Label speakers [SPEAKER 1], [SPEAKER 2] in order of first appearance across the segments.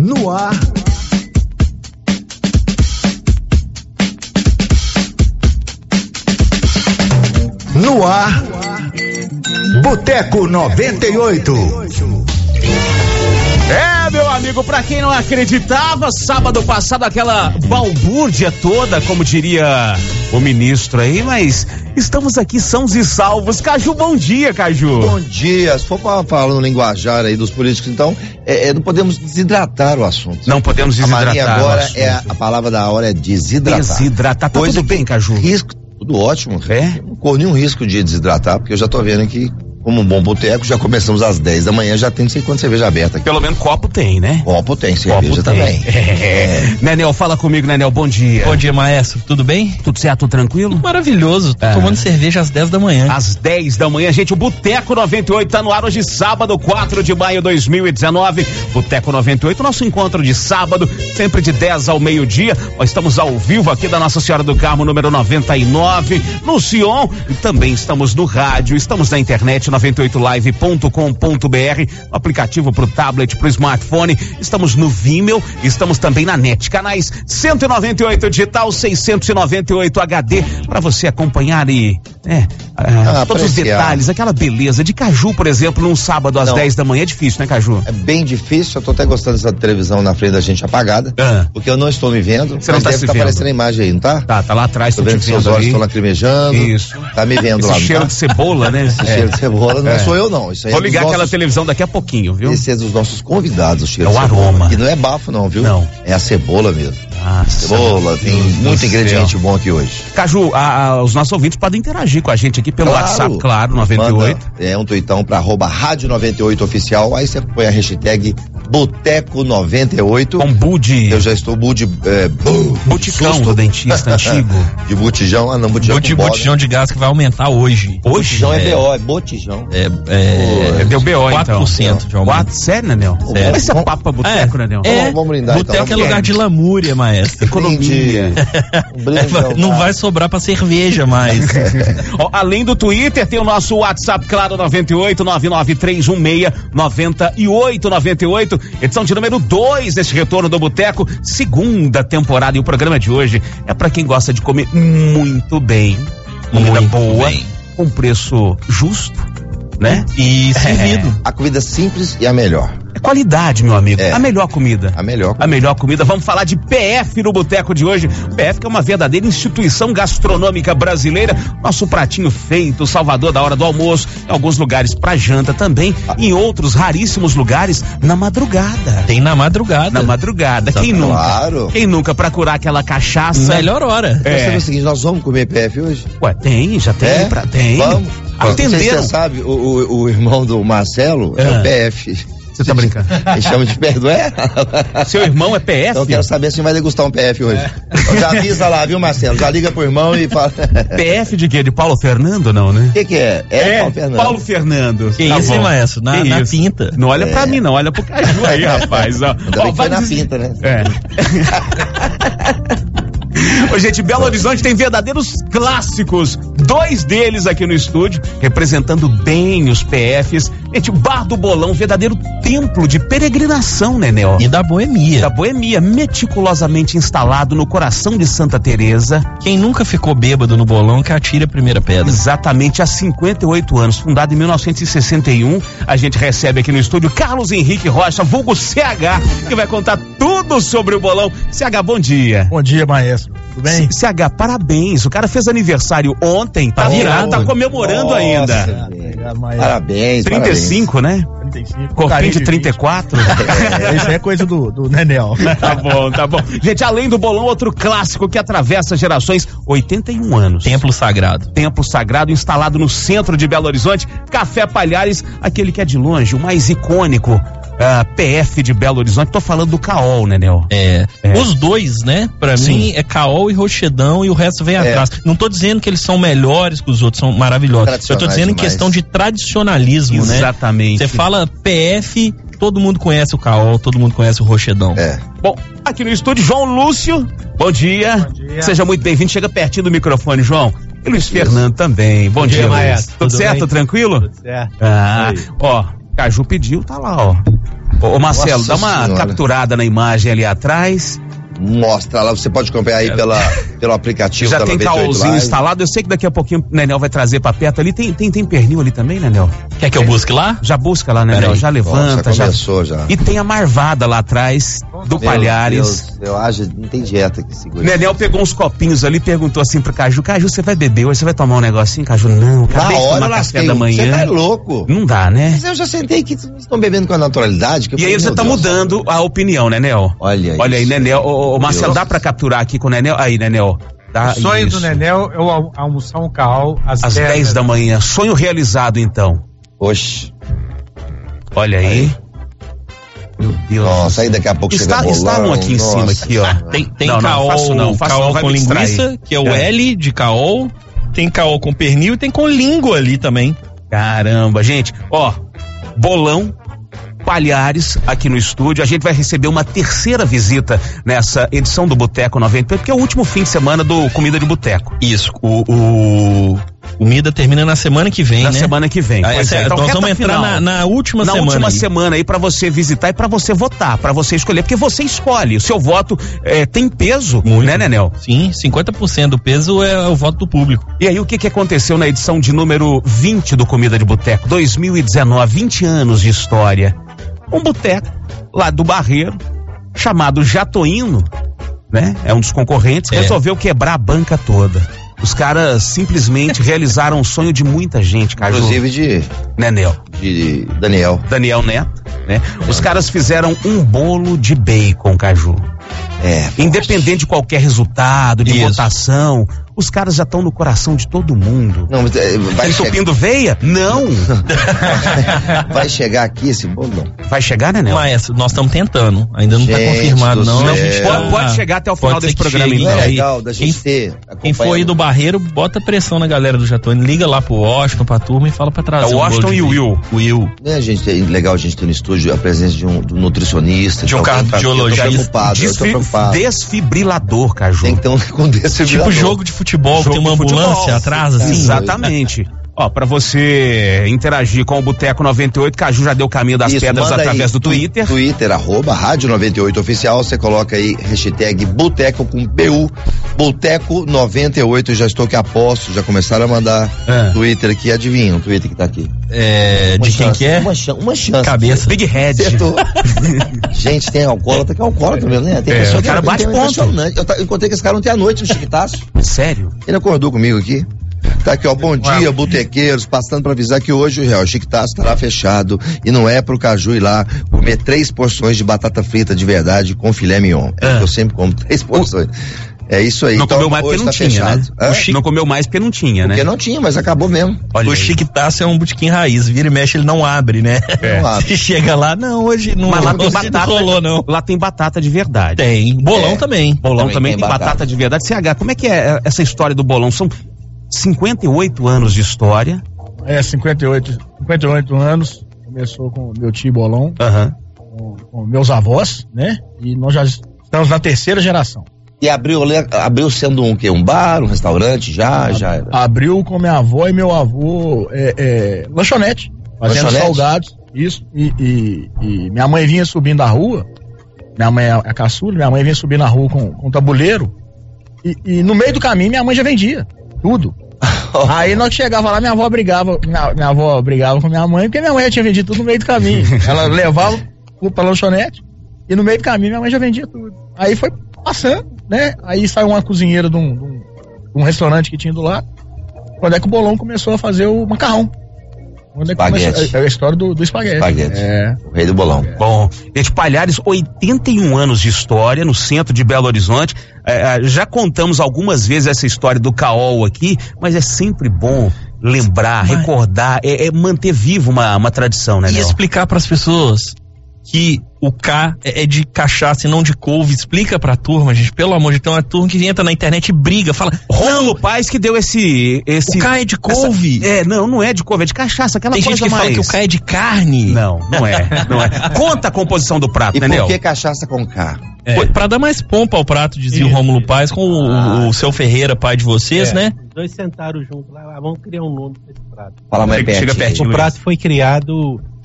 [SPEAKER 1] No ar. No ar. Boteco 98.
[SPEAKER 2] Meu amigo, pra quem não acreditava, sábado passado aquela balbúrdia toda, como diria o ministro aí, mas estamos aqui sãos e salvos. Caju, bom dia, Caju.
[SPEAKER 3] Bom dia. Se for falar no linguajar aí dos políticos, então, não podemos desidratar o assunto.
[SPEAKER 2] Não podemos desidratar.
[SPEAKER 3] A mania agora a palavra da hora é desidratar.
[SPEAKER 2] Desidratar, tá tudo bem, Caju?
[SPEAKER 3] Risco, tudo ótimo. Não corre nenhum risco de desidratar, porque eu já tô vendo aqui. Como um bom boteco, já começamos às 10 da manhã, já tem não sei quanto cerveja aberta aqui.
[SPEAKER 2] Pelo menos copo tem, né?
[SPEAKER 3] Copo tem, cerveja também.
[SPEAKER 2] Nenel, fala comigo, Nenel, bom dia.
[SPEAKER 4] Bom dia, maestro, tudo bem?
[SPEAKER 2] Tudo certo, tudo tranquilo?
[SPEAKER 4] Maravilhoso, tô tomando cerveja às 10 da manhã.
[SPEAKER 2] Às 10 da manhã, gente, o Boteco 98 tá no ar hoje, sábado, 4 de maio de 2019. Boteco 98, nosso encontro de sábado, sempre de 10 ao meio-dia. Nós estamos ao vivo aqui da Nossa Senhora do Carmo, número 99, no Sion, e também estamos no rádio, estamos na internet, 98live.com.br, aplicativo pro tablet, pro smartphone, estamos no Vimeo, estamos também na NET, canais 198 digital, 698 HD, para você acompanhar e todos os detalhes, aquela beleza de Caju, por exemplo, num sábado às 10 da manhã é difícil, né, Caju?
[SPEAKER 3] É bem difícil, eu tô até gostando dessa televisão na frente da gente apagada, porque eu não estou me vendo,
[SPEAKER 2] você não tá
[SPEAKER 3] deve estar aparecendo a imagem aí, não tá?
[SPEAKER 2] Tá lá atrás,
[SPEAKER 3] tô vendo que seus olhos estão lacrimejando.
[SPEAKER 2] Isso.
[SPEAKER 3] Tá me vendo lá,
[SPEAKER 2] esse cheiro de cebola, né?
[SPEAKER 3] Esse cheiro de cebola não sou eu não, isso aí.
[SPEAKER 2] Vou ligar aquela televisão daqui a pouquinho, viu?
[SPEAKER 3] Esse é dos nossos convidados, o cheiro
[SPEAKER 2] é o aroma.
[SPEAKER 3] E não é bafo não, viu?
[SPEAKER 2] Não.
[SPEAKER 3] É a cebola mesmo.
[SPEAKER 2] Nossa,
[SPEAKER 3] cebola, tem muito ingrediente bom aqui hoje.
[SPEAKER 2] Caju, os nossos ouvintes podem interagir com a gente aqui pelo WhatsApp, claro, 98.
[SPEAKER 3] Um tweetão pra @rádio 98 oficial, aí você põe a hashtag Boteco 98.
[SPEAKER 2] Com Budi.
[SPEAKER 3] Eu já estou
[SPEAKER 2] Buticão do dentista antigo.
[SPEAKER 3] De botijão, não, botijão.
[SPEAKER 4] Botijão de gás que vai aumentar hoje.
[SPEAKER 3] Botijão é BO, é botijão.
[SPEAKER 2] Deu BO
[SPEAKER 4] 4%
[SPEAKER 2] então.
[SPEAKER 4] de aumento.
[SPEAKER 2] Sério, Nenel? Esse é papo boteco, Nenel?
[SPEAKER 3] Vamos brindar
[SPEAKER 4] boteco
[SPEAKER 3] então.
[SPEAKER 4] É lugar de lamúria, maestro.
[SPEAKER 2] Economia.
[SPEAKER 4] Não vai sobrar pra cerveja mais.
[SPEAKER 2] Além do Twitter, tem o nosso WhatsApp, claro, 98 99316 9898, edição de número 2 desse retorno do Boteco, segunda temporada, e o programa de hoje é pra quem gosta de comer muito bem, comida boa, com preço justo, né?
[SPEAKER 4] E servido.
[SPEAKER 3] A comida simples e a melhor.
[SPEAKER 2] É qualidade, meu amigo. A melhor comida.
[SPEAKER 3] A melhor
[SPEAKER 2] comida. Vamos falar de PF no Boteco de hoje. PF que é uma verdadeira instituição gastronômica brasileira. Nosso pratinho feito, salvador da hora do almoço. Em alguns lugares pra janta também. Em outros raríssimos lugares, na madrugada.
[SPEAKER 4] Tem na madrugada.
[SPEAKER 2] Na madrugada. Quem nunca?
[SPEAKER 3] Claro.
[SPEAKER 2] Quem nunca pra curar aquela cachaça?
[SPEAKER 4] Melhor hora.
[SPEAKER 3] Quer saber o seguinte, nós vamos comer PF hoje?
[SPEAKER 2] Ué, já tem. Tem.
[SPEAKER 3] Vamos.
[SPEAKER 2] Atenderam.
[SPEAKER 3] Não sei se você sabe, o irmão do Marcelo é o PF.
[SPEAKER 2] Você tá brincando?
[SPEAKER 3] Ele chama de PF, não é?
[SPEAKER 2] Seu irmão é PF?
[SPEAKER 3] Então eu quero saber se vai degustar um PF hoje. Então já avisa lá, viu, Marcelo? Já liga pro irmão e fala.
[SPEAKER 2] PF de quê? De Paulo Fernando, não, né?
[SPEAKER 3] O que é? Paulo Fernando.
[SPEAKER 2] Paulo Fernando.
[SPEAKER 4] Que isso, hein, maestro? Na pinta.
[SPEAKER 2] Não olha pra mim, não. Olha pro Caju aí, rapaz.
[SPEAKER 3] Ainda bem que foi na pinta, né?
[SPEAKER 2] Ô, gente, Belo Horizonte tem verdadeiros clássicos, 2 deles aqui no estúdio, representando bem os PFs. Gente, o Bar do Bolão, verdadeiro templo de peregrinação, né, Nel?
[SPEAKER 4] E da boemia.
[SPEAKER 2] Da boemia, meticulosamente instalado no coração de Santa Teresa.
[SPEAKER 4] Quem nunca ficou bêbado no bolão, que atire a primeira pedra.
[SPEAKER 2] Exatamente, há 58 anos, fundado em 1961, a gente recebe aqui no estúdio Carlos Henrique Rocha, vulgo CH, que vai contar tudo sobre o bolão. CH, bom dia.
[SPEAKER 5] Bom dia, maestro. Tudo bem?
[SPEAKER 2] CH, parabéns. O cara fez aniversário ontem, tá virado, tá comemorando ainda.
[SPEAKER 3] Parabéns.
[SPEAKER 2] 35, né?
[SPEAKER 5] 35.
[SPEAKER 2] Corpinho de 34.
[SPEAKER 5] Isso é coisa do Nenel.
[SPEAKER 2] Tá bom. Gente, além do bolão, outro clássico que atravessa gerações, 81 anos.
[SPEAKER 4] Templo Sagrado.
[SPEAKER 2] Templo Sagrado, instalado no centro de Belo Horizonte. Café Palhares, aquele que é de longe, o mais icônico. PF de Belo Horizonte, tô falando do Caol, né, Nel?
[SPEAKER 4] Os dois, né? Pra mim é Caol e Rochedão e o resto vem atrás. Não tô dizendo que eles são melhores que os outros, são maravilhosos. Eu tô dizendo em questão de tradicionalismo, né?
[SPEAKER 2] Exatamente.
[SPEAKER 4] Você fala PF, todo mundo conhece o Caol, todo mundo conhece o Rochedão.
[SPEAKER 2] Bom, aqui no estúdio, João Lúcio, bom dia. Seja muito bem-vindo, chega pertinho do microfone, João. E Luiz Fernando também, bom dia, maestro. Tudo certo, tranquilo?
[SPEAKER 5] Tudo certo.
[SPEAKER 2] Caju pediu, tá lá, ó. Ô Marcelo, dá uma capturada na imagem ali atrás.
[SPEAKER 3] Mostra lá, você pode acompanhar aí pelo aplicativo.
[SPEAKER 2] Já tem caolzinho instalado, eu sei que daqui a pouquinho o Nenel vai trazer pra perto ali, tem pernil ali também, Nenel?
[SPEAKER 4] Quer que eu busque lá?
[SPEAKER 2] Já busca lá, Nenel, já levanta.
[SPEAKER 3] Nossa, começou já.
[SPEAKER 2] E tem a marvada lá atrás do Palhares.
[SPEAKER 3] Deus, eu acho, não tem dieta que segura.
[SPEAKER 2] Nenel pegou uns copinhos ali, perguntou assim pro Caju, você vai beber hoje, você vai tomar um negocinho? Caju, não, acabei de tomar café da manhã.
[SPEAKER 3] Você tá louco?
[SPEAKER 2] Não dá, né?
[SPEAKER 3] Mas eu já sentei que vocês estão bebendo com a naturalidade.
[SPEAKER 2] E aí você tá mudando a opinião, né, Nenel?
[SPEAKER 3] Olha
[SPEAKER 2] aí, Nenel, ô Marcelo, dá pra capturar aqui com o Nenel? Aí, Nenel.
[SPEAKER 6] O sonho do Nenel é almoçar um caol às
[SPEAKER 2] 10 da manhã. Sonho realizado, então.
[SPEAKER 3] Oxe.
[SPEAKER 2] Olha aí. Meu Deus.
[SPEAKER 3] Nossa, aí daqui a pouco chega bolão.
[SPEAKER 2] Instalam aqui em cima, aqui, ó.
[SPEAKER 4] Tem caol com linguiça, que é o L de caol. Tem caol com pernil e tem com língua ali também.
[SPEAKER 2] Caramba, gente. Ó, bolão, Palhares aqui no estúdio. A gente vai receber uma terceira visita nessa edição do Boteco 98, porque é o último fim de semana do Comida de Boteco.
[SPEAKER 4] Isso. O Comida termina na semana que vem, né?
[SPEAKER 2] Na semana que vem.
[SPEAKER 4] Então nós vamos entrar na última semana.
[SPEAKER 2] Na última semana aí pra você visitar e pra você votar, pra você escolher, porque você escolhe. O seu voto tem peso, muito, né, Nenel?
[SPEAKER 4] Sim, 50% do peso é o voto do público.
[SPEAKER 2] E aí, o que aconteceu na edição de número 20 do Comida de Boteco, 2019, 20 anos de história. Um boteco lá do Barreiro, chamado Jatoíno, né? É um dos concorrentes, resolveu quebrar a banca toda. Os caras simplesmente realizaram o sonho de muita gente, Caju.
[SPEAKER 3] Inclusive de
[SPEAKER 2] Daniel Neto, né? Os caras fizeram um bolo de bacon, Caju. Independente de qualquer resultado, de votação, os caras já estão no coração de todo mundo.
[SPEAKER 3] Não, mas vai
[SPEAKER 2] entupindo veia? Não.
[SPEAKER 3] Vai chegar aqui esse bolo, não?
[SPEAKER 2] Vai chegar, né, Nenel?
[SPEAKER 4] Mas nós estamos tentando. Ainda não está confirmado, não.
[SPEAKER 2] Pode chegar até o final desse programa, então.
[SPEAKER 3] É legal da gente ter.
[SPEAKER 4] Quem for aí do Barreiro, bota pressão na galera do Jatone. Liga lá pro Washington, pra turma e fala pra trazer.
[SPEAKER 2] O Washington e o Will.
[SPEAKER 3] É, gente, é legal a gente ter no estúdio a presença de um nutricionista.
[SPEAKER 4] De um cardiologista.
[SPEAKER 3] Eu tô preocupado.
[SPEAKER 2] Desfibrilador, Caju.
[SPEAKER 3] Tem que ter um com desfibrilador.
[SPEAKER 4] Tipo jogo de futebol, que tem uma ambulância atrás, assim.
[SPEAKER 2] Exatamente. Ó, pra você interagir com o Boteco 98, Caju já deu o caminho das pedras através do Twitter.
[SPEAKER 3] Twitter, @Rádio 98 Oficial, você coloca aí, hashtag Boteco com BU, Boteco 98, já estou que aposto, já começaram a mandar Twitter aqui, adivinha o Twitter que tá aqui.
[SPEAKER 4] De quem que é?
[SPEAKER 3] Uma chance.
[SPEAKER 4] Cabeça.
[SPEAKER 2] Big Head.
[SPEAKER 3] Gente, tem alcoólatra que é alcoólatra mesmo, né? Tem pessoa que
[SPEAKER 2] cara bate ponto.
[SPEAKER 3] Eu encontrei com esse cara ontem à noite no Chiquitaço.
[SPEAKER 2] Sério?
[SPEAKER 3] Ele acordou comigo aqui. Tá aqui, ó, bom dia, botequeiros, passando pra avisar que hoje o Chiquitaço estará fechado e não é pro Caju ir lá comer 3 porções de batata frita de verdade com filé mignon. Eu sempre como 3 porções. É isso aí.
[SPEAKER 2] Não
[SPEAKER 3] então,
[SPEAKER 2] comeu mais porque não tinha, fechado, né? Não comeu mais porque não tinha, né?
[SPEAKER 3] Porque não tinha, mas acabou mesmo.
[SPEAKER 4] Olha, o Chiquitaço é um botequim raiz, vira e mexe, ele não abre, né?
[SPEAKER 3] Não abre.
[SPEAKER 4] Se chega lá, não, hoje não.
[SPEAKER 2] Mas lá tem
[SPEAKER 4] batata,
[SPEAKER 2] não rolou, não. Lá tem batata de verdade.
[SPEAKER 4] Tem. Bolão também.
[SPEAKER 2] Bolão também tem batata de verdade. CH, como é que é essa história do bolão? São 58 anos de história.
[SPEAKER 5] 58 anos. Começou com meu tio Bolão, com meus avós, né? E nós já estamos na terceira geração.
[SPEAKER 3] E abriu sendo um quê? Um bar, um restaurante? Já era.
[SPEAKER 5] Abriu com minha avó e meu avô lanchonete, fazendo salgados, isso. E minha mãe vinha subindo a rua, minha mãe é a caçula, minha mãe vinha subindo a rua com um tabuleiro, e no meio do caminho minha mãe já vendia tudo. Aí nós chegava lá, minha avó brigava com minha mãe, porque minha mãe já tinha vendido tudo no meio do caminho. Ela levava pra lanchonete, e no meio do caminho minha mãe já vendia tudo. Aí foi passando, né? Aí saiu uma cozinheira de um restaurante que tinha do lado. Quando é que o Bolão começou a fazer o macarrão? Quando é que começou a história do espaguete.
[SPEAKER 3] O rei do bolão.
[SPEAKER 2] Bom, gente, Palhares, 81 anos de história no centro de Belo Horizonte. Já contamos algumas vezes essa história do caol aqui, mas é sempre bom lembrar, recordar, manter vivo uma tradição, né,
[SPEAKER 4] E explicar para as pessoas que o K é de cachaça e não de couve. Explica pra turma, gente, pelo amor de Deus. Tem uma turma que entra na internet e briga, fala,
[SPEAKER 2] Rômulo Paes que deu esse
[SPEAKER 4] o K é de couve.
[SPEAKER 2] Não é de couve, é de cachaça, aquela
[SPEAKER 4] Tem
[SPEAKER 2] coisa
[SPEAKER 4] gente que fala que o K é de carne.
[SPEAKER 2] Não é. Conta a composição do prato,
[SPEAKER 3] né,
[SPEAKER 2] Nenel?
[SPEAKER 3] E por que cachaça com K?
[SPEAKER 4] Pra dar mais pompa ao prato, dizia o Rômulo Paes, com o seu Ferreira, pai de vocês, né?
[SPEAKER 6] Os dois sentaram juntos lá, vamos criar um nome pra esse prato.
[SPEAKER 3] Fala mais perto.
[SPEAKER 6] O prato foi criado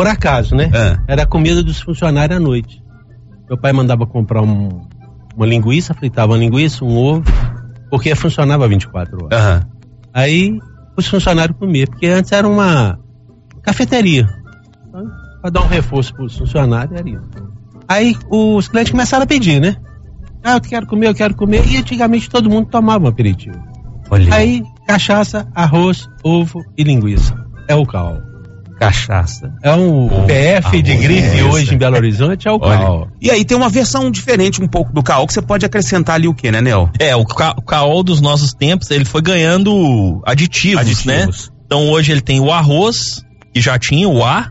[SPEAKER 7] por acaso, né? Era a comida dos funcionários à noite. Meu pai mandava comprar uma linguiça, fritava uma linguiça, um ovo, porque funcionava 24 horas. Aí os funcionários comiam, porque antes era uma cafeteria. Então, para dar um reforço para os funcionários, era isso. Aí os clientes começaram a pedir, né? Eu quero comer. E antigamente todo mundo tomava um aperitivo.
[SPEAKER 2] Olha.
[SPEAKER 7] Aí, cachaça, arroz, ovo e linguiça. É o cal.
[SPEAKER 2] Cachaça.
[SPEAKER 7] É um PF de grife hoje em Belo Horizonte, é o cal.
[SPEAKER 2] E aí tem uma versão diferente um pouco do caol, que você pode acrescentar ali o quê, né, Nel?
[SPEAKER 4] O caol dos nossos tempos, ele foi ganhando aditivos, né? Então hoje ele tem o arroz, que já tinha o A.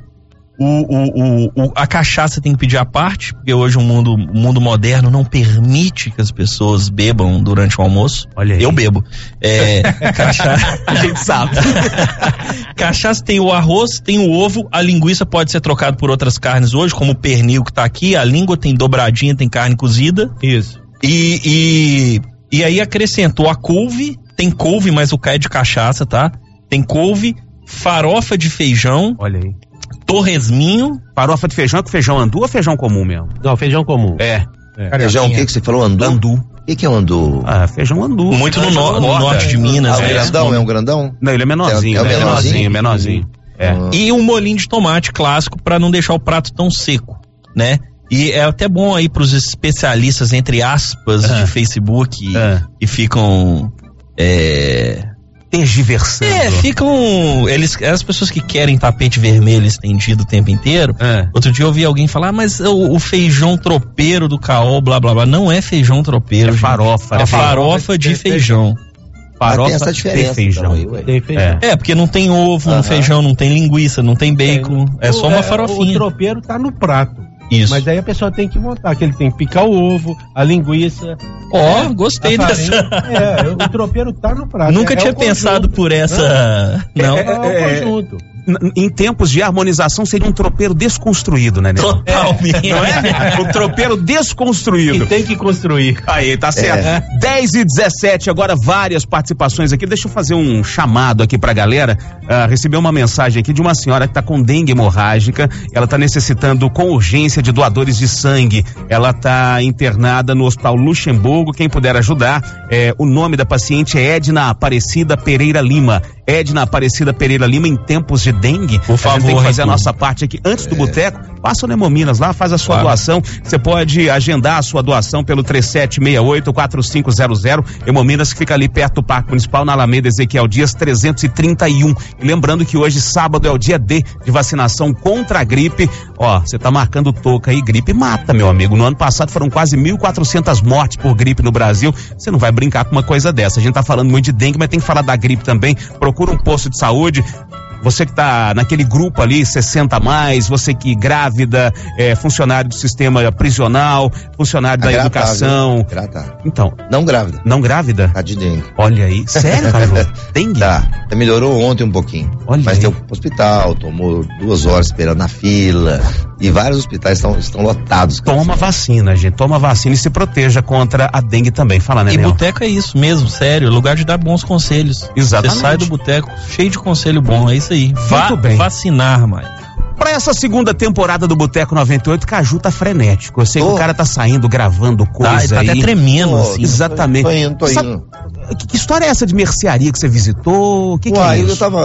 [SPEAKER 4] A cachaça tem que pedir à parte, porque hoje o mundo moderno não permite que as pessoas bebam durante o almoço.
[SPEAKER 2] Olha aí.
[SPEAKER 4] Eu bebo. Cachaça.
[SPEAKER 2] A gente sabe.
[SPEAKER 4] Cachaça tem o arroz, tem o ovo, a linguiça pode ser trocada por outras carnes hoje, como o pernil que tá aqui, a língua tem dobradinha, tem carne cozida.
[SPEAKER 7] Isso.
[SPEAKER 4] E aí acrescentou a couve, tem couve, mas o K é de cachaça, tá? Tem couve, farofa de feijão.
[SPEAKER 2] Olha aí.
[SPEAKER 4] Torresminho.
[SPEAKER 2] Farofa de feijão, que feijão andu ou feijão comum mesmo?
[SPEAKER 7] Não, feijão comum.
[SPEAKER 3] Feijão o que você falou? Andu?
[SPEAKER 2] Andu.
[SPEAKER 3] O que é um andu?
[SPEAKER 2] Feijão andu.
[SPEAKER 4] Muito no norte de Minas.
[SPEAKER 3] É um grandão?
[SPEAKER 2] Não, ele é menorzinho. Menorzinho.
[SPEAKER 4] E um molhinho de tomate clássico para não deixar o prato tão seco, né? E é até bom aí pros especialistas, entre aspas, de Facebook e ficam
[SPEAKER 2] tergiversando.
[SPEAKER 4] Ficam. As pessoas que querem tapete vermelho estendido o tempo inteiro. Outro dia eu ouvi alguém falar, mas o feijão tropeiro do caol, blá blá blá. Não é feijão tropeiro.
[SPEAKER 2] É farofa.
[SPEAKER 4] É farofa de feijão.
[SPEAKER 3] Farofa tem essa diferença,
[SPEAKER 2] de feijão.
[SPEAKER 7] Tem feijão.
[SPEAKER 4] Porque não tem ovo no feijão, não tem linguiça, não tem bacon. É só uma farofinha.
[SPEAKER 7] O tropeiro tá no prato.
[SPEAKER 4] Isso.
[SPEAKER 7] Mas aí a pessoa tem que montar, que ele tem que picar o ovo, a linguiça.
[SPEAKER 4] Gostei dessa.
[SPEAKER 7] O tropeiro tá no prato.
[SPEAKER 4] Nunca tinha pensado por essa. Não.
[SPEAKER 7] É o conjunto.
[SPEAKER 2] Em tempos de harmonização seria um tropeiro desconstruído, né, Nel?
[SPEAKER 4] Totalmente.
[SPEAKER 2] Não é? Um tropeiro desconstruído.
[SPEAKER 7] E tem que construir.
[SPEAKER 2] Aí, tá certo. 10h17, agora várias participações aqui. Deixa eu fazer um chamado aqui pra galera. Recebi uma mensagem aqui de uma senhora que tá com dengue hemorrágica. Ela tá necessitando com urgência de doadores de sangue. Ela tá internada no Hospital Luxemburgo. Quem puder ajudar, o nome da paciente é Edna Aparecida Pereira Lima. Edna Aparecida Pereira Lima, em tempos de dengue,
[SPEAKER 4] por favor,
[SPEAKER 2] a gente tem que fazer a nossa parte aqui antes do boteco. Passa o Nemominas lá, faz a sua doação. Você pode agendar a sua doação pelo 3768-4500. Nemominas, que fica ali perto do Parque Municipal, na Alameda Ezequiel Dias 331. E lembrando que hoje, sábado, é o dia D de vacinação contra a gripe. Você tá marcando touca aí, gripe mata, meu amigo. No ano passado foram quase 1.400 mortes por gripe no Brasil. Você não vai brincar com uma coisa dessa. A gente tá falando muito de dengue, mas tem que falar da gripe também. Procura um posto de saúde. Você que tá naquele grupo ali, 60 a mais, você que grávida, funcionário do sistema prisional, funcionário da educação. Então.
[SPEAKER 3] Não grávida.
[SPEAKER 2] Não grávida?
[SPEAKER 3] Tá de dengue.
[SPEAKER 2] Olha aí. Sério, Carlos? Dengue?
[SPEAKER 3] Tá. Melhorou ontem um pouquinho.
[SPEAKER 2] Olha
[SPEAKER 3] mas
[SPEAKER 2] aí.
[SPEAKER 3] tem um hospital, tomou 2 horas esperando na fila. E vários hospitais estão lotados.
[SPEAKER 2] Toma vacina, gente. Toma vacina e se proteja contra a dengue também. Fala, né,
[SPEAKER 4] E boteco é isso mesmo, sério. Lugar de dar bons conselhos.
[SPEAKER 2] Exatamente.
[SPEAKER 4] Você sai do boteco cheio de conselho bom. É isso aí.
[SPEAKER 2] Muito bem.
[SPEAKER 4] Vacinar, mais.
[SPEAKER 2] Pra essa segunda temporada do Boteco 98, Caju tá frenético. Eu sei que o cara tá saindo, gravando coisa
[SPEAKER 4] tá
[SPEAKER 2] aí.
[SPEAKER 4] Tá até tremendo, assim.
[SPEAKER 2] Exatamente.
[SPEAKER 3] Tô indo.
[SPEAKER 2] Que história é essa de mercearia que você visitou? O que é isso?
[SPEAKER 3] Eu tava,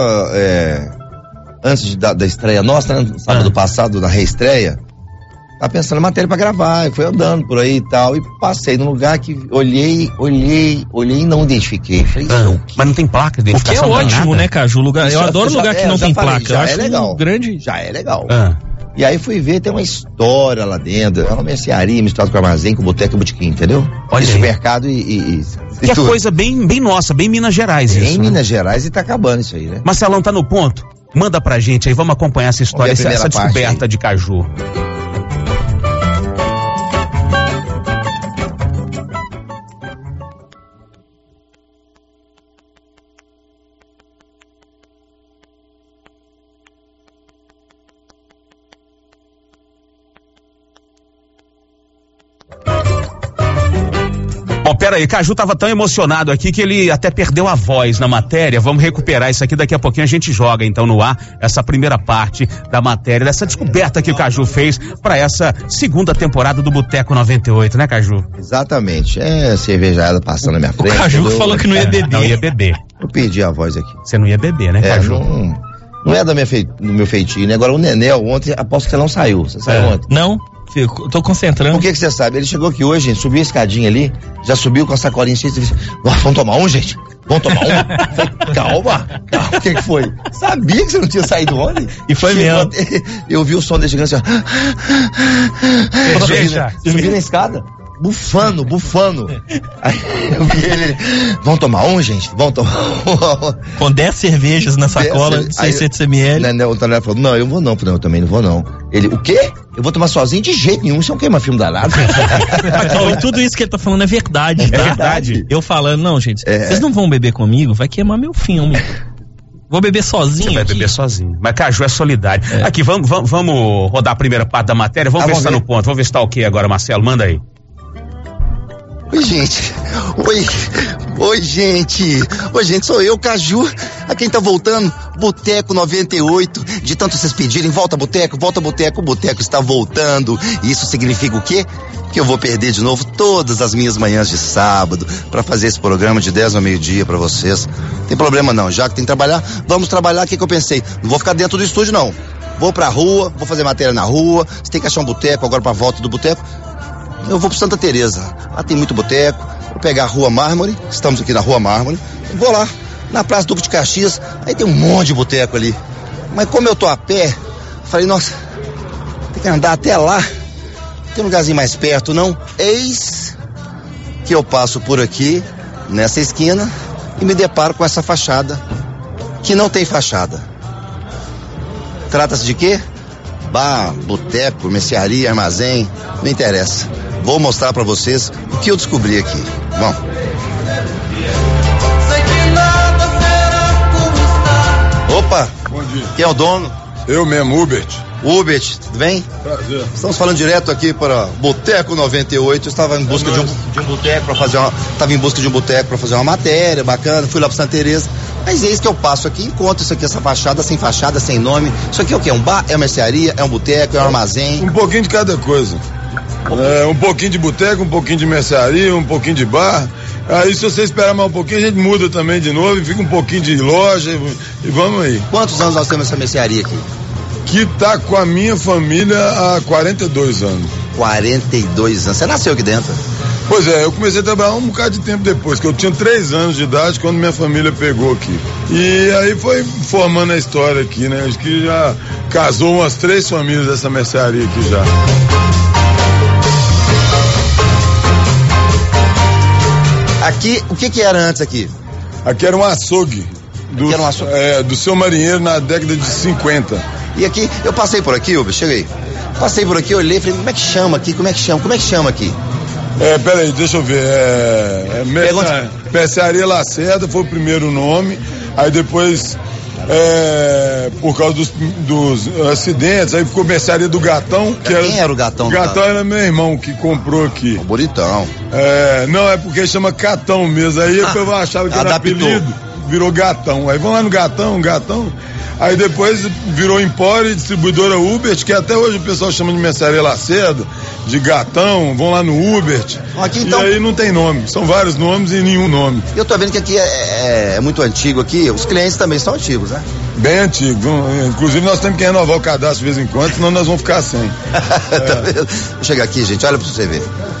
[SPEAKER 3] antes da estreia nossa, né, sábado passado, na reestreia, tava pensando em matéria pra gravar, fui andando por aí e tal, e passei num lugar que olhei e não identifiquei. Falei,
[SPEAKER 2] mas não tem placa de identificação?
[SPEAKER 4] O que é ótimo, né, Caju? Eu adoro lugar que não tem placa.
[SPEAKER 3] Já é legal.
[SPEAKER 4] Grande.
[SPEAKER 3] Já é legal. E aí fui ver, tem uma história lá dentro, é uma mercearia misturada com armazém, com boteca e botequim, entendeu?
[SPEAKER 2] Olha
[SPEAKER 3] esse mercado e
[SPEAKER 2] que é coisa bem nossa, bem Minas Gerais isso.
[SPEAKER 3] Em Minas Gerais e tá acabando isso aí, né?
[SPEAKER 2] Marcelão, tá no ponto? Manda pra gente aí, vamos acompanhar essa história, essa descoberta de Caju. Bom, pera aí, Caju tava tão emocionado aqui que ele até perdeu a voz na matéria. Vamos recuperar isso aqui, daqui a pouquinho a gente joga então no ar essa primeira parte da matéria, dessa descoberta que o Caju fez para essa segunda temporada do Boteco 98, né, Caju?
[SPEAKER 3] Exatamente, cervejada passando na minha frente.
[SPEAKER 4] O Caju falou que não ia beber.
[SPEAKER 2] Não ia beber.
[SPEAKER 3] Eu perdi a voz aqui.
[SPEAKER 2] Você não ia beber, né, Caju?
[SPEAKER 3] Não é do meu feitio, né? Agora o Nenel, ontem, aposto que você não saiu. Você saiu ontem?
[SPEAKER 4] Não, tô concentrando.
[SPEAKER 3] Por que você sabe? Ele chegou aqui hoje, gente, subiu a escadinha ali, já subiu com a sacolinha cheia e disse, vamos tomar um, gente? Vamos tomar um? Falei, calma, o que foi? Sabia que você não tinha saído ontem?
[SPEAKER 4] E foi mesmo.
[SPEAKER 3] Eu vi o som dele chegando assim, ó. Subiu na escada. Bufando. Aí eu vi ele, vamos tomar um, gente? Vamos tomar um.
[SPEAKER 4] Com 10 cervejas na sacola, 600 ml.
[SPEAKER 3] O Tonel falou, não, eu vou não. Eu também não vou não. Ele, o quê? Eu vou tomar sozinho? De jeito nenhum, isso é um queima-filme danado.
[SPEAKER 4] E tudo isso que ele tá falando é verdade, tá?
[SPEAKER 3] É verdade.
[SPEAKER 4] Eu falando, não, gente, vocês não vão beber comigo, vai queimar meu filme. Vou beber sozinho.
[SPEAKER 2] Você vai beber sozinho. Mas Caju é solidário. Aqui, vamos rodar a primeira parte da matéria, vamos ver se tá no ponto. Vamos ver se tá ok agora, Marcelo, manda aí.
[SPEAKER 3] Oi, gente. Oi, gente, sou eu, Caju. A quem tá voltando, Boteco 98. De tanto vocês pedirem, volta Boteco. O Boteco está voltando. Isso significa o quê? Que eu vou perder de novo todas as minhas manhãs de sábado pra fazer esse programa de 10 ao meio-dia pra vocês. Não tem problema não, já que tem que trabalhar, vamos trabalhar. O que eu pensei? Não vou ficar dentro do estúdio não. Vou pra rua, vou fazer matéria na rua. Você tem que achar um boteco agora pra volta do boteco. Eu vou pro Santa Teresa, lá tem muito boteco. Vou pegar a Rua Mármore, estamos aqui na Rua Mármore. Vou lá, na Praça Duque de Caxias, aí tem um monte de boteco ali. Mas como eu tô a pé, falei, nossa, tem que andar até lá. Tem um lugarzinho mais perto, não? Eis que eu passo por aqui, nessa esquina, e me deparo com essa fachada, que não tem fachada. Trata-se de quê? Bar, boteco, mercearia, armazém, não interessa. Vou mostrar pra vocês o que eu descobri aqui. Vamos. Opa!
[SPEAKER 8] Bom dia.
[SPEAKER 3] Quem é o dono?
[SPEAKER 8] Eu mesmo, Hubert.
[SPEAKER 3] Hubert, tudo bem?
[SPEAKER 8] Prazer.
[SPEAKER 3] Estamos falando direto aqui para Boteco 98. Eu estava em busca de um boteco para fazer uma matéria bacana. Fui lá para Santa Teresa. Mas eis que eu passo aqui, encontro isso aqui, essa fachada, sem nome. Isso aqui é o quê? É um bar? É uma mercearia? É um boteco? É um armazém?
[SPEAKER 8] Um pouquinho de cada coisa. Um pouquinho de boteco, um pouquinho de mercearia, um pouquinho de bar. Aí se você esperar mais um pouquinho, a gente muda também de novo e fica um pouquinho de loja e vamos aí.
[SPEAKER 3] Quantos anos nós temos essa mercearia aqui?
[SPEAKER 8] Que tá com a minha família há 42 anos.
[SPEAKER 3] 42 anos. Você nasceu aqui dentro?
[SPEAKER 8] Pois é, eu comecei a trabalhar um bocado de tempo depois, que eu tinha 3 anos de idade quando minha família pegou aqui. E aí foi formando a história aqui, né? Acho que já casou umas 3 famílias dessa mercearia aqui já.
[SPEAKER 3] Aqui, o que era antes aqui?
[SPEAKER 8] Aqui era um açougue. Do Seu Marinheiro na década de 50.
[SPEAKER 3] E aqui, eu passei por aqui, Uber, cheguei. Passei por aqui, olhei, falei, como é que chama aqui? Como é que chama aqui?
[SPEAKER 8] Peraí, deixa eu ver. Mercearia Lacerda foi o primeiro nome. Aí depois, por causa dos acidentes, aí ficou Mercearia do Gatão.
[SPEAKER 3] Quem era o Gatão?
[SPEAKER 8] O Gatão era meu irmão que comprou aqui.
[SPEAKER 3] Bonitão.
[SPEAKER 8] Não, é porque chama Catão mesmo. Aí eu achava que era apelido, virou Gatão. Aí vamos lá no Gatão. Aí depois virou Empório e distribuidora Hubert, que até hoje o pessoal chama de Mercearia Lacerda, de Gatão, vão lá no Hubert.
[SPEAKER 3] Aqui, então...
[SPEAKER 8] E aí não tem nome, são vários nomes e nenhum nome.
[SPEAKER 3] Eu tô vendo que aqui é muito antigo aqui, os clientes também são antigos, né?
[SPEAKER 8] Bem antigos, inclusive nós temos que renovar o cadastro de vez em quando, senão nós vamos ficar sem.
[SPEAKER 3] Vou chegar aqui, gente, olha pra você ver.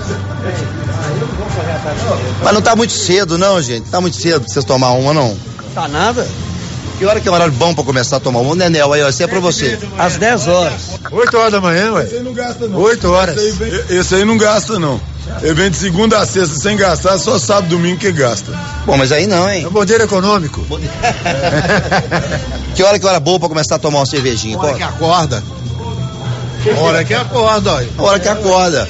[SPEAKER 3] Mas não tá muito cedo não, gente, tá muito cedo pra vocês tomar uma não.
[SPEAKER 9] Tá nada.
[SPEAKER 3] Que hora que é o horário bom pra começar a tomar um? Nenel, aí, ó, esse é pra você.
[SPEAKER 9] Às 10 horas.
[SPEAKER 8] 8 horas da manhã, ué? Esse aí não gasta não. 8 horas. Esse aí não gasta não. Ele vem de segunda a sexta sem gastar, só sábado e domingo que gasta.
[SPEAKER 3] Bom, mas aí não, hein?
[SPEAKER 8] É um modelo econômico.
[SPEAKER 3] Que hora boa pra começar a tomar uma cervejinha?
[SPEAKER 9] Hora que acorda. Hora que acorda, olha.
[SPEAKER 3] Hora que acorda.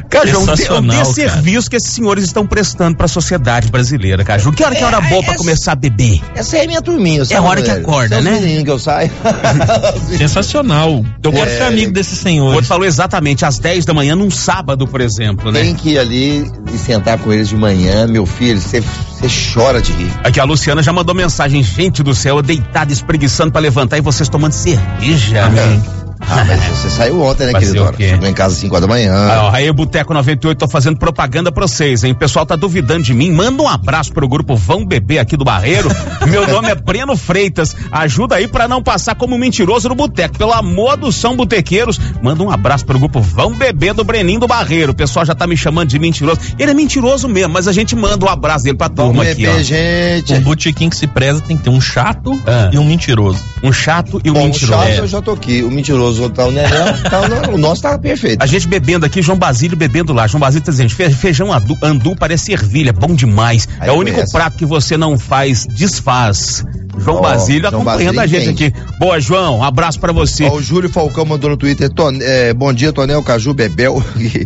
[SPEAKER 2] Caju, o serviço que esses senhores estão prestando pra sociedade brasileira, Caju. Que hora que é hora boa pra começar a beber?
[SPEAKER 3] Essa aí é minha turminha,
[SPEAKER 2] é a hora que acorda, né?
[SPEAKER 3] Que eu saio.
[SPEAKER 4] Sensacional. Eu quero ser amigo desses senhores.
[SPEAKER 2] O outro falou exatamente, às 10 da manhã, num sábado, por exemplo, né?
[SPEAKER 3] Tem que ir ali e sentar com eles de manhã, meu filho, você chora de rir.
[SPEAKER 2] Aqui a Luciana já mandou mensagem, gente do céu, eu deitado, espreguiçando pra levantar e vocês tomando cerveja.
[SPEAKER 3] Amém. Mas você saiu ontem, né, querido? Chegou em casa às 5 da manhã.
[SPEAKER 2] Aí, Boteco 98, tô fazendo propaganda pra vocês, hein? O pessoal tá duvidando de mim. Manda um abraço pro grupo Vão Beber aqui do Barreiro. Meu nome é Breno Freitas. Ajuda aí pra não passar como mentiroso no boteco. Pelo amor do São Botequeiros, manda um abraço pro grupo Vão Beber do Breninho do Barreiro. O pessoal já tá me chamando de mentiroso. Ele é mentiroso mesmo, mas a gente manda um abraço dele pra turma aqui, ó.
[SPEAKER 3] Gente.
[SPEAKER 4] Um botequim que se preza tem que ter um chato e um mentiroso.
[SPEAKER 2] Um chato e um mentiroso.
[SPEAKER 3] O chato eu já tô aqui. O mentiroso tá o Nenel. O nosso tá perfeito.
[SPEAKER 2] A gente bebendo aqui, João Basílio bebendo lá. João Basílio tá dizendo, feijão andu parece ervilha, bom demais. Aí é o único prato que você não faz, desfaz. João Basílio acompanhando a gente aqui. Boa, João, um abraço pra você.
[SPEAKER 3] O Júlio Falcão mandou no Twitter, bom dia, Tonel, Caju, Bebel.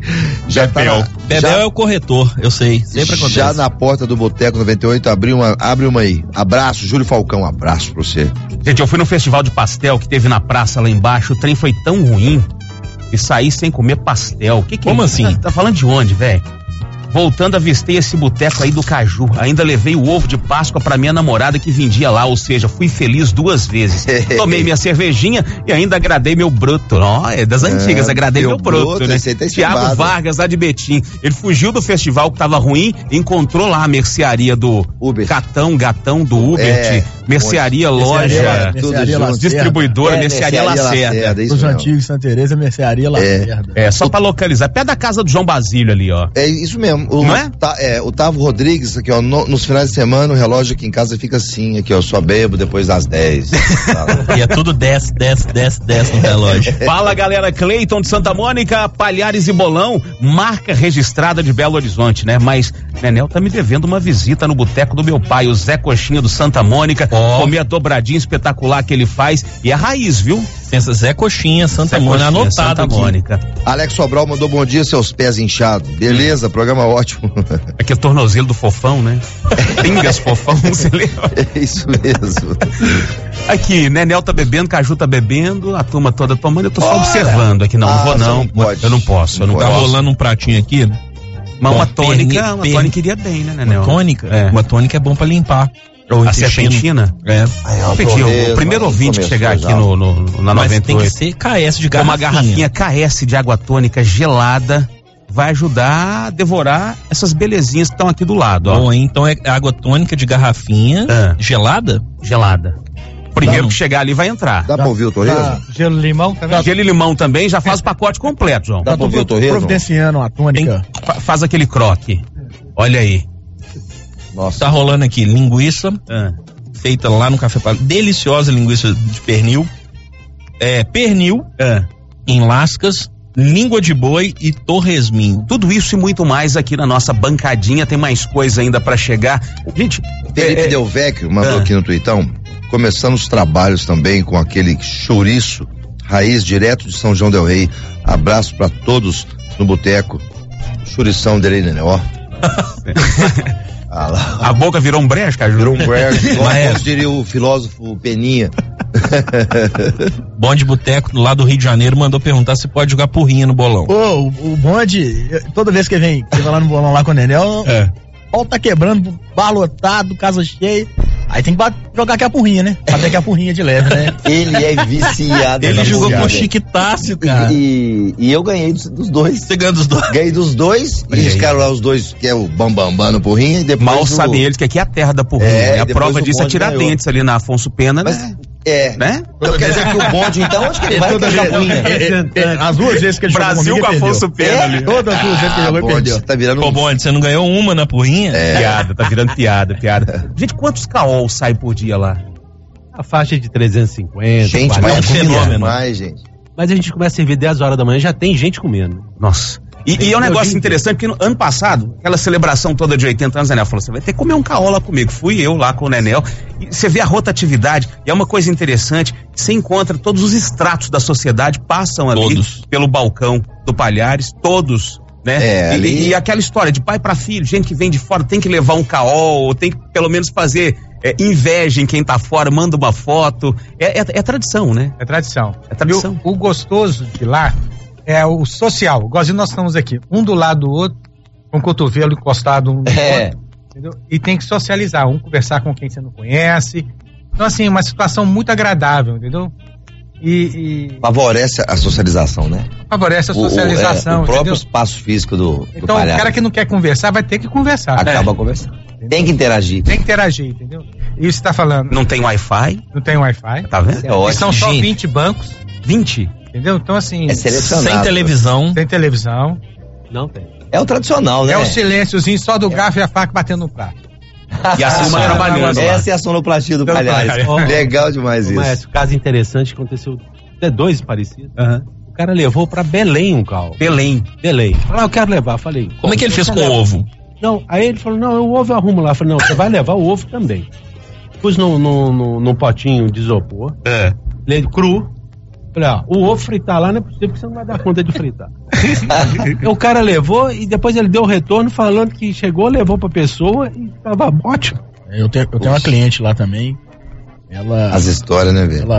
[SPEAKER 4] Bebel é o corretor, eu sei, sempre acontece.
[SPEAKER 3] Já na porta do Boteco 98, abre uma aí. Abraço, Júlio Falcão, abraço pra você.
[SPEAKER 2] Gente, eu fui no festival de pastel que teve na praça lá embaixo, o trem foi tão ruim e saí sem comer pastel.
[SPEAKER 4] Como assim?
[SPEAKER 2] Tá falando de onde, velho? Voltando, avistei esse boteco aí do Caju. Ainda levei o ovo de Páscoa pra minha namorada que vendia lá, ou seja, fui feliz 2 vezes. Tomei minha cervejinha e ainda agradei meu broto. É das antigas, agradei meu broto, né? Tiago Vargas, lá de Betim. Ele fugiu do festival que tava ruim, encontrou lá a mercearia do
[SPEAKER 3] Uber.
[SPEAKER 2] Gatão do Uber, mercearia, loja, distribuidora, mercearia Lacerda.
[SPEAKER 5] Os antigos Santa Teresa, mercearia Lacerda.
[SPEAKER 2] Só pra localizar, pé da casa do João Basílio ali, ó.
[SPEAKER 3] É isso mesmo. O Tavo Rodrigues, aqui, ó, nos finais de semana, o relógio aqui em casa fica assim, aqui, ó, só bebo depois das 10.
[SPEAKER 4] E é tudo 10 no relógio.
[SPEAKER 2] Fala, galera, Cleiton de Santa Mônica, Palhares e Bolão, marca registrada de Belo Horizonte, né? Mas Nenel tá me devendo uma visita no boteco do meu pai, o Zé Coxinha do Santa Mônica, comer a dobradinha espetacular que ele faz, e é raiz, viu?
[SPEAKER 4] Zé Coxinha, Santa Mônica, anotado
[SPEAKER 2] Santa Mônica.
[SPEAKER 3] Alex Sobral mandou bom dia, seus pés inchados. Beleza, programa ótimo.
[SPEAKER 2] Aqui é tornozelo do Fofão, né? Pingas Fofão, você lembra?
[SPEAKER 3] É isso mesmo.
[SPEAKER 2] Aqui, Nenel tá bebendo, Caju tá bebendo, a turma toda tomando, eu tô só observando aqui, não vou não. Eu não posso.
[SPEAKER 4] Tá rolando um pratinho aqui, né?
[SPEAKER 2] Mas uma tônica iria bem, né, Nenel?
[SPEAKER 4] Uma tônica é bom pra limpar.
[SPEAKER 2] A serpentina? O primeiro ouvinte que chegar aqui na 98.
[SPEAKER 4] Mas tem que ser KS de garrafinha.
[SPEAKER 2] Uma garrafinha KS de água tônica gelada vai ajudar a devorar essas belezinhas que estão aqui do lado, ó.
[SPEAKER 4] Bom, então é água tônica de garrafinha gelada?
[SPEAKER 2] Gelada. Primeiro que chegar ali vai entrar.
[SPEAKER 3] Dá pra ouvir o torresmo?
[SPEAKER 6] Gelo e limão também?
[SPEAKER 2] Gelo e limão também, já faz o pacote completo, João.
[SPEAKER 3] Dá pra ouvir o torresmo?
[SPEAKER 5] Providenciando a tônica.
[SPEAKER 2] Faz aquele croque. Olha aí.
[SPEAKER 4] Nossa. Tá rolando aqui linguiça feita lá no Café Palha. Deliciosa linguiça de pernil. Pernil em lascas, língua de boi e torresminho.
[SPEAKER 2] Tudo isso e muito mais aqui na nossa bancadinha. Tem mais coisa ainda pra chegar. Gente,
[SPEAKER 3] Felipe Del Vecchio mandou aqui no Tuitão. Começando os trabalhos também com aquele chouriço raiz direto de São João del Rei. Abraço pra todos no boteco. Chourição dele, né? Ó.
[SPEAKER 2] A boca virou um brejo, Caju?
[SPEAKER 3] Virou um brejo, como diria o filósofo Peninha.
[SPEAKER 4] Bonde Boteco, lá do Rio de Janeiro, mandou perguntar se pode jogar porrinha no bolão.
[SPEAKER 5] O bonde, toda vez que vem lá no bolão lá com o Nenel, o pau tá quebrando, bar lotado, casa cheia. Aí tem que jogar aqui a porrinha, né? Fazer aqui a porrinha de leve, né?
[SPEAKER 3] Ele é viciado.
[SPEAKER 4] Ele jogou com chiquitaço, cara.
[SPEAKER 3] E eu ganhei dos dois.
[SPEAKER 4] Você ganhou dos dois?
[SPEAKER 3] Ganhei dos dois. E eles ficaram lá os dois, que é o bambambam no porrinha. E depois
[SPEAKER 2] mal sabem eles que aqui é a terra da porrinha. Né? A prova disso é Tiradentes ali na Afonso Pena, né?
[SPEAKER 3] Né? Então quer dizer que o bonde, então, acho que ele vai jogar porrinha.
[SPEAKER 5] As 2 vezes que ele
[SPEAKER 2] Brasil
[SPEAKER 5] jogou
[SPEAKER 2] com Afonso Pena ali.
[SPEAKER 5] Todas as 2 vezes que ele jogou e perdeu.
[SPEAKER 3] Tá virando
[SPEAKER 4] Pô, bonde, você não ganhou uma na porrinha?
[SPEAKER 2] Piada, tá virando piada. Gente, quantos caol sai por dia lá?
[SPEAKER 7] A faixa de 350.
[SPEAKER 3] Gente,
[SPEAKER 7] 40,
[SPEAKER 3] mas é um
[SPEAKER 4] fenômeno.
[SPEAKER 3] mais, gente.
[SPEAKER 7] Mas a gente começa a servir 10 horas da manhã, já tem gente comendo.
[SPEAKER 2] Nossa. E é um negócio interessante, porque no ano passado, aquela celebração toda de 80 anos, o Nenel falou, você vai ter que comer um caol lá comigo. Fui eu lá com o Nenel, e você vê a rotatividade, e é uma coisa interessante, você encontra todos os estratos da sociedade, passam ali pelo balcão do Palhares, todos né? E aquela história de pai para filho, gente que vem de fora tem que levar um caol, tem que pelo menos fazer inveja em quem tá fora, manda uma foto. É tradição, né?
[SPEAKER 6] É tradição.
[SPEAKER 2] É tradição.
[SPEAKER 6] O gostoso de lá é o social. Igualzinho nós estamos aqui, um do lado do outro, com o cotovelo encostado um no outro, entendeu? E tem que socializar, conversar com quem você não conhece. Então, assim, uma situação muito agradável, entendeu? E
[SPEAKER 3] favorece a socialização, né?
[SPEAKER 6] Favorece a socialização.
[SPEAKER 3] O próprio espaço físico do
[SPEAKER 6] então,
[SPEAKER 3] palhaço.
[SPEAKER 6] O cara que não quer conversar vai ter que conversar.
[SPEAKER 3] Acaba conversando. Entendeu? Tem que interagir.
[SPEAKER 6] Tem que interagir, entendeu? Isso você tá falando.
[SPEAKER 2] Não tem Wi-Fi?
[SPEAKER 6] Não tem Wi-Fi.
[SPEAKER 2] Tá vendo?
[SPEAKER 3] É ótimo.
[SPEAKER 6] São só 20 bancos.
[SPEAKER 2] 20?
[SPEAKER 6] Entendeu? Então, assim.
[SPEAKER 3] É selecionado.
[SPEAKER 4] Sem televisão.
[SPEAKER 6] Sem televisão.
[SPEAKER 7] Não tem.
[SPEAKER 3] É o tradicional, né?
[SPEAKER 6] É o silênciozinho só do garfo e a faca batendo no prato.
[SPEAKER 2] E a turma trabalhando.
[SPEAKER 3] Essa é a sonoplastia do palhaço. Legal demais isso.
[SPEAKER 7] Mas caso interessante aconteceu, até 2 parecidos. O cara levou pra Belém um carro.
[SPEAKER 2] Belém.
[SPEAKER 7] Falei, eu quero levar. Falei,
[SPEAKER 4] como é que ele fez com o ovo?
[SPEAKER 7] Não, aí ele falou, não, o ovo eu arrumo lá. Falei, não, você vai levar o ovo também. Pus num potinho de isopor. Cru. Falei, o ovo fritar lá não é possível, porque você não vai dar conta de fritar. O cara levou e depois ele deu o retorno falando que chegou, levou pra pessoa e tava ótimo.
[SPEAKER 5] Eu tenho uma cliente lá também.
[SPEAKER 3] As histórias, né, velho?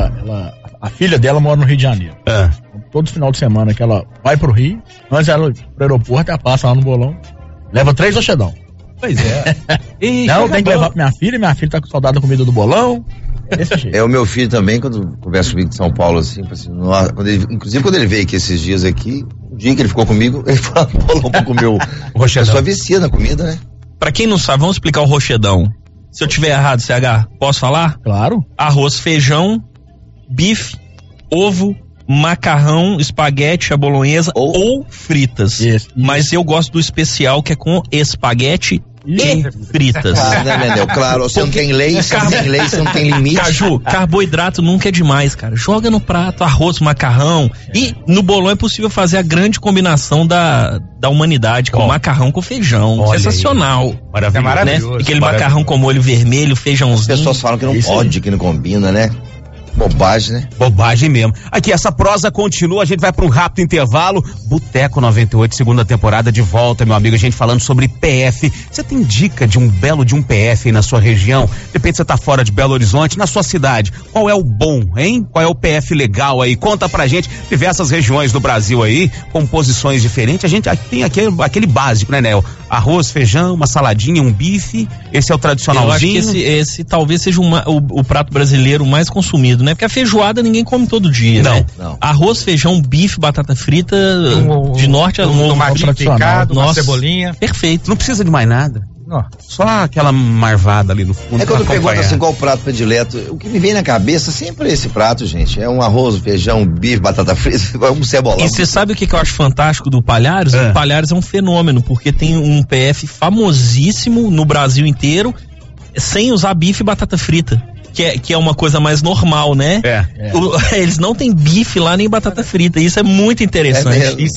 [SPEAKER 5] A filha dela mora no Rio de Janeiro. Todo final de semana que ela vai pro Rio, antes ela ir pro aeroporto, ela passa lá no bolão, leva 3 rochedão.
[SPEAKER 7] Pois é.
[SPEAKER 5] Não, tem que levar pra minha filha tá com saudade da comida do bolão. Desse jeito.
[SPEAKER 3] O meu filho também, quando conversa comigo de São Paulo, assim, inclusive quando ele veio aqui esses dias aqui, o dia que ele ficou comigo, ele falou, bolão pra comer o rochedão. A pessoa vicia na comida, né?
[SPEAKER 4] Pra quem não sabe, vamos explicar o rochedão. Se eu tiver errado, CH, posso falar?
[SPEAKER 5] Claro.
[SPEAKER 4] Arroz, feijão, bife, ovo, macarrão, espaguete, a bolonhesa ou fritas. Isso. Mas eu gosto do especial que é com espaguete e fritas.
[SPEAKER 3] Né, Menel? Claro, você não tem lei, você não tem limite.
[SPEAKER 4] Caju, carboidrato nunca é demais, cara. Joga no prato arroz, macarrão. E no bolão é possível fazer a grande combinação da humanidade, com macarrão com feijão.
[SPEAKER 2] Olha
[SPEAKER 4] sensacional.
[SPEAKER 2] Aí. Maravilhoso.
[SPEAKER 4] Né? Aquele macarrão com molho vermelho, feijãozinho.
[SPEAKER 3] As pessoas falam que não pode, que não combina, né? Bobagem, né?
[SPEAKER 2] Bobagem mesmo. Aqui, essa prosa continua, a gente vai para um rápido intervalo. Boteco 98, segunda temporada de volta, meu amigo. A gente falando sobre PF. Você tem dica de um PF aí na sua região? De repente você tá fora de Belo Horizonte, na sua cidade. Qual é o bom, hein? Qual é o PF legal aí? Conta pra gente. Diversas regiões do Brasil aí, composições diferentes. A gente tem aquele básico, né, Nel? Arroz, feijão, uma saladinha, um bife. Esse é o tradicionalzinho.
[SPEAKER 4] Eu acho que esse talvez seja o prato brasileiro mais consumido, né? Porque a feijoada ninguém come todo dia, né?
[SPEAKER 3] Não.
[SPEAKER 4] Arroz, feijão, bife, batata frita, de norte a
[SPEAKER 6] sul. Tomatinho picado, uma cebolinha.
[SPEAKER 4] Perfeito.
[SPEAKER 2] Não precisa de mais nada.
[SPEAKER 6] Não.
[SPEAKER 2] Só aquela marvada ali no fundo.
[SPEAKER 3] É quando pergunta assim qual o prato predileto, o que me vem na cabeça sempre é esse prato, gente. É um arroz, feijão, bife, batata frita, um cebolão.
[SPEAKER 4] E você sabe o que eu acho fantástico do Palhares? O Palhares é um fenômeno, porque tem um PF famosíssimo no Brasil inteiro, sem usar bife e batata frita. Que é uma coisa mais normal, né? Eles não têm bife lá nem batata frita. Isso é muito interessante.
[SPEAKER 6] E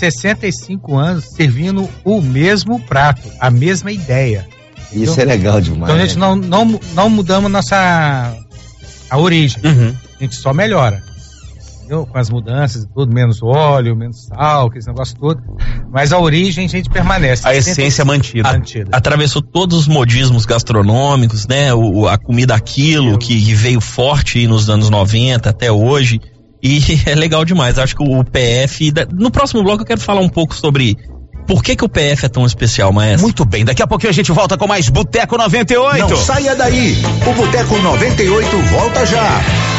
[SPEAKER 6] 65 anos servindo o mesmo prato, a mesma ideia.
[SPEAKER 3] Isso então, é legal demais.
[SPEAKER 6] Então a gente não mudamos a origem. A gente só melhora. Entendeu? Com as mudanças e tudo, menos óleo, menos sal, aquele negócio todo. Mas a origem a gente permanece.
[SPEAKER 2] A essência mantida.
[SPEAKER 4] Atravessou todos os modismos gastronômicos, né? A comida aquilo que veio forte nos anos 90 até hoje. E é legal demais. Acho que o PF... No próximo bloco eu quero falar um pouco sobre por que o PF é tão especial, maestro.
[SPEAKER 2] Muito bem, daqui a pouquinho a gente volta com mais Boteco 98.
[SPEAKER 1] Não saia daí, o Boteco 98 volta já.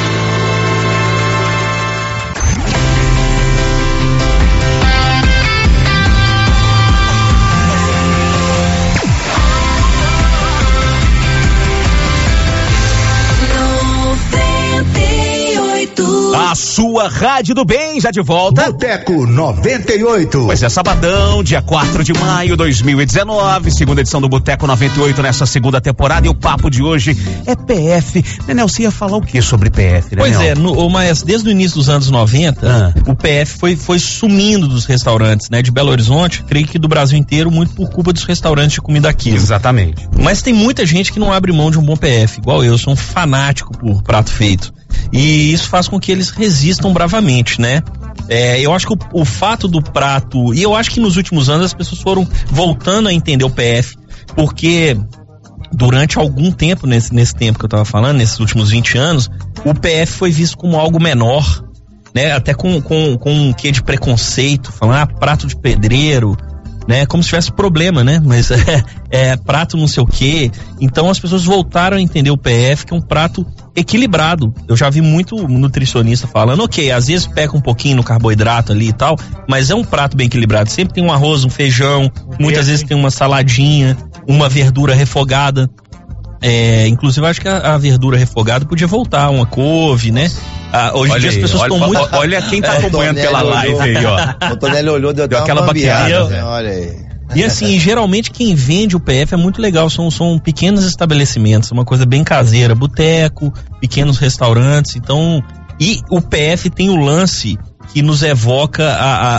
[SPEAKER 2] A sua Rádio do Bem, já de volta.
[SPEAKER 1] Boteco 98.
[SPEAKER 2] Pois é, sabadão, dia 4 de maio de 2019, segunda edição do Boteco 98 nessa segunda temporada. E o papo de hoje é PF. Nenel, você ia falar o que sobre PF, né?
[SPEAKER 4] Pois é, mas desde o início dos anos 90, o PF foi sumindo dos restaurantes, né? De Belo Horizonte, creio que do Brasil inteiro, muito por culpa dos restaurantes de comida aqui.
[SPEAKER 2] Exatamente.
[SPEAKER 4] Mas tem muita gente que não abre mão de um bom PF, igual eu, sou um fanático por prato feito. E isso faz com que eles resistam bravamente, né? Eu acho que o fato do prato, e eu acho que nos últimos anos as pessoas foram voltando a entender o PF, porque durante algum tempo, nesse tempo que eu tava falando, nesses últimos 20 anos, o PF foi visto como algo menor, né? Até com um quê de preconceito, falando, prato de pedreiro, né? Como se tivesse problema, né? Mas prato não sei o quê. Então as pessoas voltaram a entender o PF, que é um prato equilibrado. Eu já vi muito nutricionista falando, ok, às vezes peca um pouquinho no carboidrato ali e tal, mas é um prato bem equilibrado. Sempre tem um arroz, um feijão, muitas vezes tem uma saladinha, uma verdura refogada. Inclusive acho que a verdura refogada podia voltar, uma couve, né? Hoje em dia as pessoas estão muito...
[SPEAKER 2] Olha quem tá acompanhando pela live aí, ó.
[SPEAKER 3] O Tonelli olhou, deu
[SPEAKER 2] aquela baqueada.
[SPEAKER 3] Né? Olha aí.
[SPEAKER 4] E assim, geralmente quem vende o PF é muito legal, são pequenos estabelecimentos, uma coisa bem caseira, boteco, pequenos restaurantes, então... E o PF tem o lance que nos evoca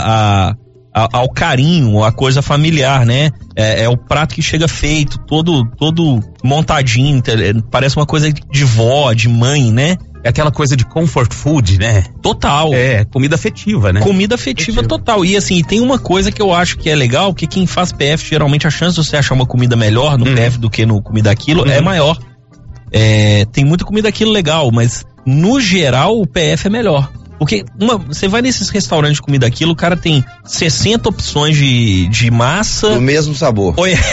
[SPEAKER 4] ao carinho, a coisa familiar, né? É o prato que chega feito, todo montadinho, parece uma coisa de vó, de mãe, né?
[SPEAKER 2] É aquela coisa de comfort food, né?
[SPEAKER 4] Total.
[SPEAKER 2] Comida afetiva, né?
[SPEAKER 4] Comida afetiva total. E assim, tem uma coisa que eu acho que é legal, que quem faz PF, geralmente a chance de você achar uma comida melhor no PF do que no Comida Aquilo é maior. Tem muita comida aquilo legal, mas no geral o PF é melhor. Porque você vai nesses restaurantes de comida aquilo, o cara tem 60 opções de massa.
[SPEAKER 3] Do mesmo sabor.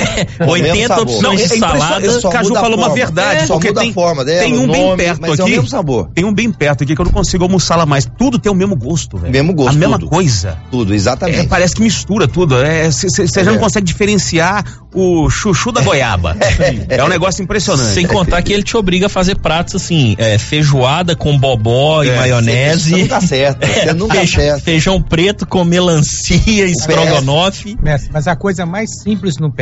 [SPEAKER 4] 80 opções de salada.
[SPEAKER 2] O Caju falou uma verdade.
[SPEAKER 3] Só muda a forma dela,
[SPEAKER 2] tem um bem perto
[SPEAKER 3] mas
[SPEAKER 2] aqui.
[SPEAKER 3] É o mesmo sabor.
[SPEAKER 2] Tem um bem perto aqui que eu não consigo almoçar lá mais. Tudo tem o mesmo gosto, velho.
[SPEAKER 3] Mesmo gosto.
[SPEAKER 2] A mesma coisa.
[SPEAKER 3] Tudo, exatamente.
[SPEAKER 2] Parece que mistura tudo. Você já não consegue diferenciar o chuchu da goiaba. É um negócio impressionante.
[SPEAKER 4] Sem contar que ele te obriga a fazer pratos assim, feijoada com bobó e maionese.
[SPEAKER 3] Você nunca acerta.
[SPEAKER 4] Feijão preto com melancia e estrogonofe.
[SPEAKER 6] Mas a coisa mais simples no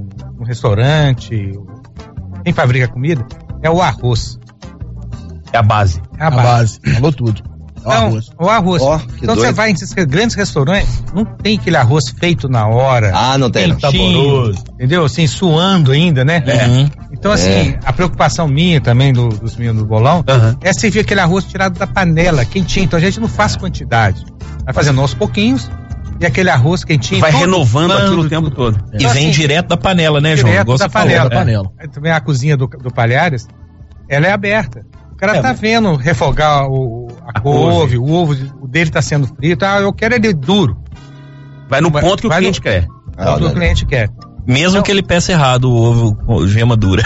[SPEAKER 6] restaurante, quem fabrica comida, é o arroz.
[SPEAKER 2] É a base.
[SPEAKER 5] É a base. Falou tudo.
[SPEAKER 6] O arroz. Então você vai em esses grandes restaurantes, não tem aquele arroz feito na hora.
[SPEAKER 3] Não tem.
[SPEAKER 6] Saboroso. Entendeu? Assim, suando ainda, né? Então, assim, a preocupação minha também dos meninos do bolão é servir aquele arroz tirado da panela, quentinho. Então a gente não faz quantidade. Vai fazendo aos pouquinhos e aquele arroz quentinho.
[SPEAKER 2] Vai renovando aquilo o tempo todo.
[SPEAKER 4] E então, vem direto da panela, né, João?
[SPEAKER 6] Direto da panela. Também a cozinha do Palhares, ela é aberta. O cara tá vendo refogar a couve, o ovo dele tá sendo frito. Eu quero ele duro.
[SPEAKER 2] Vai no ponto que o cliente quer.
[SPEAKER 6] O cliente quer.
[SPEAKER 4] Mesmo que ele peça errado o ovo com gema dura.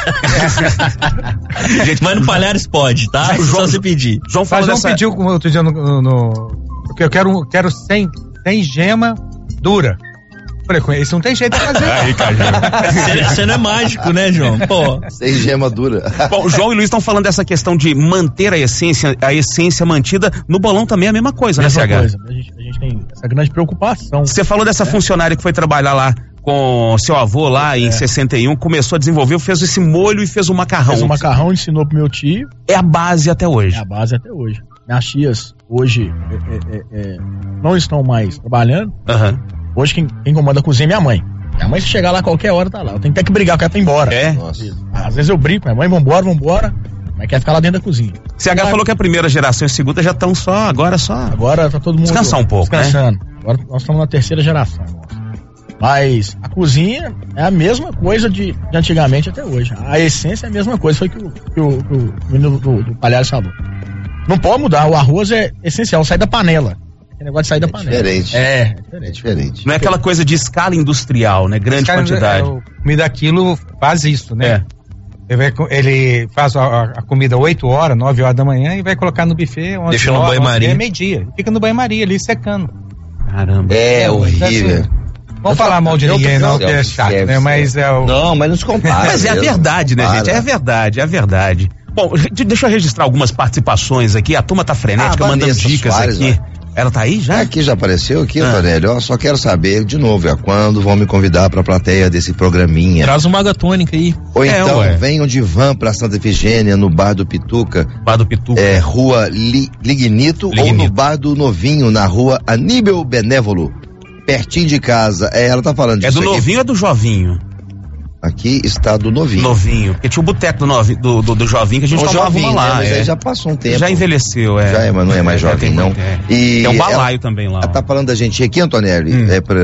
[SPEAKER 4] Gente, mas no Palhares pode, tá? Só se pedir.
[SPEAKER 6] João pediu outro dia porque eu quero sem gema dura. Falei, isso não tem jeito de fazer.
[SPEAKER 2] Aí,
[SPEAKER 4] você não é mágico, né, João? Pô.
[SPEAKER 3] Sem gema dura.
[SPEAKER 2] Bom, João e Luiz estão falando dessa questão de manter a essência mantida. No bolão também é a mesma coisa, né, CH?
[SPEAKER 5] A gente tem essa grande preocupação.
[SPEAKER 2] Você falou dessa funcionária que foi trabalhar lá com seu avô lá em 61, começou a desenvolver, fez esse molho e fez o macarrão.
[SPEAKER 5] Fez o macarrão, ensinou pro meu tio.
[SPEAKER 2] É a base até hoje.
[SPEAKER 5] É a base até hoje. Minhas tias hoje não estão mais trabalhando. Hoje quem comanda a cozinha é minha mãe. Minha mãe, se chegar lá a qualquer hora, tá lá. Eu tenho que ter que brigar com ela pra ir embora. Às vezes eu brigo com minha mãe, vambora. Mas quer ficar lá dentro da cozinha.
[SPEAKER 2] CH falou que a primeira geração e a segunda já estão agora
[SPEAKER 5] tá todo mundo
[SPEAKER 2] descansar um pouco,
[SPEAKER 5] descansando, né? Agora nós estamos na terceira geração. Mas a cozinha é a mesma coisa de antigamente até hoje. A essência é a mesma coisa, foi que o menino do Palhares falou. Não pode mudar, o arroz é essencial, sai da panela. Aquele negócio de sair da panela.
[SPEAKER 3] Diferente.
[SPEAKER 5] É
[SPEAKER 3] diferente.
[SPEAKER 2] Não é aquela coisa de escala industrial, né? Grande quantidade.
[SPEAKER 6] Comida Aquilo faz isso, né? Ele faz a comida 8 horas, 9 horas da manhã e vai colocar no buffet 11
[SPEAKER 4] deixa no banho-maria.
[SPEAKER 6] Meio-dia. Fica no banho-maria ali secando.
[SPEAKER 2] Caramba.
[SPEAKER 3] É horrível.
[SPEAKER 6] Vamos falar mal de ninguém, não, que é chato, né? Mas
[SPEAKER 3] Não, mas não se compara.
[SPEAKER 2] Mas é a verdade, né, gente? É a verdade. Bom, deixa eu registrar algumas participações aqui. A turma tá frenética, mandando dicas aqui. Ela tá aí já?
[SPEAKER 3] Aqui já apareceu aqui, Tonelli. Eu só quero saber, de novo, quando vão me convidar pra plateia desse programinha.
[SPEAKER 4] Traz uma gatônica aí.
[SPEAKER 3] Ou então, venham de van pra Santa Efigênia, no Bar do Pituca.
[SPEAKER 2] Bar do Pituca.
[SPEAKER 3] Rua Lignito, ou no Bar do Novinho, na rua Aníbal Benévolo. Pertinho de casa. Ela tá falando disso.
[SPEAKER 2] É do Novinho ou é do Jovinho?
[SPEAKER 3] Aqui está do novinho.
[SPEAKER 2] Novinho. Porque tinha o boteco do jovinho que a gente tomava
[SPEAKER 3] jovinho,
[SPEAKER 2] uma lá.
[SPEAKER 3] Mas aí já passou um tempo.
[SPEAKER 2] Já envelheceu,
[SPEAKER 3] mas não é mais jovem, não.
[SPEAKER 2] E tem um balaio também lá.
[SPEAKER 3] Ela tá falando da gente aqui, Antonelli,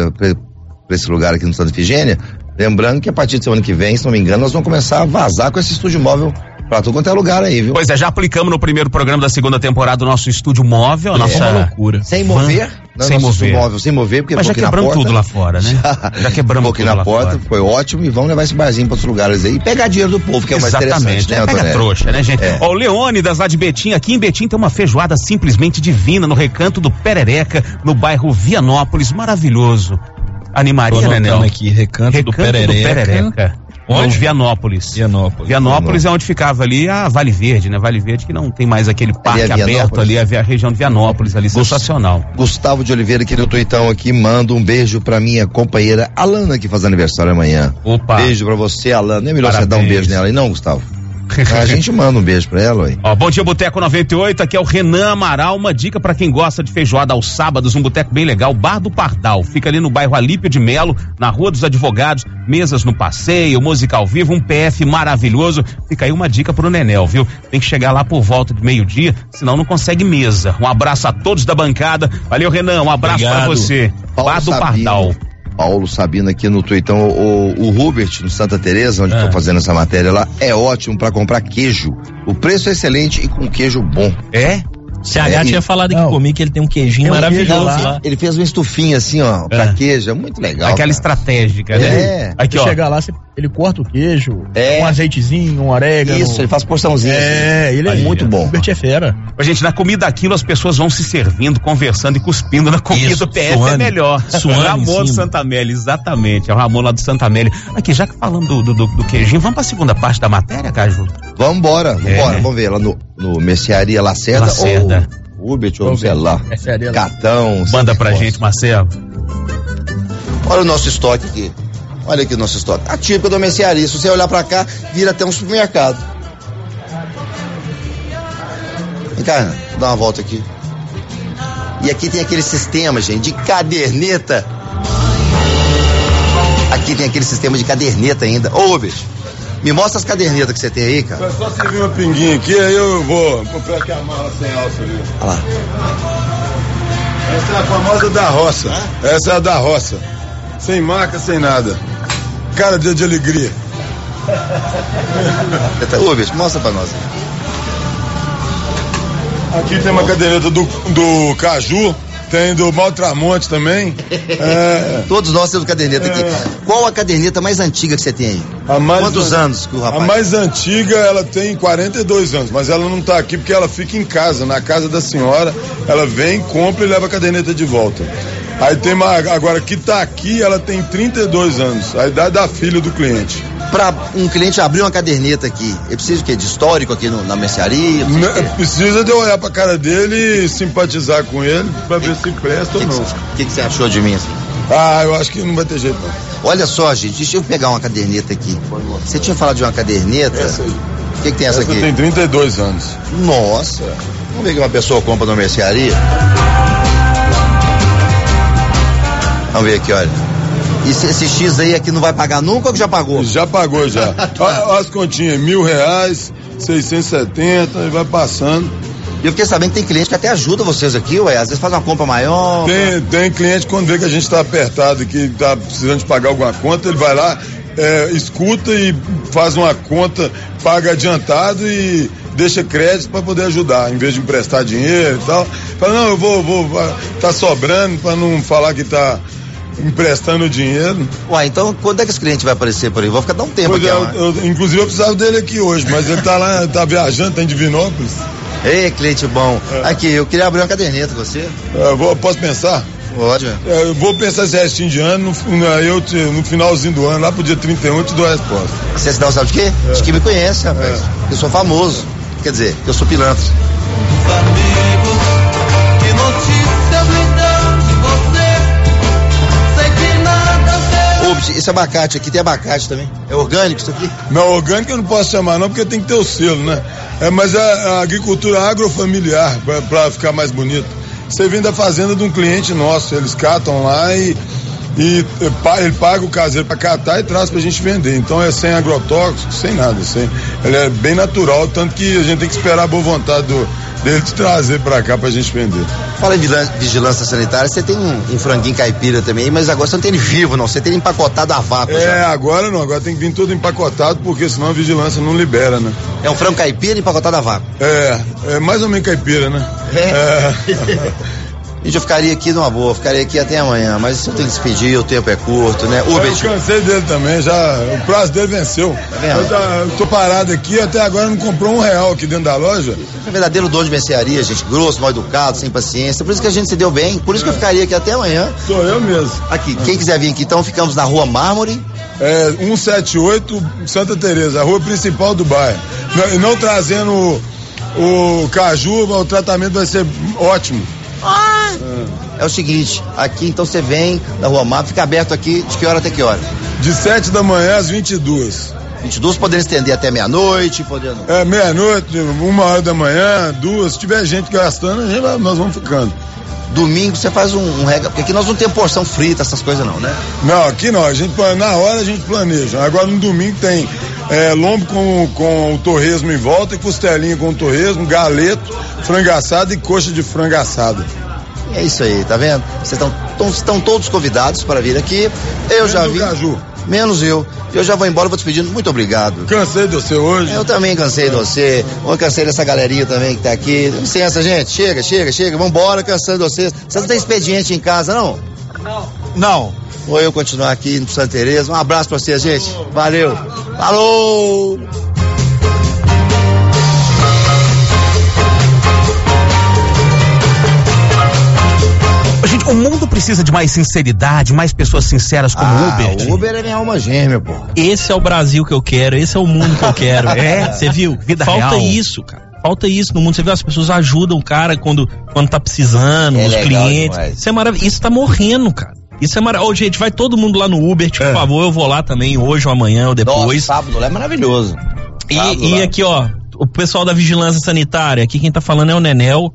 [SPEAKER 3] pra esse lugar aqui no Santa Efigênia. Lembrando que a partir de semana que vem, se não me engano, nós vamos começar a vazar com esse estúdio móvel pra tudo quanto é lugar aí, viu?
[SPEAKER 2] Pois é, já aplicamos no primeiro programa da segunda temporada o nosso estúdio móvel, a nossa
[SPEAKER 3] loucura. Sem mover?
[SPEAKER 2] Sem mover.
[SPEAKER 3] Móvel, sem mover, porque
[SPEAKER 2] mas já quebramos tudo lá fora, né? Já quebramos tudo
[SPEAKER 3] na porta, foi ótimo, e vamos levar esse barzinho pra outros lugares aí e pegar dinheiro do povo, que é o mais interessante, né,
[SPEAKER 2] Pega trouxa, né, gente? Ó, o Leônidas lá de Betim, aqui em Betim tem uma feijoada simplesmente divina no Recanto do Perereca, no bairro Vianópolis, maravilhoso. Animaria, né, Nel?
[SPEAKER 4] Aqui, Recanto do Perereca.
[SPEAKER 2] Onde? Vianópolis. Vianópolis é onde ficava ali a Vale Verde, né? Vale Verde que não tem mais aquele parque aberto ali, a região de Vianópolis ali, sensacional.
[SPEAKER 3] Gustavo de Oliveira, que no Tuitão aqui, manda um beijo pra minha companheira Alana, que faz aniversário amanhã.
[SPEAKER 2] Opa.
[SPEAKER 3] Beijo pra você, Alana. Não é melhor você dar um beijo nela aí, não, Gustavo? A gente manda um beijo pra ela, ué.
[SPEAKER 2] Ó, bom dia, Boteco 98, aqui é o Renan Amaral, uma dica pra quem gosta de feijoada aos sábados, um boteco bem legal, Bar do Pardal, fica ali no bairro Alípio de Melo, na Rua dos Advogados, mesas no passeio, música ao vivo, um PF maravilhoso, fica aí uma dica pro Nenel, viu? Tem que chegar lá por volta de meio-dia, senão não consegue mesa. Um abraço a todos da bancada, valeu, Renan, um abraço pra você. Bar do Pardal.
[SPEAKER 3] Paulo Sabino aqui no Tuitão, o Hubert no Santa Teresa, onde estou fazendo essa matéria lá, é ótimo para comprar queijo. O preço é excelente e com queijo bom.
[SPEAKER 2] É?
[SPEAKER 4] CH tinha falado aqui comigo que ele tem um queijinho maravilhoso lá.
[SPEAKER 3] Ele fez uma estufinha assim, ó, pra queijo, é muito legal.
[SPEAKER 2] Aquela estratégica, né?
[SPEAKER 5] Aqui, ó. Chegar lá, ele corta o queijo, um azeitezinho, um orégano.
[SPEAKER 3] Isso, ele faz porçãozinha.
[SPEAKER 5] Ele é muito bom. O Hubert é fera.
[SPEAKER 2] Gente, na comida aquilo as pessoas vão se servindo, conversando e cuspindo na comida. Isso, o PF Suane. É melhor.
[SPEAKER 4] Ramon
[SPEAKER 2] do Santa Amélia, exatamente. É o Ramon lá do Santa Amélia. Aqui, já que falando do queijinho, vamos pra segunda parte da matéria, Caju?
[SPEAKER 3] Vambora. Vamos ver lá no Mercearia Lacerda. Hubert, ou sei lá, Catão.
[SPEAKER 2] Manda pra gente, Marcelo.
[SPEAKER 3] Olha o nosso estoque aqui. Olha aqui o nosso estoque. A típica do mercearia. Se você olhar pra cá, vira até um supermercado. Vem cá, vou dar uma volta aqui. E aqui tem aquele sistema, gente, de caderneta. Aqui tem aquele sistema de caderneta ainda. Ô, Hubert, me mostra as cadernetas que você tem aí, cara.
[SPEAKER 8] É só servir uma pinguinha aqui, aí eu vou comprar aqui a mala sem alça ali.
[SPEAKER 3] Olha lá.
[SPEAKER 8] Essa é a famosa da roça. Essa é a da roça. Sem marca, sem nada. Cara, dia de alegria.
[SPEAKER 3] Ô, bicho, mostra pra nós.
[SPEAKER 8] Aqui tem uma caderneta do Caju. Tem do Maltramonte também.
[SPEAKER 3] Todos nós temos caderneta aqui. Qual a caderneta mais antiga que você tem aí? Quantos anos que o rapaz?
[SPEAKER 8] A mais antiga, ela tem 42 anos, mas ela não tá aqui porque ela fica em casa, na casa da senhora. Ela vem, compra e leva a caderneta de volta. Aí tem agora que tá aqui, ela tem 32 anos, a idade da filha do cliente.
[SPEAKER 3] Pra um cliente abrir uma caderneta aqui, ele precisa de quê? De histórico aqui na mercearia?
[SPEAKER 8] Precisa de olhar pra cara dele e simpatizar com ele pra ver se presta ou não.
[SPEAKER 3] O que você achou de mim assim?
[SPEAKER 8] Eu acho que não vai ter jeito não.
[SPEAKER 3] Olha só, gente, deixa eu pegar uma caderneta aqui. Você tinha falado de uma caderneta?
[SPEAKER 8] Essa aí.
[SPEAKER 3] O que tem essa aqui?
[SPEAKER 8] Tem 32 anos.
[SPEAKER 3] Nossa. Vamos ver que uma pessoa compra na mercearia. Vamos ver aqui, olha. E esse X aí aqui não vai pagar nunca ou que já pagou?
[SPEAKER 8] Já pagou, já. Olha as continhas, R$1.000, 670 e vai passando.
[SPEAKER 3] E eu fiquei sabendo que tem cliente que até ajuda vocês aqui, ué. Às vezes faz uma compra maior.
[SPEAKER 8] Tem cliente quando vê que a gente tá apertado aqui, tá precisando de pagar alguma conta, ele vai lá, escuta e faz uma conta, paga adiantado e deixa crédito para poder ajudar, em vez de emprestar dinheiro e tal. Fala, não, eu vou tá sobrando para não falar que tá emprestando dinheiro.
[SPEAKER 3] Ué, então quando é que esse cliente vai aparecer por aí? Vou ficar dar um tempo aqui.
[SPEAKER 8] Inclusive eu precisava dele aqui hoje, mas ele tá lá, tá viajando, tá em Divinópolis.
[SPEAKER 3] Ei, cliente bom. Aqui, eu queria abrir uma caderneta com você.
[SPEAKER 8] Posso pensar?
[SPEAKER 3] Pode.
[SPEAKER 8] Eu vou pensar esse restinho de ano, no finalzinho do ano, lá pro dia 31 eu te dou a resposta.
[SPEAKER 3] Você se dá, sabe de quê? Acho que me conhece, rapaz. Eu sou famoso. Quer dizer, eu sou pilantra. Esse abacate aqui, tem abacate também. É orgânico isso aqui?
[SPEAKER 8] Não, orgânico eu não posso chamar não, porque tem que ter o selo, né? Mas a agricultura agrofamiliar, pra ficar mais bonito. Você vem da fazenda de um cliente nosso, eles catam lá e e ele paga o caseiro para catar e traz pra gente vender. Então é sem agrotóxico, sem nada, ele é bem natural, tanto que a gente tem que esperar a boa vontade dele te trazer pra cá pra gente vender.
[SPEAKER 3] Fala em vigilância sanitária, você tem um franguinho caipira também, mas agora você não tem ele vivo não, você tem ele empacotado a vácuo já.
[SPEAKER 8] Agora não, agora tem que vir tudo empacotado, porque senão a vigilância não libera, né?
[SPEAKER 3] É um frango caipira empacotado a vácuo.
[SPEAKER 8] É mais ou menos caipira, né?
[SPEAKER 3] Gente, eu ficaria aqui numa boa, ficaria aqui até amanhã, mas eu tenho que despedir, o tempo é curto, né?
[SPEAKER 8] Eu cansei dele também, o prazo dele venceu. Eu tô parado aqui, até agora não comprou R$1 aqui dentro da loja.
[SPEAKER 3] É um verdadeiro dono de mercearia, gente, grosso, mal educado, sem paciência, por isso que a gente se deu bem, por isso que eu ficaria aqui até amanhã.
[SPEAKER 8] Sou eu mesmo.
[SPEAKER 3] Aqui, quem quiser vir aqui, então, ficamos na Rua Mármore.
[SPEAKER 8] 178 Santa Teresa, a rua principal do bairro. Não trazendo o caju, o tratamento vai ser ótimo.
[SPEAKER 3] É o seguinte, aqui então você vem da Rua Mármore, fica aberto aqui de que hora até que hora?
[SPEAKER 8] De 7 da manhã às 22.
[SPEAKER 3] 22 podendo estender até meia-noite, podendo...
[SPEAKER 8] meia-noite, 1h da manhã, 2, se tiver gente gastando, nós vamos ficando.
[SPEAKER 3] Domingo você faz um regra, porque aqui nós não temos porção frita, essas coisas não, né?
[SPEAKER 8] Não, aqui não, na hora a gente planeja. Agora no domingo tem lombo com o torresmo em volta, e costelinha com o torresmo, galeto, frango assado e coxa de frango assada.
[SPEAKER 3] É isso aí, tá vendo? Vocês estão todos convidados para vir aqui. Eu já vi. Menos eu. Eu já vou embora, vou despedindo. Muito obrigado.
[SPEAKER 8] Cansei de você hoje.
[SPEAKER 3] Eu também cansei de você. Eu cansei dessa galerinha também que tá aqui. Licença, gente. Chega. Vambora, cansando de vocês. Vocês não tem expediente em casa, não?
[SPEAKER 5] Não.
[SPEAKER 3] Vou eu continuar aqui no Santa Teresa. Um abraço pra vocês, gente. Valeu. Falou!
[SPEAKER 2] Gente, o mundo precisa de mais sinceridade, mais pessoas sinceras como o Uber.
[SPEAKER 3] O Uber é minha alma gêmea, pô.
[SPEAKER 4] Esse é o Brasil que eu quero, esse é o mundo que eu quero. Você viu?
[SPEAKER 2] Vida
[SPEAKER 4] Falta
[SPEAKER 2] real.
[SPEAKER 4] isso, cara. Falta isso no mundo. Você vê, as pessoas ajudam o cara quando tá precisando, os clientes.
[SPEAKER 3] Demais.
[SPEAKER 4] Isso é maravilhoso. Isso tá morrendo, cara. Isso é maravilhoso. Gente, vai todo mundo lá no Uber, por favor, eu vou lá também hoje ou amanhã ou depois.
[SPEAKER 3] Nossa, sábado lá é maravilhoso.
[SPEAKER 4] E aqui, ó, o pessoal da Vigilância Sanitária, aqui quem tá falando é o Nenel.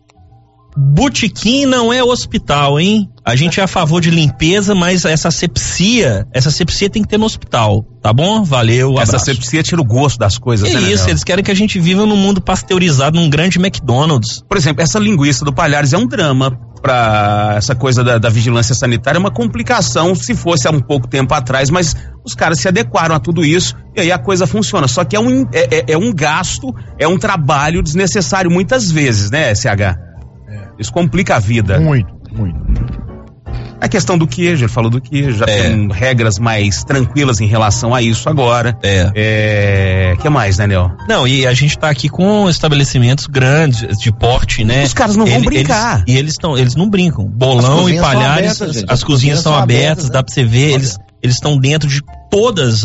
[SPEAKER 4] Botequim não é hospital, hein? A gente é a favor de limpeza, mas essa sepsia tem que ter no hospital, tá bom? Valeu, abraço.
[SPEAKER 2] Essa sepsia tira o gosto das coisas, né?
[SPEAKER 4] Isso, eles querem que a gente viva num mundo pasteurizado, num grande McDonald's.
[SPEAKER 2] Por exemplo, essa linguiça do Palhares é um drama pra essa coisa da vigilância sanitária, é uma complicação se fosse há um pouco tempo atrás, mas os caras se adequaram a tudo isso e aí a coisa funciona. Só que é um gasto, é um trabalho desnecessário muitas vezes, né, SH? Isso complica a vida.
[SPEAKER 5] Muito.
[SPEAKER 2] A questão do queijo, ele falou do queijo, já tem regras mais tranquilas em relação a isso agora. Que mais, né, Nel?
[SPEAKER 4] Não, e a gente tá aqui com estabelecimentos grandes, de porte, né?
[SPEAKER 2] Os caras não vão brincar.
[SPEAKER 4] Eles não brincam. Bolão e Palhares, as cozinhas estão abertas, dá pra você ver, eles estão dentro de todas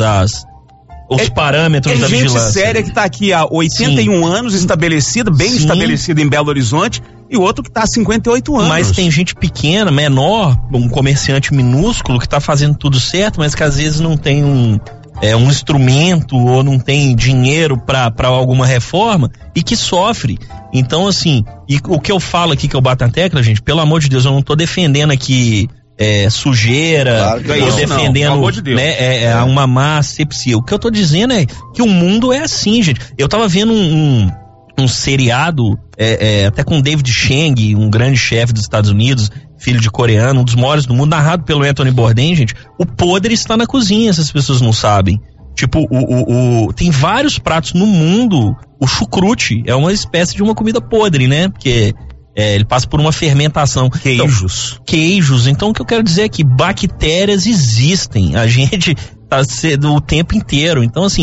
[SPEAKER 4] os parâmetros da vigilância.
[SPEAKER 2] É gente séria que tá aqui há 81 anos, estabelecida, bem estabelecida em Belo Horizonte, e outro que tá há 58 anos.
[SPEAKER 4] Mas tem gente pequena, menor, um comerciante minúsculo que tá fazendo tudo certo, mas que às vezes não tem um instrumento ou não tem dinheiro pra alguma reforma e que sofre. Então, assim, e o que eu falo aqui, que eu bato na tecla, gente, pelo amor de Deus, eu não tô defendendo aqui sujeira,
[SPEAKER 3] claro que
[SPEAKER 4] tô defendendo uma má asepsia. O que eu tô dizendo é que o mundo é assim, gente. Eu tava vendo um seriado, até com David Chang, um grande chefe dos Estados Unidos, filho de coreano, um dos maiores do mundo, narrado pelo Anthony Bourdain, gente. O podre está na cozinha, essas pessoas não sabem. Tipo, tem vários pratos no mundo. O chucrute é uma espécie de uma comida podre, né? Porque ele passa por uma fermentação. Queijos. Então o que eu quero dizer é que bactérias existem. A gente tá sendo o tempo inteiro. Então, assim,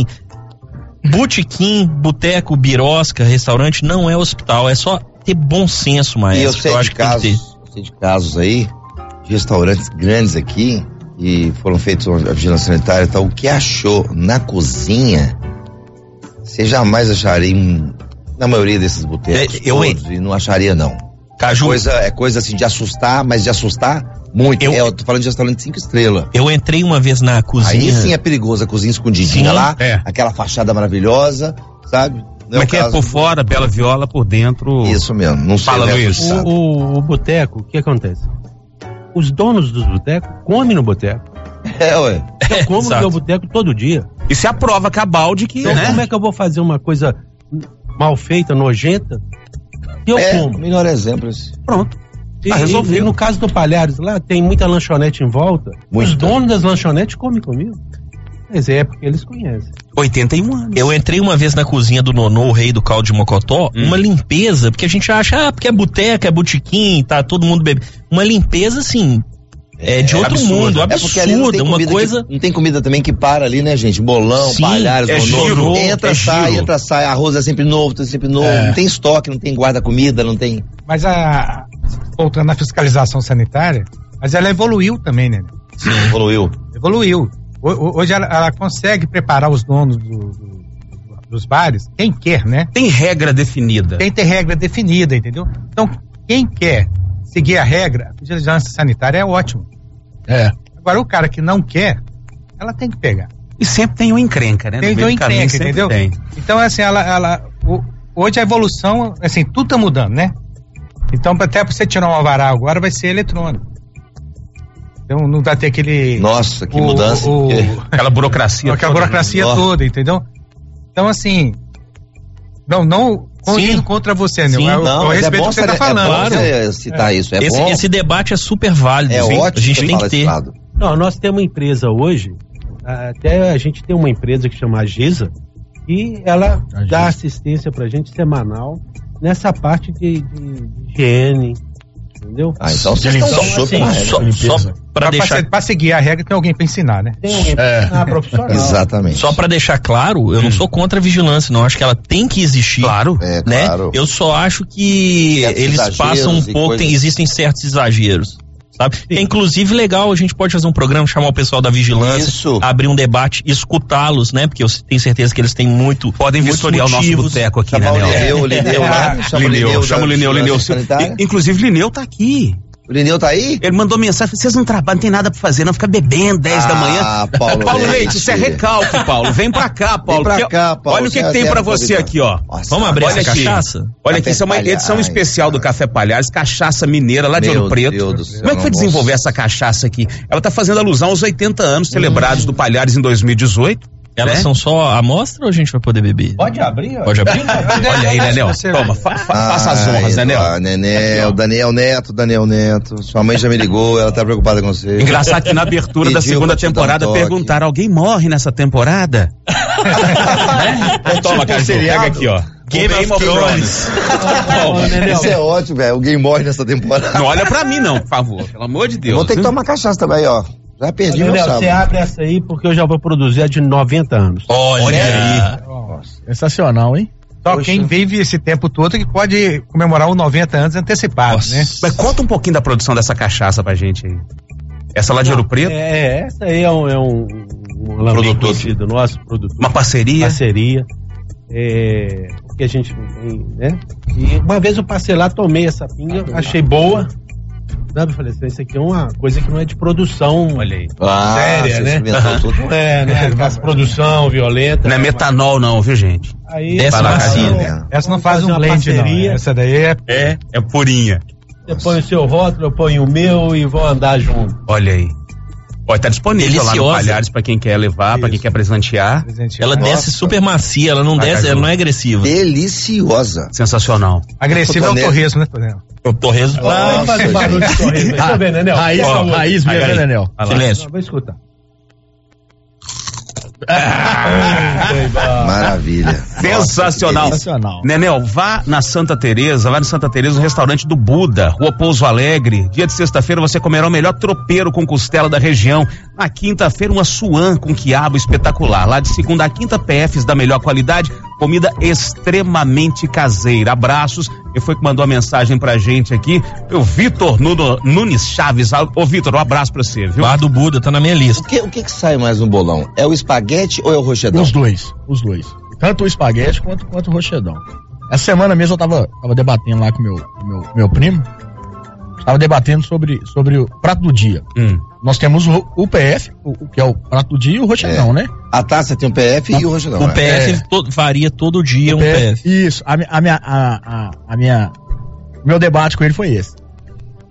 [SPEAKER 4] botequim, boteco, birosca, restaurante não é hospital. É só ter bom senso, maestro.
[SPEAKER 3] Eu acho que tem que ter. Eu sei de casos aí, de restaurantes grandes aqui, e foram feitos a vigilância sanitária e tal. O que achou na cozinha, você jamais acharia na maioria desses botecos e não acharia não.
[SPEAKER 4] Caju.
[SPEAKER 3] É coisa assim de assustar, mas de assustar muito. Eu tô falando de restaurante 5 estrelas.
[SPEAKER 4] Eu entrei uma vez na cozinha.
[SPEAKER 3] Aí sim é perigoso, a cozinha escondidinha lá, aquela fachada maravilhosa, sabe?
[SPEAKER 2] Como é que é por fora, bela viola, por dentro.
[SPEAKER 3] Isso mesmo, não
[SPEAKER 2] fala isso.
[SPEAKER 7] O boteco, o que acontece? Os donos dos botecos comem no boteco.
[SPEAKER 3] Ué.
[SPEAKER 7] Eu como no meu boteco todo dia.
[SPEAKER 2] Isso é a prova cabal de que,
[SPEAKER 7] então,
[SPEAKER 2] né?
[SPEAKER 7] Como é que eu vou fazer uma coisa mal feita, nojenta? E eu como.
[SPEAKER 3] Melhor exemplo esse.
[SPEAKER 2] Pronto.
[SPEAKER 7] E no caso do Palhares, lá tem muita lanchonete em volta. Os donos das lanchonetes comem comigo. Mas é porque eles conhecem.
[SPEAKER 2] 81 anos.
[SPEAKER 4] Eu entrei uma vez na cozinha do Nonô, o rei do caldo de Mocotó, uma limpeza, porque a gente acha, porque é boteca, é botequim, tá todo mundo bebendo. Uma limpeza, assim, de outro mundo, absurda, uma coisa...
[SPEAKER 3] Não tem comida também que para ali, né, gente? Bolão, Palhares,
[SPEAKER 2] Nonô.
[SPEAKER 3] Entra, sai, arroz é sempre novo, não tem estoque, não tem guarda-comida, não tem...
[SPEAKER 6] Mas voltando à fiscalização sanitária, mas ela evoluiu também, né?
[SPEAKER 3] Sim, evoluiu.
[SPEAKER 6] Hoje ela consegue preparar os donos dos bares, quem quer, né?
[SPEAKER 2] Tem regra definida.
[SPEAKER 6] Tem regra definida, entendeu? Então, quem quer seguir a regra, a vigilância sanitária é ótimo. Agora, o cara que não quer, ela tem que pegar.
[SPEAKER 2] E sempre tem um encrenca, né?
[SPEAKER 6] Tem um encrenca, entendeu? Então, assim, hoje a evolução, assim, tudo tá mudando, né? Então, até pra você tirar um alvará agora, vai ser eletrônico. Então não dá ter aquele...
[SPEAKER 3] Nossa, que mudança.
[SPEAKER 2] Aquela burocracia.
[SPEAKER 6] Aquela burocracia toda, entendeu? Então, assim, não indo contra você, né? Eu respeito o que você tá falando.
[SPEAKER 3] Claro. Você citar isso, bom.
[SPEAKER 4] Esse debate é super válido.
[SPEAKER 3] Ótimo.
[SPEAKER 4] A gente tem que ter.
[SPEAKER 7] Não, nós temos uma empresa hoje, até a gente tem uma empresa que chama Agisa, e ela dá assistência pra gente semanal nessa parte de higiene, entendeu?
[SPEAKER 3] Então vocês estão
[SPEAKER 4] só para deixar...
[SPEAKER 6] Pra seguir a regra tem alguém pra ensinar, né?
[SPEAKER 7] Tem alguém pra ensinar, profissional.
[SPEAKER 3] Exatamente.
[SPEAKER 4] Só pra deixar claro, eu não sou contra a vigilância, não. Acho que ela tem que existir.
[SPEAKER 2] Claro.
[SPEAKER 4] Né?
[SPEAKER 3] Claro.
[SPEAKER 4] Eu só acho que eles passam um pouco, existem certos exageros. Sabe? É inclusive legal, a gente pode fazer um programa, chamar o pessoal da vigilância, abrir um debate, escutá-los, né? Porque eu tenho certeza que eles têm
[SPEAKER 2] podem vistoriar o nosso boteco aqui, né, Lineu? Chama o Lineu. Inclusive, Lineu tá aqui.
[SPEAKER 3] O Lineu tá aí?
[SPEAKER 2] Ele mandou mensagem, vocês não trabalham, não tem nada pra fazer, não fica bebendo 10 da manhã. Paulo Leite, isso é recalque, Paulo. Vem pra cá, Paulo.
[SPEAKER 3] Paulo.
[SPEAKER 2] Olha o que tem pra você aqui, ó.
[SPEAKER 3] Nossa,
[SPEAKER 4] vamos abrir essa cachaça?
[SPEAKER 2] Olha aqui, isso é uma edição especial do Café Palhares, cachaça mineira lá de Ouro Preto. Como é que foi desenvolver essa cachaça aqui? Ela tá fazendo alusão aos 80 anos celebrados do Palhares em 2018.
[SPEAKER 4] Elas são só amostra ou a gente vai poder beber?
[SPEAKER 6] Pode abrir.
[SPEAKER 4] Pode abrir?
[SPEAKER 2] Olha aí, Nenel. Toma, faça as honras, Nenel.
[SPEAKER 3] Daniel Neto. Sua mãe já me ligou, ela tá preocupada com você.
[SPEAKER 2] Engraçado que na abertura da segunda temporada perguntaram: alguém morre nessa temporada? Toma, Caju, pega aqui, ó.
[SPEAKER 4] Game of Thrones.
[SPEAKER 3] Isso é ótimo, velho. Alguém morre nessa temporada.
[SPEAKER 2] Não olha pra mim, não, por favor. Pelo amor de Deus.
[SPEAKER 3] Vou ter que tomar cachaça também, ó. Já perdi meu sábado.
[SPEAKER 7] Você abre essa aí porque eu já vou produzir a de 90 anos.
[SPEAKER 2] Olha aí.
[SPEAKER 5] Sensacional, hein?
[SPEAKER 6] Só quem vive esse tempo todo que pode comemorar os 90 anos antecipados, né?
[SPEAKER 2] Mas conta um pouquinho da produção dessa cachaça pra gente aí. Essa lá de Ouro Preto?
[SPEAKER 7] Essa aí é um produtor conhecido nosso, produtor.
[SPEAKER 2] Uma parceria?
[SPEAKER 7] Porque a gente tem, né? E uma vez eu passei lá, tomei essa pinga, achei boa. Eu falei assim, isso aqui é uma coisa que não é de produção.
[SPEAKER 2] Olha aí.
[SPEAKER 7] Séria, né? Não é, né? Produção violenta.
[SPEAKER 2] Não é metanol, não, viu, gente?
[SPEAKER 7] Aí,
[SPEAKER 6] essa não faz um blend, não. Essa daí
[SPEAKER 2] é purinha.
[SPEAKER 7] Você põe o seu rótulo, eu ponho o meu e vou andar junto.
[SPEAKER 2] Olha aí. Ó, tá disponível lá no Palhares pra quem quer levar, pra quem quer presentear.
[SPEAKER 4] Ela desce super macia, ela não desce, ela não é agressiva.
[SPEAKER 3] Deliciosa.
[SPEAKER 2] Sensacional.
[SPEAKER 6] Agressiva é o torresmo, né, Tonel?
[SPEAKER 4] O torresmo.
[SPEAKER 7] Faz barulho de torresmo. Deixa eu ver, Nenel.
[SPEAKER 5] Raiz mesmo, né, Nenel?
[SPEAKER 4] Silêncio.
[SPEAKER 7] Vou escutar.
[SPEAKER 3] Maravilha.
[SPEAKER 2] Sensacional. Nenel, vá na Santa Teresa, no restaurante do Buda, Rua Pouso Alegre. Dia de sexta-feira você comerá o melhor tropeiro com costela da região. Na quinta-feira, uma suã com quiabo espetacular. Lá de segunda a quinta, PFs da melhor qualidade, comida extremamente caseira. Abraços. Quem foi que mandou a mensagem pra gente aqui? O Vitor Nunes Chaves. Ô, Vitor, um abraço pra você, viu?
[SPEAKER 4] Bar do Buda, tá na minha lista.
[SPEAKER 3] O que sai mais no bolão? É o espaguete ou é o rochedão?
[SPEAKER 5] Os dois. Tanto o espaguete quanto o rochedão. Essa semana mesmo eu tava debatendo lá com meu primo. Tava debatendo sobre o prato do dia. Nós temos o PF, que é o prato do dia, e o rochedão, né?
[SPEAKER 3] A taça tem o PF e o rochedão.
[SPEAKER 4] O PF varia todo dia um PF.
[SPEAKER 5] Isso. Meu debate com ele foi esse.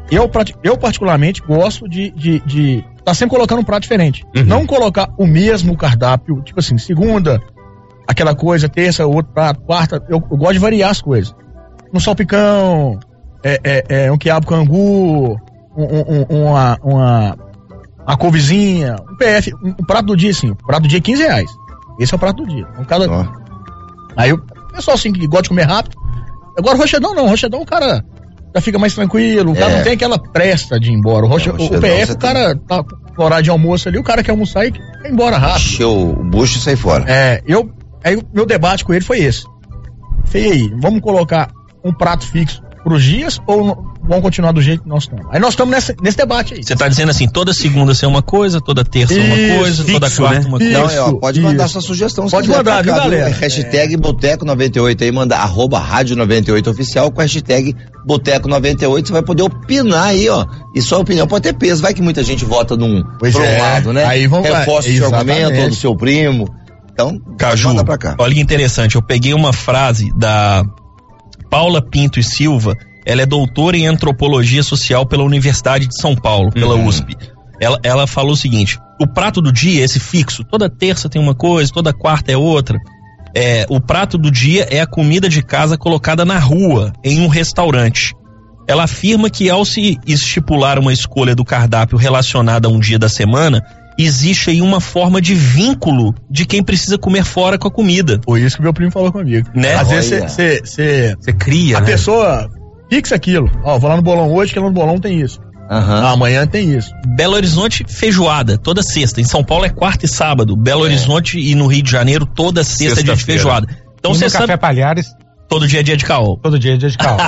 [SPEAKER 5] Eu particularmente gosto de tá sempre colocando um prato diferente. Não colocar o mesmo cardápio, tipo assim, segunda, aquela coisa, terça, outro prato, quarta, eu gosto de variar as coisas. Um salpicão, um quiabo com angu, uma couvezinha, um PF, um prato do dia, assim, o prato do dia é R$15. Esse é o prato do dia. Aí o pessoal assim que gosta de comer rápido. Agora o rochedão não, o cara já fica mais tranquilo, o cara não tem aquela pressa de ir embora. O PF, o cara tá no horário de almoço ali, o cara quer almoçar e quer ir embora rápido.
[SPEAKER 3] Encheu o bucho e sai fora.
[SPEAKER 5] Aí o meu debate com ele foi esse. Falei, aí, vamos colocar um prato fixo pros dias ou vamos continuar do jeito que nós estamos? Aí nós estamos nesse debate aí.
[SPEAKER 4] Você tá dizendo assim, toda segunda ser uma coisa, toda terça uma coisa, fixo, toda quarta uma coisa.
[SPEAKER 3] Não, pode mandar sua sugestão.
[SPEAKER 5] Pode mandar, viu, galera?
[SPEAKER 3] Hashtag Boteco98 aí, manda @Rádio 98 Oficial com hashtag Boteco98, você vai poder opinar aí, ó. E sua opinião pode ter peso, vai que muita gente vota pra um lado, né?
[SPEAKER 5] Aí vamos lá.
[SPEAKER 3] Reforça o seu argumento, ou do seu primo. Então,
[SPEAKER 4] Caju,
[SPEAKER 3] manda pra cá.
[SPEAKER 4] Olha que interessante, eu peguei uma frase da Paula Pinto e Silva. Ela é doutora em antropologia social pela Universidade de São Paulo, pela USP. Ela falou o seguinte: o prato do dia, esse fixo, toda terça tem uma coisa, toda quarta é outra. O prato do dia é a comida de casa colocada na rua, em um restaurante. Ela afirma que ao se estipular uma escolha do cardápio relacionada a um dia da semana, existe aí uma forma de vínculo de quem precisa comer fora com a comida.
[SPEAKER 5] Foi isso que meu primo falou comigo.
[SPEAKER 4] Né?
[SPEAKER 5] Às vezes você
[SPEAKER 2] cria,
[SPEAKER 5] a pessoa fixa aquilo. Ó, vou lá no bolão hoje, que lá no bolão tem isso. Amanhã tem isso.
[SPEAKER 4] Belo Horizonte, feijoada, toda sexta. Em São Paulo é quarta e sábado. Belo Horizonte e no Rio de Janeiro, toda sexta é dia de feijoada. Então
[SPEAKER 6] você sabe... Café Palhares...
[SPEAKER 4] Todo dia é dia de caô.
[SPEAKER 6] Todo dia é dia de caô.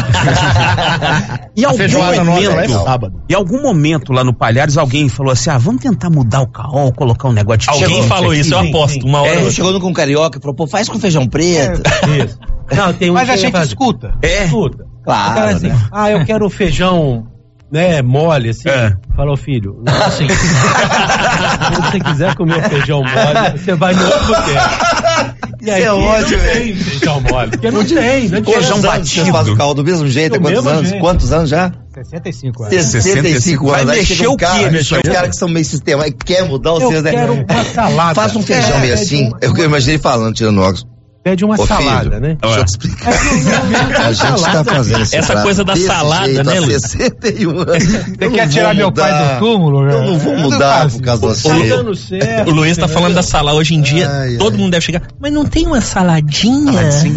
[SPEAKER 2] Em algum momento lá no Palhares, alguém falou assim, vamos tentar mudar o caô, colocar um negócio de...
[SPEAKER 4] Alguém falou isso, eu aposto. Uma hora
[SPEAKER 3] chegou com um carioca e falou, pô, faz com feijão preto.
[SPEAKER 6] Isso. Não, tem
[SPEAKER 7] Mas a gente escuta.
[SPEAKER 6] Escuta.
[SPEAKER 7] Claro. Cara, assim, eu quero feijão, né, mole, assim. Falou, filho, não é assim. Se você quiser comer feijão mole, você vai no outro boteco. E aí,
[SPEAKER 3] não
[SPEAKER 7] tem feijão mole. Porque não tem, né?
[SPEAKER 3] Feijão batido. Você faz o carro do mesmo jeito há quantos anos? Quantos anos já?
[SPEAKER 6] 65 anos.
[SPEAKER 3] 65 anos.
[SPEAKER 2] Vai mexer o quê?
[SPEAKER 3] Os caras que são meio sistema, quer mudar os seus, né?
[SPEAKER 7] Eu quero uma salada.
[SPEAKER 3] Faz um feijão meio assim. Eu imaginei falando, tirando óculos.
[SPEAKER 7] Pede uma salada, né?
[SPEAKER 3] Deixa eu te explicar. A gente tá fazendo
[SPEAKER 4] essa coisa da salada, né, Luiz?
[SPEAKER 3] 61 anos.
[SPEAKER 6] Você quer tirar meu pai do túmulo?
[SPEAKER 3] Eu não vou mudar por causa de você.
[SPEAKER 4] O Luiz tá falando da salada. Hoje em dia, todo mundo deve chegar. Mas não tem uma saladinha?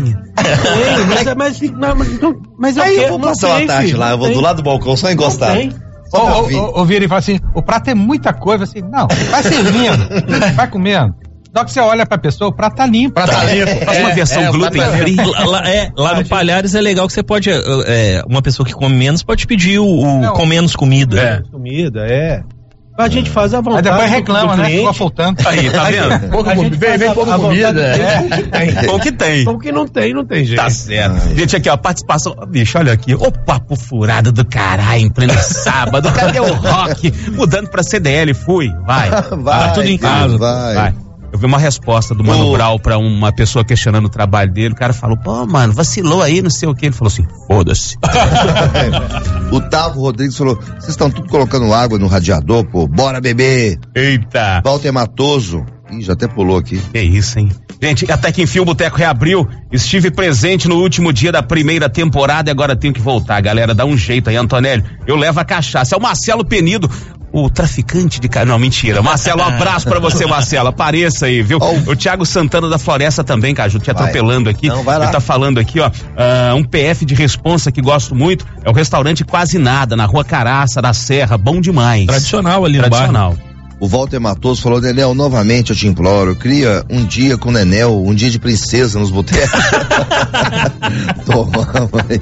[SPEAKER 7] Mas
[SPEAKER 3] aí eu vou passar uma tarde lá. Eu vou do lado do balcão, só encostar.
[SPEAKER 6] Ouvir e falar assim, o prato é muita coisa. Assim, não, vai servindo, vai comendo. Só que você olha pra pessoa, o prato tá limpo.
[SPEAKER 2] Faz uma versão gluten free.
[SPEAKER 4] Lá no Palhares é legal que você pode, uma pessoa que come menos pode pedir com menos comida.
[SPEAKER 7] A gente faz a vontade.
[SPEAKER 6] Aí depois reclama, né? Ficou faltando.
[SPEAKER 2] Aí, tá vendo?
[SPEAKER 5] Vem pouca comida.
[SPEAKER 2] Bom que tem.
[SPEAKER 7] Bom que não tem jeito.
[SPEAKER 2] Tá certo. Gente, aqui, ó, participação. Bicho, olha aqui. Ô papo furado do caralho, em pleno sábado. Cadê o rock? Mudando pra CDL, fui. Vai.
[SPEAKER 3] Tá
[SPEAKER 2] tudo em casa. Vai. Eu vi uma resposta do Mano Brown pra uma pessoa questionando o trabalho dele. O cara falou, pô, mano, vacilou aí, não sei o que. Ele falou assim, foda-se.
[SPEAKER 3] O Tavo Rodrigues falou, vocês estão tudo colocando água no radiador, pô, bora beber.
[SPEAKER 2] Eita.
[SPEAKER 3] Walter Matoso. Ih, já até pulou aqui.
[SPEAKER 2] Que isso, hein? Gente, até que enfim o Boteco reabriu. Estive presente no último dia da primeira temporada e agora tenho que voltar. Galera, dá um jeito aí, Antonélio. Eu levo a cachaça. É o Marcelo Penido, o traficante de carne. Não, mentira. Marcelo, um abraço pra você, Marcelo. Apareça aí, viu? O Thiago Santana da Floresta também, Caju, te atropelando aqui.
[SPEAKER 3] Não, vai lá.
[SPEAKER 2] Ele tá falando aqui, ó, um PF de responsa que gosto muito. É o restaurante Quase Nada, na Rua Caraça, da Serra. Bom demais.
[SPEAKER 4] Tradicional ali no bairro.
[SPEAKER 3] O Walter Matoso falou, Nenel, novamente eu te imploro, cria um dia com o Nenel, um dia de princesa nos botecos. Toma, mãe.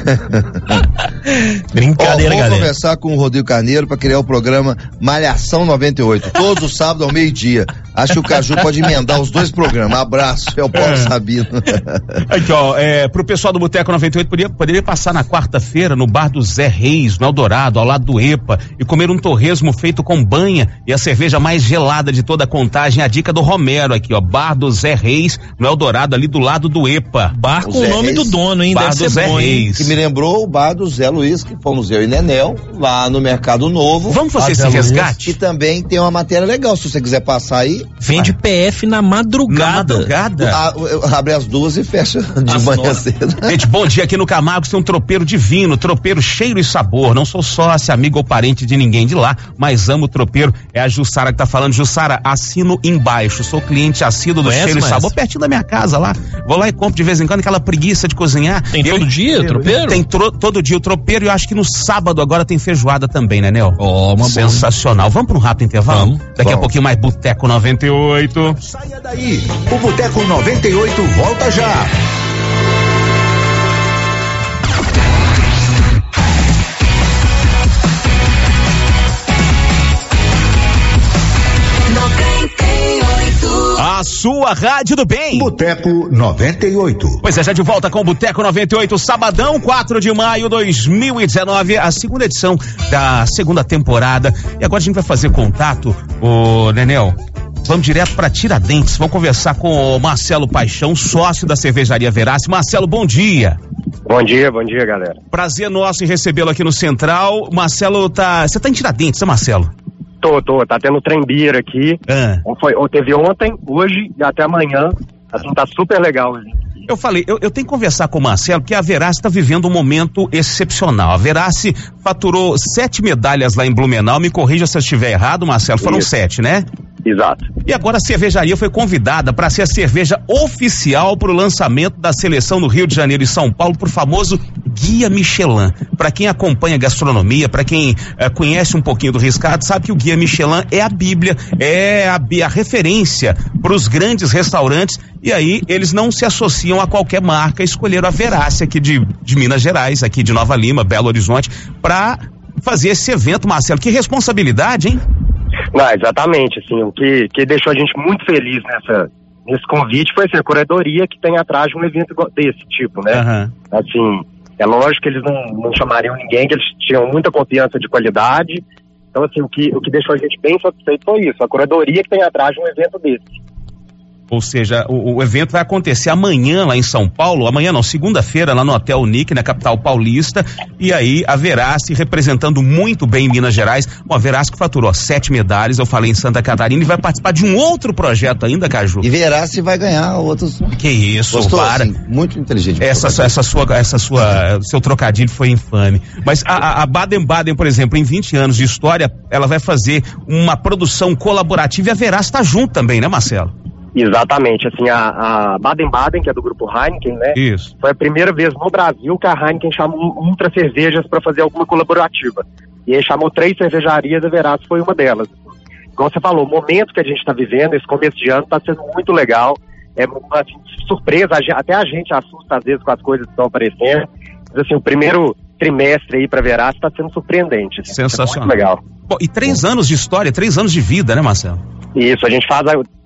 [SPEAKER 4] Brincadeira, galera.
[SPEAKER 3] Vamos conversar com o Rodrigo Carneiro para criar o programa Malhação 98, todos os sábados ao meio-dia. Acho que o Caju pode emendar os dois programas. Abraço, é o Paulo Sabino.
[SPEAKER 2] Aqui, ó, pro pessoal do Boteco 98, poderia passar na quarta-feira no bar do Zé Reis, no Eldorado, ao lado do EPA, e comer um torresmo feito com banha e a cerveja mais gelada de toda a Contagem. A dica do Romero aqui, ó, Bar do Zé Reis, no Eldorado, ali do lado do EPA.
[SPEAKER 4] Bar com o nome do dono, hein?
[SPEAKER 2] Bar do Zé Reis.
[SPEAKER 3] Que me lembrou o Bar do Zé Luiz, que fomos eu e Nenel, lá no Mercado Novo.
[SPEAKER 2] Vamos fazer esse resgate?
[SPEAKER 3] E também tem uma matéria legal, se você quiser passar aí.
[SPEAKER 4] Vende PF na madrugada.
[SPEAKER 3] Abre às 2 e fecha de manhã cedo.
[SPEAKER 2] Gente, bom dia. Aqui no Camargo tem um tropeiro divino, tropeiro cheiro e sabor. Não sou sócio, amigo ou parente de ninguém de lá, mas amo o tropeiro. É a Jussara que tá falando. Jussara, assino embaixo. Sou cliente assíduo do Cheiro e Sabor, pertinho da minha casa lá. Vou lá e compro de vez em quando aquela preguiça de cozinhar.
[SPEAKER 4] Tem todo dia o tropeiro?
[SPEAKER 2] Tem todo dia o tropeiro e eu acho que no sábado agora tem feijoada também, né, Nel? Sensacional. Vamos para um rápido intervalo? Daqui a pouquinho mais Boteco 98.
[SPEAKER 1] Saia daí. O Boteco 98 volta já.
[SPEAKER 2] A sua rádio do bem.
[SPEAKER 1] Boteco 98.
[SPEAKER 2] Pois é, já de volta com o Boteco 98, sabadão, 4 de maio 2019, a segunda edição da segunda temporada. E agora a gente vai fazer contato, ô Nenel. Vamos direto para Tiradentes. Vamos conversar com o Marcelo Paixão, sócio da Cervejaria Verace. Marcelo, bom dia.
[SPEAKER 10] Bom dia, galera.
[SPEAKER 2] Prazer nosso em recebê-lo aqui no Central. Marcelo, você tá em Tiradentes, né, Marcelo?
[SPEAKER 10] Tô, tá tendo trem-beer aqui. Teve ontem, hoje e até amanhã. Assim, tá super legal.
[SPEAKER 2] Eu falei, eu tenho que conversar com o Marcelo, porque a Verace está vivendo um momento excepcional. A Verace faturou 7 medalhas lá em Blumenau. Me corrija se eu estiver errado, Marcelo. Foram 7, né?
[SPEAKER 10] Exato.
[SPEAKER 2] E agora a cervejaria foi convidada para ser a cerveja oficial para o lançamento da seleção no Rio de Janeiro e São Paulo pro famoso Guia Michelin. Para quem acompanha gastronomia, para quem conhece um pouquinho do Riscado, sabe que o Guia Michelin é a Bíblia, é a referência para os grandes restaurantes. E aí eles não se associam a qualquer marca, escolheram a Verace aqui de Minas Gerais, aqui de Nova Lima, Belo Horizonte, para fazer esse evento, Marcelo. Que responsabilidade, hein?
[SPEAKER 10] Não, exatamente, assim, o que deixou a gente muito feliz nesse convite foi assim, a curadoria que tem atrás de um evento desse tipo, né?
[SPEAKER 2] Uhum.
[SPEAKER 10] Assim, é lógico que eles não chamariam ninguém, que eles tinham muita confiança de qualidade. Então, assim, o que deixou a gente bem satisfeito foi isso, a curadoria que tem atrás de um evento desse.
[SPEAKER 2] Ou seja, o evento vai acontecer amanhã lá em São Paulo, amanhã não, segunda-feira lá no Hotel Nick, na capital paulista, e aí a Verace representando muito bem Minas Gerais, a Verace que faturou 7 medalhas, eu falei em Santa Catarina, e vai participar de um outro projeto ainda, Caju.
[SPEAKER 3] E Verace vai ganhar outros.
[SPEAKER 2] Que isso,
[SPEAKER 3] gostou,
[SPEAKER 2] para.
[SPEAKER 3] Assim, muito inteligente.
[SPEAKER 2] Seu trocadilho foi infame. Mas a Baden-Baden, por exemplo, em 20 anos de história, ela vai fazer uma produção colaborativa e a Verace tá junto também, né, Marcelo?
[SPEAKER 10] Exatamente, assim, a Baden-Baden, que é do grupo Heineken, né?
[SPEAKER 2] Isso.
[SPEAKER 10] Foi a primeira vez no Brasil que a Heineken chamou Ultra Cervejas para fazer alguma colaborativa. E aí chamou 3 cervejarias, a Verace foi uma delas. Como você falou, o momento que a gente está vivendo, esse começo de ano, está sendo muito legal. É uma surpresa, até a gente assusta às vezes com as coisas que estão aparecendo. Mas assim, o primeiro trimestre aí para a Verace está sendo surpreendente. Assim,
[SPEAKER 2] sensacional.
[SPEAKER 10] Muito legal.
[SPEAKER 2] Bom, e 3 anos de história, 3 anos de vida, né, Marcelo?
[SPEAKER 10] Isso, a gente faz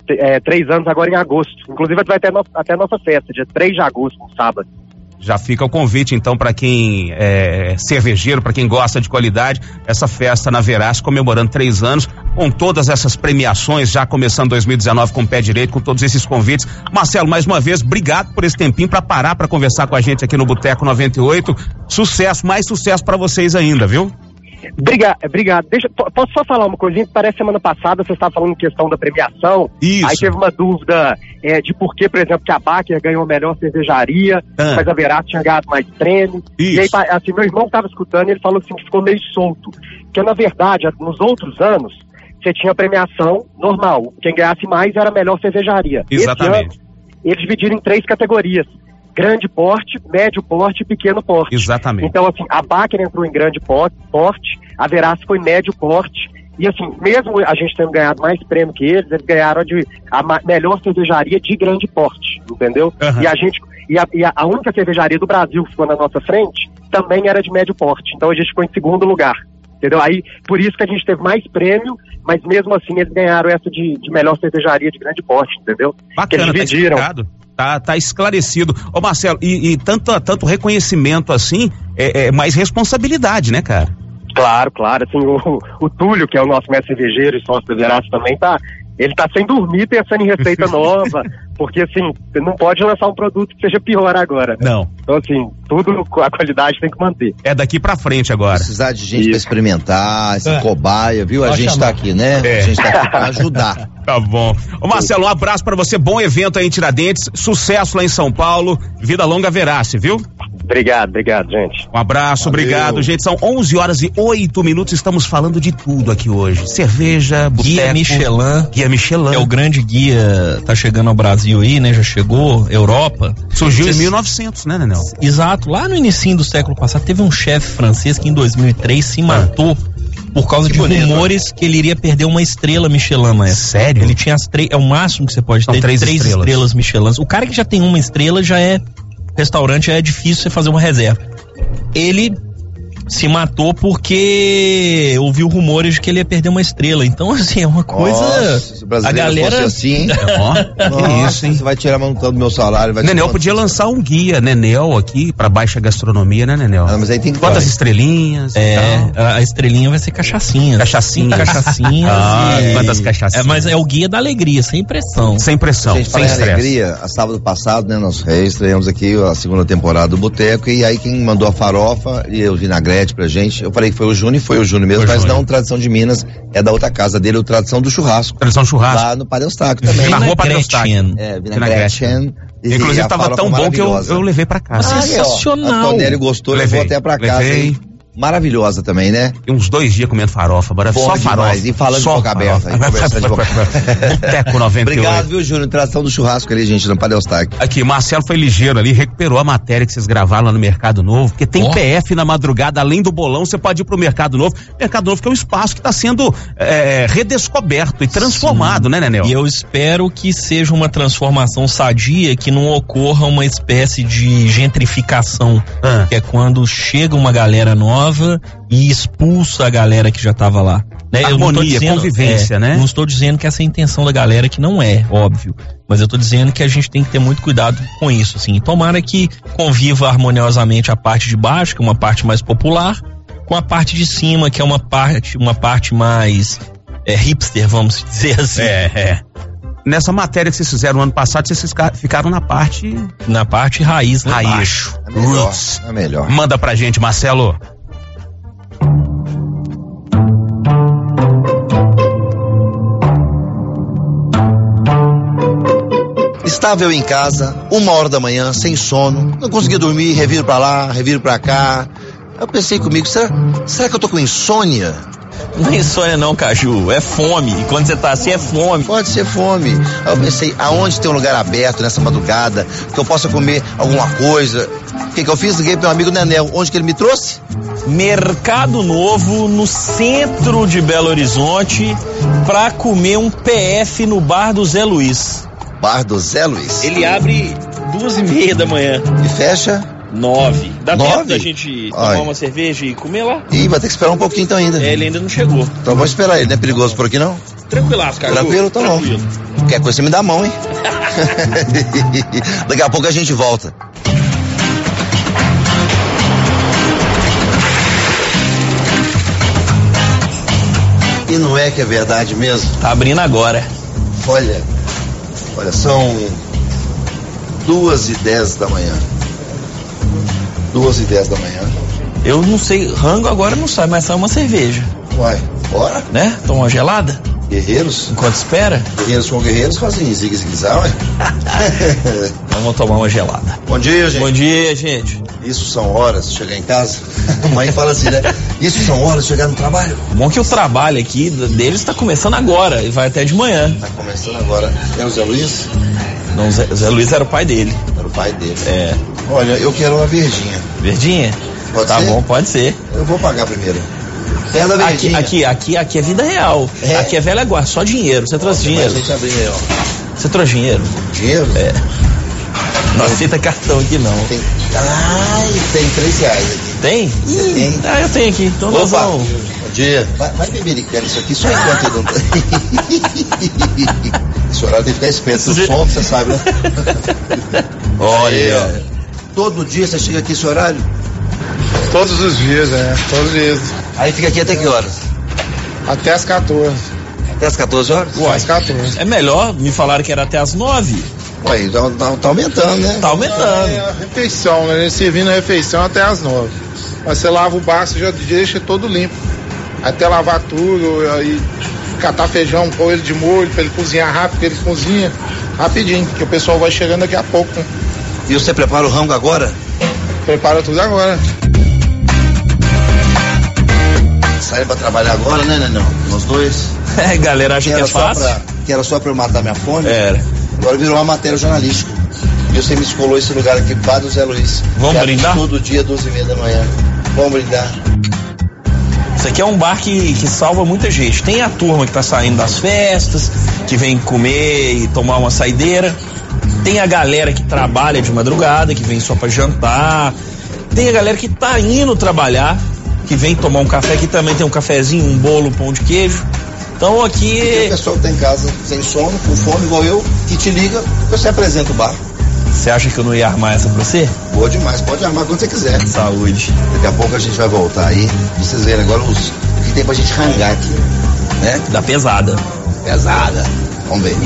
[SPEAKER 10] 3 anos agora em agosto. Inclusive vai ter até nossa festa, dia 3 de agosto, no sábado.
[SPEAKER 2] Já fica o convite, então, para quem é cervejeiro, para quem gosta de qualidade, essa festa na Verace, comemorando 3 anos, com todas essas premiações, já começando 2019 com o pé direito, com todos esses convites. Marcelo, mais uma vez, obrigado por esse tempinho para parar para conversar com a gente aqui no Boteco 98. Sucesso, mais sucesso para vocês ainda, viu?
[SPEAKER 10] Obrigado. Posso só falar uma coisinha? Parece semana passada você estava falando em questão da premiação.
[SPEAKER 2] Isso.
[SPEAKER 10] Aí teve uma dúvida de por que, por exemplo, que a Baker ganhou a melhor cervejaria, mas a Verace tinha ganhado mais prêmio.
[SPEAKER 2] Isso.
[SPEAKER 10] E aí, assim, meu irmão estava escutando e ele falou assim que ficou meio solto. Porque, na verdade, nos outros anos, você tinha premiação normal. Quem ganhasse mais era a melhor cervejaria.
[SPEAKER 2] Exatamente.
[SPEAKER 10] Esse ano, eles dividiram em 3 categorias. Grande porte, médio porte e pequeno porte.
[SPEAKER 2] Exatamente.
[SPEAKER 10] Então, assim, a Baker entrou em grande porte, a Verace foi médio porte, e assim, mesmo a gente tendo ganhado mais prêmio que eles ganharam a melhor cervejaria de grande porte, entendeu?
[SPEAKER 2] Uhum.
[SPEAKER 10] E a única cervejaria do Brasil que ficou na nossa frente também era de médio porte, então a gente ficou em segundo lugar, entendeu? Aí, por isso que a gente teve mais prêmio, mas mesmo assim eles ganharam essa de melhor cervejaria de grande porte, entendeu?
[SPEAKER 2] Bacana,
[SPEAKER 10] que eles dividiram.
[SPEAKER 2] Tá esclarecido. Ô Marcelo, e tanto reconhecimento assim, é mais responsabilidade, né, cara?
[SPEAKER 10] Claro, assim, o Túlio, que é o nosso mestre cervejeiro e sócio da Verace também, ele tá sem dormir pensando em receita nova, porque assim, você não pode lançar um produto que seja pior agora, né?
[SPEAKER 2] Não.
[SPEAKER 10] Então assim, tudo, a qualidade tem que manter.
[SPEAKER 2] É daqui pra frente agora.
[SPEAKER 3] Precisar de gente pra experimentar, essa cobaia, viu? A gente tá aqui, né? A gente tá aqui pra ajudar.
[SPEAKER 2] Tá bom. Ô Marcelo, um abraço pra você, bom evento aí em Tiradentes, sucesso lá em São Paulo, vida longa Verace, viu?
[SPEAKER 10] Obrigado, gente.
[SPEAKER 2] Um abraço, valeu. Obrigado, gente. São 11h08, estamos falando de tudo aqui hoje. Cerveja, boteco.
[SPEAKER 4] Guia Michelin.
[SPEAKER 2] É
[SPEAKER 4] o grande guia, tá chegando ao Brasil aí, né? Já chegou, Europa.
[SPEAKER 2] Surgiu em 1900, né, Nenel?
[SPEAKER 4] Exato. Lá no início do século passado, teve um chefe francês que em 2003 se matou por causa de rumores que ele iria perder uma estrela Michelin, né?
[SPEAKER 2] Sério?
[SPEAKER 4] Ele tinha é o máximo que você pode ter, 3 estrelas Michelin. O cara que já tem uma estrela já é restaurante, é difícil você fazer uma reserva. Ele se matou porque ouviu rumores de que ele ia perder uma estrela. Então, assim, é uma coisa.
[SPEAKER 3] Se o brasileiro a galera fosse assim,
[SPEAKER 2] que isso, hein?
[SPEAKER 3] Você vai tirar manutenção do meu salário.
[SPEAKER 2] Nenel podia lançar um guia, Nenel, aqui, pra baixa gastronomia, né, Nenel?
[SPEAKER 3] Mas aí tem que
[SPEAKER 2] quantas estrelinhas?
[SPEAKER 4] A estrelinha vai ser cachaçinha.
[SPEAKER 2] Cachacinhas. Quantas cachaçinhas?
[SPEAKER 4] Mas é o guia da alegria, sem pressão.
[SPEAKER 2] Sem pressão,
[SPEAKER 3] sem estresse. Alegria, a sábado passado, né, nós reestreamos aqui a segunda temporada do Boteco, e aí quem mandou a farofa e o vinagrete pra gente, eu falei que foi o Júnior mesmo, mas não Tradição de Minas, é da outra casa dele, o Tradição do Churrasco.
[SPEAKER 2] Tradição Churrasco.
[SPEAKER 3] Lá no Padre Eustáquio também.
[SPEAKER 2] Na rua Padre Eustáquio.
[SPEAKER 3] Vinagrete.
[SPEAKER 2] Inclusive tava tão bom que eu levei pra casa.
[SPEAKER 4] Sensacional.
[SPEAKER 3] A Tonelli gostou, levou até pra casa. Maravilhosa também, né?
[SPEAKER 2] E uns 2 dias comendo farofa, bora só farofa.
[SPEAKER 3] E falando de boca aberta.
[SPEAKER 2] Boteco 98.
[SPEAKER 3] Obrigado, viu, Júnior? Tração do churrasco ali, gente, no Padre Eustáquio.
[SPEAKER 2] Aqui, Marcelo foi ligeiro ali, recuperou a matéria que vocês gravaram lá no Mercado Novo, porque tem PF na madrugada, além do bolão, você pode ir pro Mercado Novo. Mercado Novo que é um espaço que tá sendo redescoberto e transformado, né, Nenel?
[SPEAKER 4] E eu espero que seja uma transformação sadia, que não ocorra uma espécie de gentrificação, que é quando chega uma galera nova e expulsa a galera que já estava lá. Né?
[SPEAKER 2] Harmonia, convivência, né?
[SPEAKER 4] Não estou dizendo que essa é a intenção da galera, que não é, óbvio. Mas eu estou dizendo que a gente tem que ter muito cuidado com isso, assim. Tomara que conviva harmoniosamente a parte de baixo, que é uma parte mais popular, com a parte de cima, que é uma parte mais hipster, vamos dizer assim.
[SPEAKER 2] Nessa matéria que vocês fizeram ano passado, vocês ficaram na parte
[SPEAKER 4] raiz, né?
[SPEAKER 2] Raiz.
[SPEAKER 3] É melhor.
[SPEAKER 2] Manda pra gente, Marcelo.
[SPEAKER 3] Estava eu em casa, 1h da manhã, sem sono, não conseguia dormir, reviro pra lá, reviro pra cá. Eu pensei comigo, será que eu tô com insônia?
[SPEAKER 4] Não é insônia não, Caju, é fome. E quando você tá assim, é fome.
[SPEAKER 3] Pode ser fome. Aí eu pensei, aonde tem um lugar aberto nessa madrugada, que eu possa comer alguma coisa? O que eu fiz? Liguei pro meu amigo Nenel. Onde que ele me trouxe?
[SPEAKER 4] Mercado Novo, no centro de Belo Horizonte, pra comer um PF no bar do Zé Luiz.
[SPEAKER 3] Bar do Zé Luiz?
[SPEAKER 4] Ele abre 2h30 da manhã.
[SPEAKER 3] E fecha?
[SPEAKER 4] 9. Dá
[SPEAKER 3] 9?
[SPEAKER 4] tempo da gente tomar uma cerveja e comer lá?
[SPEAKER 3] Ih, vai ter que esperar um pouquinho então ainda.
[SPEAKER 4] Ele ainda não chegou.
[SPEAKER 3] Então vamos esperar ele, não é perigoso por aqui não?
[SPEAKER 4] Tranquilaço, cara.
[SPEAKER 3] Tranquilo, tá bom. Qualquer coisa você me dá a mão, hein? Daqui a pouco a gente volta. E não é que é verdade mesmo?
[SPEAKER 4] Tá abrindo agora.
[SPEAKER 3] Olha, são 2h10 da manhã. 2h10 da manhã.
[SPEAKER 4] Eu não sei, rango agora não sai, mas sai uma cerveja.
[SPEAKER 3] Uai, bora?
[SPEAKER 4] Né? Toma uma gelada?
[SPEAKER 3] Guerreiros?
[SPEAKER 4] Enquanto espera?
[SPEAKER 3] Guerreiros com guerreiros fazem zigue-zigue-zá, ué.
[SPEAKER 4] Vamos tomar uma gelada.
[SPEAKER 3] Bom dia, gente.
[SPEAKER 4] Bom dia, gente.
[SPEAKER 3] Isso são horas de chegar em casa? A mãe fala assim, né? Isso são horas de chegar no trabalho?
[SPEAKER 4] Bom que o trabalho aqui deles tá começando agora e vai até de manhã.
[SPEAKER 3] Tá começando agora. É o Zé Luiz?
[SPEAKER 4] Não, o Zé Luiz era o pai dele.
[SPEAKER 3] Era o pai dele.
[SPEAKER 4] É.
[SPEAKER 3] Olha, eu quero uma verdinha.
[SPEAKER 4] Verdinha?
[SPEAKER 3] Pode
[SPEAKER 4] ser? Tá bom, pode ser.
[SPEAKER 3] Eu vou pagar primeiro. Quero a verdinha.
[SPEAKER 4] Aqui é vida real.
[SPEAKER 3] É.
[SPEAKER 4] Aqui é velha guarda, só dinheiro. Você trouxe dinheiro?
[SPEAKER 3] Deixa eu abrir aí, ó.
[SPEAKER 4] Você trouxe dinheiro?
[SPEAKER 3] Dinheiro?
[SPEAKER 4] É. Não aceita cartão aqui não.
[SPEAKER 3] Tem 3 reais aqui.
[SPEAKER 4] Tem?
[SPEAKER 3] Tem?
[SPEAKER 4] Ah, eu tenho aqui. Então nós vamos.
[SPEAKER 3] Bom dia. Vai bebericando isso aqui só enquanto ele não tá. Esse horário tem que ficar esperto. O som, você sabe, né?
[SPEAKER 4] Olha aí, ó.
[SPEAKER 3] Todo dia você chega aqui esse horário?
[SPEAKER 11] Todos os dias, todos os dias.
[SPEAKER 3] Aí fica aqui até que horas?
[SPEAKER 11] Até as 14.
[SPEAKER 3] Até as 14 horas?
[SPEAKER 11] Até as 14.
[SPEAKER 4] É melhor, me falaram que era até as 9.
[SPEAKER 3] Ué, tá aumentando, né?
[SPEAKER 4] Tá aumentando.
[SPEAKER 11] É a refeição, né? Servindo a refeição até as 9. Mas você lava o bar, você já deixa todo limpo. Até lavar tudo, aí catar feijão, pôr ele de molho, pra ele cozinhar rápido, porque ele cozinha rapidinho, porque o pessoal vai chegando daqui a pouco, né?
[SPEAKER 3] E você prepara o rango agora?
[SPEAKER 11] Prepara tudo agora.
[SPEAKER 3] Sai pra trabalhar agora, né, Nenão? Nós dois.
[SPEAKER 4] Galera, acha que é fácil?
[SPEAKER 3] Que era só pra eu matar minha fome?
[SPEAKER 4] Era.
[SPEAKER 3] Agora virou uma matéria jornalística. E você me escolou esse lugar aqui, Bar do Zé Luiz.
[SPEAKER 4] Vamos brindar?
[SPEAKER 3] Todo dia, 12h30 da manhã. Vamos brindar.
[SPEAKER 4] Isso aqui é um bar que salva muita gente. Tem a turma que tá saindo das festas, que vem comer e tomar uma saideira. Tem a galera que trabalha de madrugada, que vem só pra jantar. Tem a galera que tá indo trabalhar, que vem tomar um café. Aqui também tem um cafezinho, um bolo, um pão de queijo. Então aqui...
[SPEAKER 3] E tem o pessoal que tá em casa sem sono, com fome, igual eu, que te liga, você apresenta o bar.
[SPEAKER 4] Você acha que eu não ia armar essa pra você?
[SPEAKER 3] Boa demais, pode armar quando você quiser.
[SPEAKER 4] Saúde.
[SPEAKER 3] Daqui a pouco a gente vai voltar aí, vocês verem agora o que tem pra gente rangar aqui, né?
[SPEAKER 4] Da pesada.
[SPEAKER 3] Pesada. Vamos ver.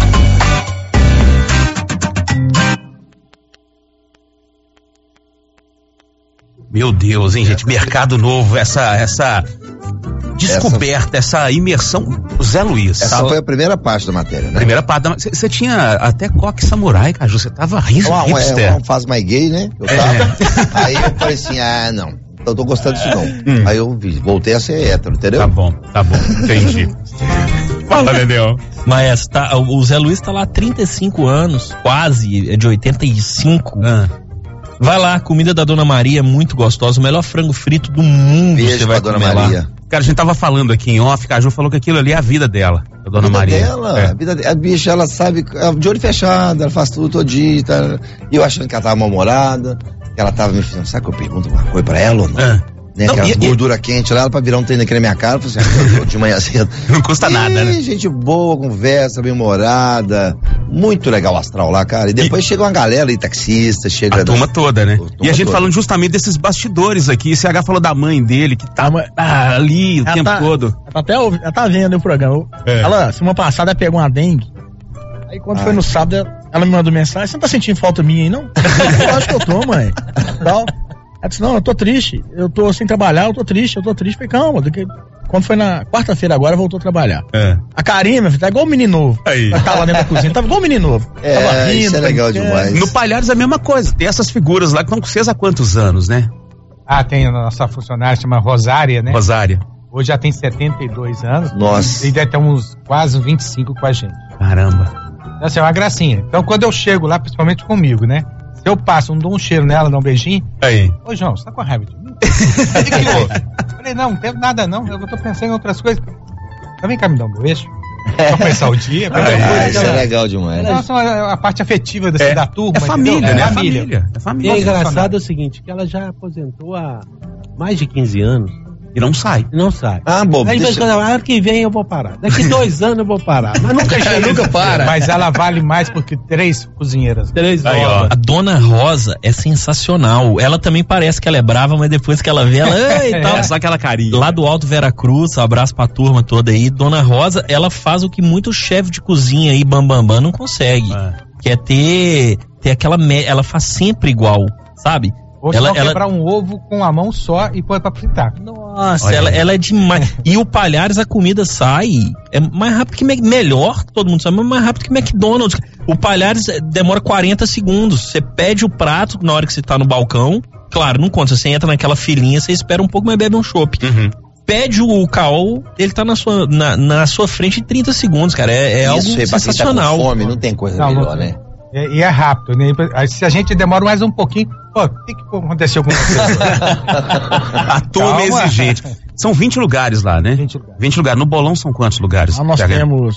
[SPEAKER 2] Meu Deus, hein, gente? Mercado Novo, essa descoberta, essa imersão. Zé Luiz.
[SPEAKER 3] Essa foi a primeira parte da matéria, né?
[SPEAKER 2] Primeira parte da matéria. Você tinha até coque samurai, Caju. Você tava rindo.
[SPEAKER 3] Uma fase mais gay, né? Eu tava. Aí eu falei assim, não. Eu tô gostando disso não. Aí eu voltei a ser hétero, entendeu?
[SPEAKER 2] Tá bom. Entendi. Fala, Nenel.
[SPEAKER 4] Mas o Zé Luiz tá lá há 35 anos, quase, é de 85. Vai lá, a comida da Dona Maria é muito gostosa, o melhor frango frito do mundo.
[SPEAKER 3] Beijo
[SPEAKER 4] você vai
[SPEAKER 3] pra
[SPEAKER 4] comer
[SPEAKER 3] Dona Maria.
[SPEAKER 4] lá.
[SPEAKER 2] Cara, a gente tava falando aqui em off, Caju falou que aquilo ali é a vida dela, a Dona Maria.
[SPEAKER 3] A vida dela, a bicha, ela sabe, de olho fechado, ela faz tudo todo dia, tá? E eu achando que ela tava mal-humorada, que ela tava me fazendo, sabe que eu pergunto uma coisa pra ela ou não? Né, aquelas gordura quente lá, ela pra virar um treino aqui na minha cara, eu falei assim, de manhã cedo.
[SPEAKER 2] Não custa nada, né?
[SPEAKER 3] Gente boa, conversa, bem-humorada, muito legal o astral lá, cara. E depois chega uma galera aí, taxista, chega...
[SPEAKER 2] A turma toda, né? E a gente falando justamente desses bastidores aqui, o CH falou da mãe dele, que tá ali o tempo todo.
[SPEAKER 5] Ela tá vendo o programa. Ela, semana passada, ela pegou uma dengue. Aí quando foi no sábado, ela me mandou mensagem, você não tá sentindo falta minha aí, não? Eu acho que eu tô, mãe. Tal. Ela disse, não, eu tô triste, eu tô sem trabalhar, eu tô triste. Falei, calma, quando foi na quarta-feira agora, voltou a trabalhar. A Karina, meu filho, tá igual o menino novo.
[SPEAKER 2] Aí.
[SPEAKER 5] Ela tá lá dentro da cozinha, tava igual o menino novo. Tava rindo,
[SPEAKER 3] isso é legal demais.
[SPEAKER 2] No Palhares é a mesma coisa, tem essas figuras lá que estão com vocês há quantos anos, né?
[SPEAKER 6] Tem a nossa funcionária, chama Rosária, né?
[SPEAKER 2] Rosária.
[SPEAKER 6] Hoje já tem 72 anos.
[SPEAKER 3] Nossa.
[SPEAKER 6] E deve ter uns quase 25 com a gente.
[SPEAKER 2] Caramba.
[SPEAKER 6] Então, assim, é uma gracinha. Então, quando eu chego lá, principalmente comigo, né? Se eu passo, dou um cheiro nela, dou um beijinho.
[SPEAKER 2] Aí.
[SPEAKER 6] Ô, João, você tá com raiva de mim? O que houve? Falei, não tem nada não. Eu tô pensando em outras coisas. Vem cá me dar um beijo. Pra começar o dia.
[SPEAKER 3] Isso é legal demais.
[SPEAKER 6] Então, a parte afetiva da turma.
[SPEAKER 2] É família, né?
[SPEAKER 6] É família.
[SPEAKER 7] E é engraçado o seguinte, que ela já aposentou há mais de 15 anos.
[SPEAKER 2] E não sai.
[SPEAKER 3] Bobo.
[SPEAKER 7] Aí ano que vem eu vou parar. Daqui 2 anos eu vou parar. Mas nunca para.
[SPEAKER 6] Mas ela vale mais porque 3 cozinheiras.
[SPEAKER 7] 3
[SPEAKER 4] Aí,
[SPEAKER 7] horas.
[SPEAKER 4] a Dona Rosa é sensacional. Ela também parece que ela é brava, mas depois que ela vê ela... e tal.
[SPEAKER 2] É só aquela carinha.
[SPEAKER 4] Lá do Alto Veracruz, um abraço pra turma toda aí. Dona Rosa, ela faz o que muito chefe de cozinha aí, bambambam, não consegue. Que é ter aquela... Ela faz sempre igual, sabe?
[SPEAKER 6] Ou ela quebrar um ovo com a mão só e pôr pra fritar.
[SPEAKER 4] Nossa, ela é demais. E o Palhares, a comida sai mais rápido que melhor, todo mundo sabe, mas mais rápido que McDonald's. O Palhares demora 40 segundos. Você pede o prato na hora que você tá no balcão. Claro, não conta, você entra naquela filinha, você espera um pouco, mas bebe um chopp. Pede o caol, ele tá na sua frente em 30 segundos, cara. É algo sensacional.
[SPEAKER 3] Tá com fome, não tem coisa melhor, né?
[SPEAKER 6] E é rápido, né? Se a gente demora mais um pouquinho, o que aconteceu com você?
[SPEAKER 2] A turma é exigente. São 20 lugares lá, né? 20 lugares. No bolão são quantos lugares?
[SPEAKER 5] Nós temos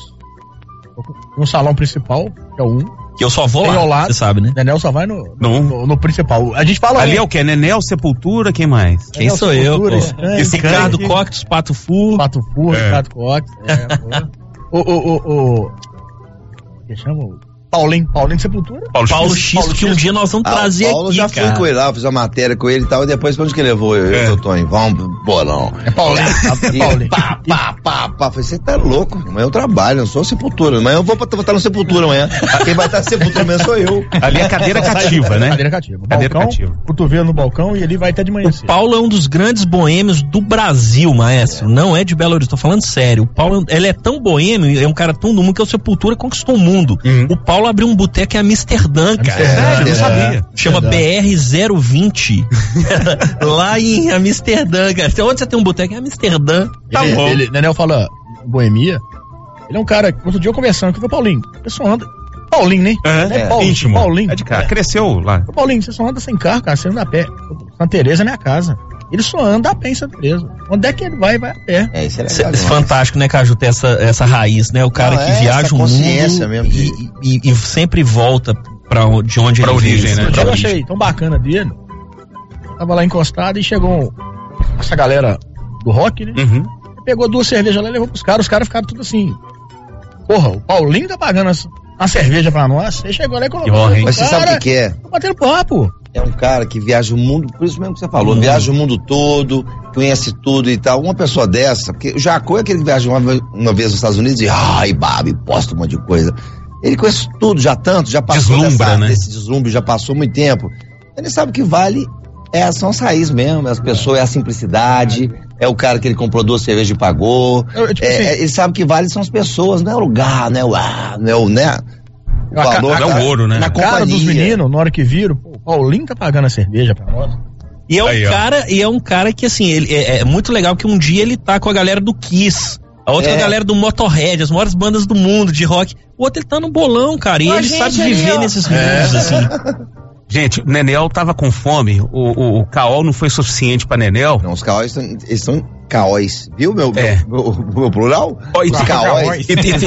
[SPEAKER 5] um salão principal, que é o 1.
[SPEAKER 4] Que eu só vou lá, você sabe, né?
[SPEAKER 5] Nenel só vai no principal. A gente fala...
[SPEAKER 2] Ali é o quê? Nenel, Sepultura, quem mais?
[SPEAKER 4] Quem sou eu, pô? Ricardo Cox, Pato Fu.
[SPEAKER 5] Ricardo Cox. Que chama Paulinho de Sepultura.
[SPEAKER 4] Paulo X, que um dia nós vamos trazer aqui,
[SPEAKER 3] Paulo já fui com ele lá, fiz uma matéria com ele e tal, e depois quando que levou eu e o Tony, vamos pro bolão.
[SPEAKER 5] É Paulinho.
[SPEAKER 3] Pá. Falei, você tá louco, amanhã eu trabalho, eu sou Sepultura, amanhã eu vou estar no Sepultura amanhã. Quem vai estar no Sepultura amanhã sou eu.
[SPEAKER 2] Ali é cadeira cativa, né?
[SPEAKER 5] Cadeira cativa. Cotovelo no balcão e ele vai até de manhã.
[SPEAKER 4] O Paulo é um dos grandes boêmios do Brasil, maestro. Não é de Belo Horizonte, tô falando sério. O Paulo, ele é tão boêmio, é um cara tão do mundo que o Sepultura conquistou o mundo. O Paulo abriu um boteco em Amsterdã, cara.
[SPEAKER 2] Eu não sabia.
[SPEAKER 4] Chama BR-020. Lá em Amsterdã, cara. Onde você tem um boteco? Em Amsterdã.
[SPEAKER 5] Tá bom. Nenel fala boemia. Ele é um cara, outro dia eu conversando com o Paulinho. A pessoa anda. Paulinho, né?
[SPEAKER 2] Íntimo.
[SPEAKER 5] Paulinho.
[SPEAKER 2] É de cara. Cresceu lá.
[SPEAKER 5] Paulinho, você só anda sem carro, cara. Você anda a pé. Santa Teresa é minha casa. Ele só anda a pé em Santa Teresa. Onde é que ele vai a pé.
[SPEAKER 3] Isso é legal.
[SPEAKER 4] Fantástico, né, Caju, ter essa raiz, né? O cara que viaja o mundo e sempre volta de onde ele
[SPEAKER 2] origem, né?
[SPEAKER 5] Eu achei tão bacana dele. Tava lá encostado e chegou essa galera do rock, né? Pegou 2 cervejas lá e levou pros caras. Os caras ficaram tudo assim. Porra, o Paulinho tá pagando uma cerveja pra nós. Ele chegou lá e colocou.
[SPEAKER 3] Mas você sabe o que é?
[SPEAKER 5] Tá batendo papo.
[SPEAKER 3] É um cara que viaja o mundo, por isso mesmo que você falou, viaja o mundo todo, conhece tudo e tal. Uma pessoa dessa, porque o Jacó é aquele que viaja uma vez nos Estados Unidos e babe, posta um monte de coisa. Ele conhece tudo, já passou desse deslumbre, já passou muito tempo. Ele sabe que vale são as raízes mesmo, as pessoas, é a simplicidade, é o cara que ele comprou 2 cervejas e pagou. Ele sabe que vale são as pessoas, não é o lugar, não é o
[SPEAKER 2] valor, não é o ouro, né?
[SPEAKER 5] Na cara dos meninos, na hora que viram, o Paulinho tá pagando a cerveja pra nós.
[SPEAKER 4] E é um cara que, assim, ele é muito legal que um dia ele tá com a galera do Kiss, a outra com a galera do Motorhead, as maiores bandas do mundo de rock. O outro ele tá no bolão, cara, e ele sabe viver nesses mundos, assim.
[SPEAKER 2] Gente, o Nenel tava com fome, o caol não foi suficiente pra Nenel.
[SPEAKER 3] Não, os caóis são caóis, viu meu plural?
[SPEAKER 2] Os caóis.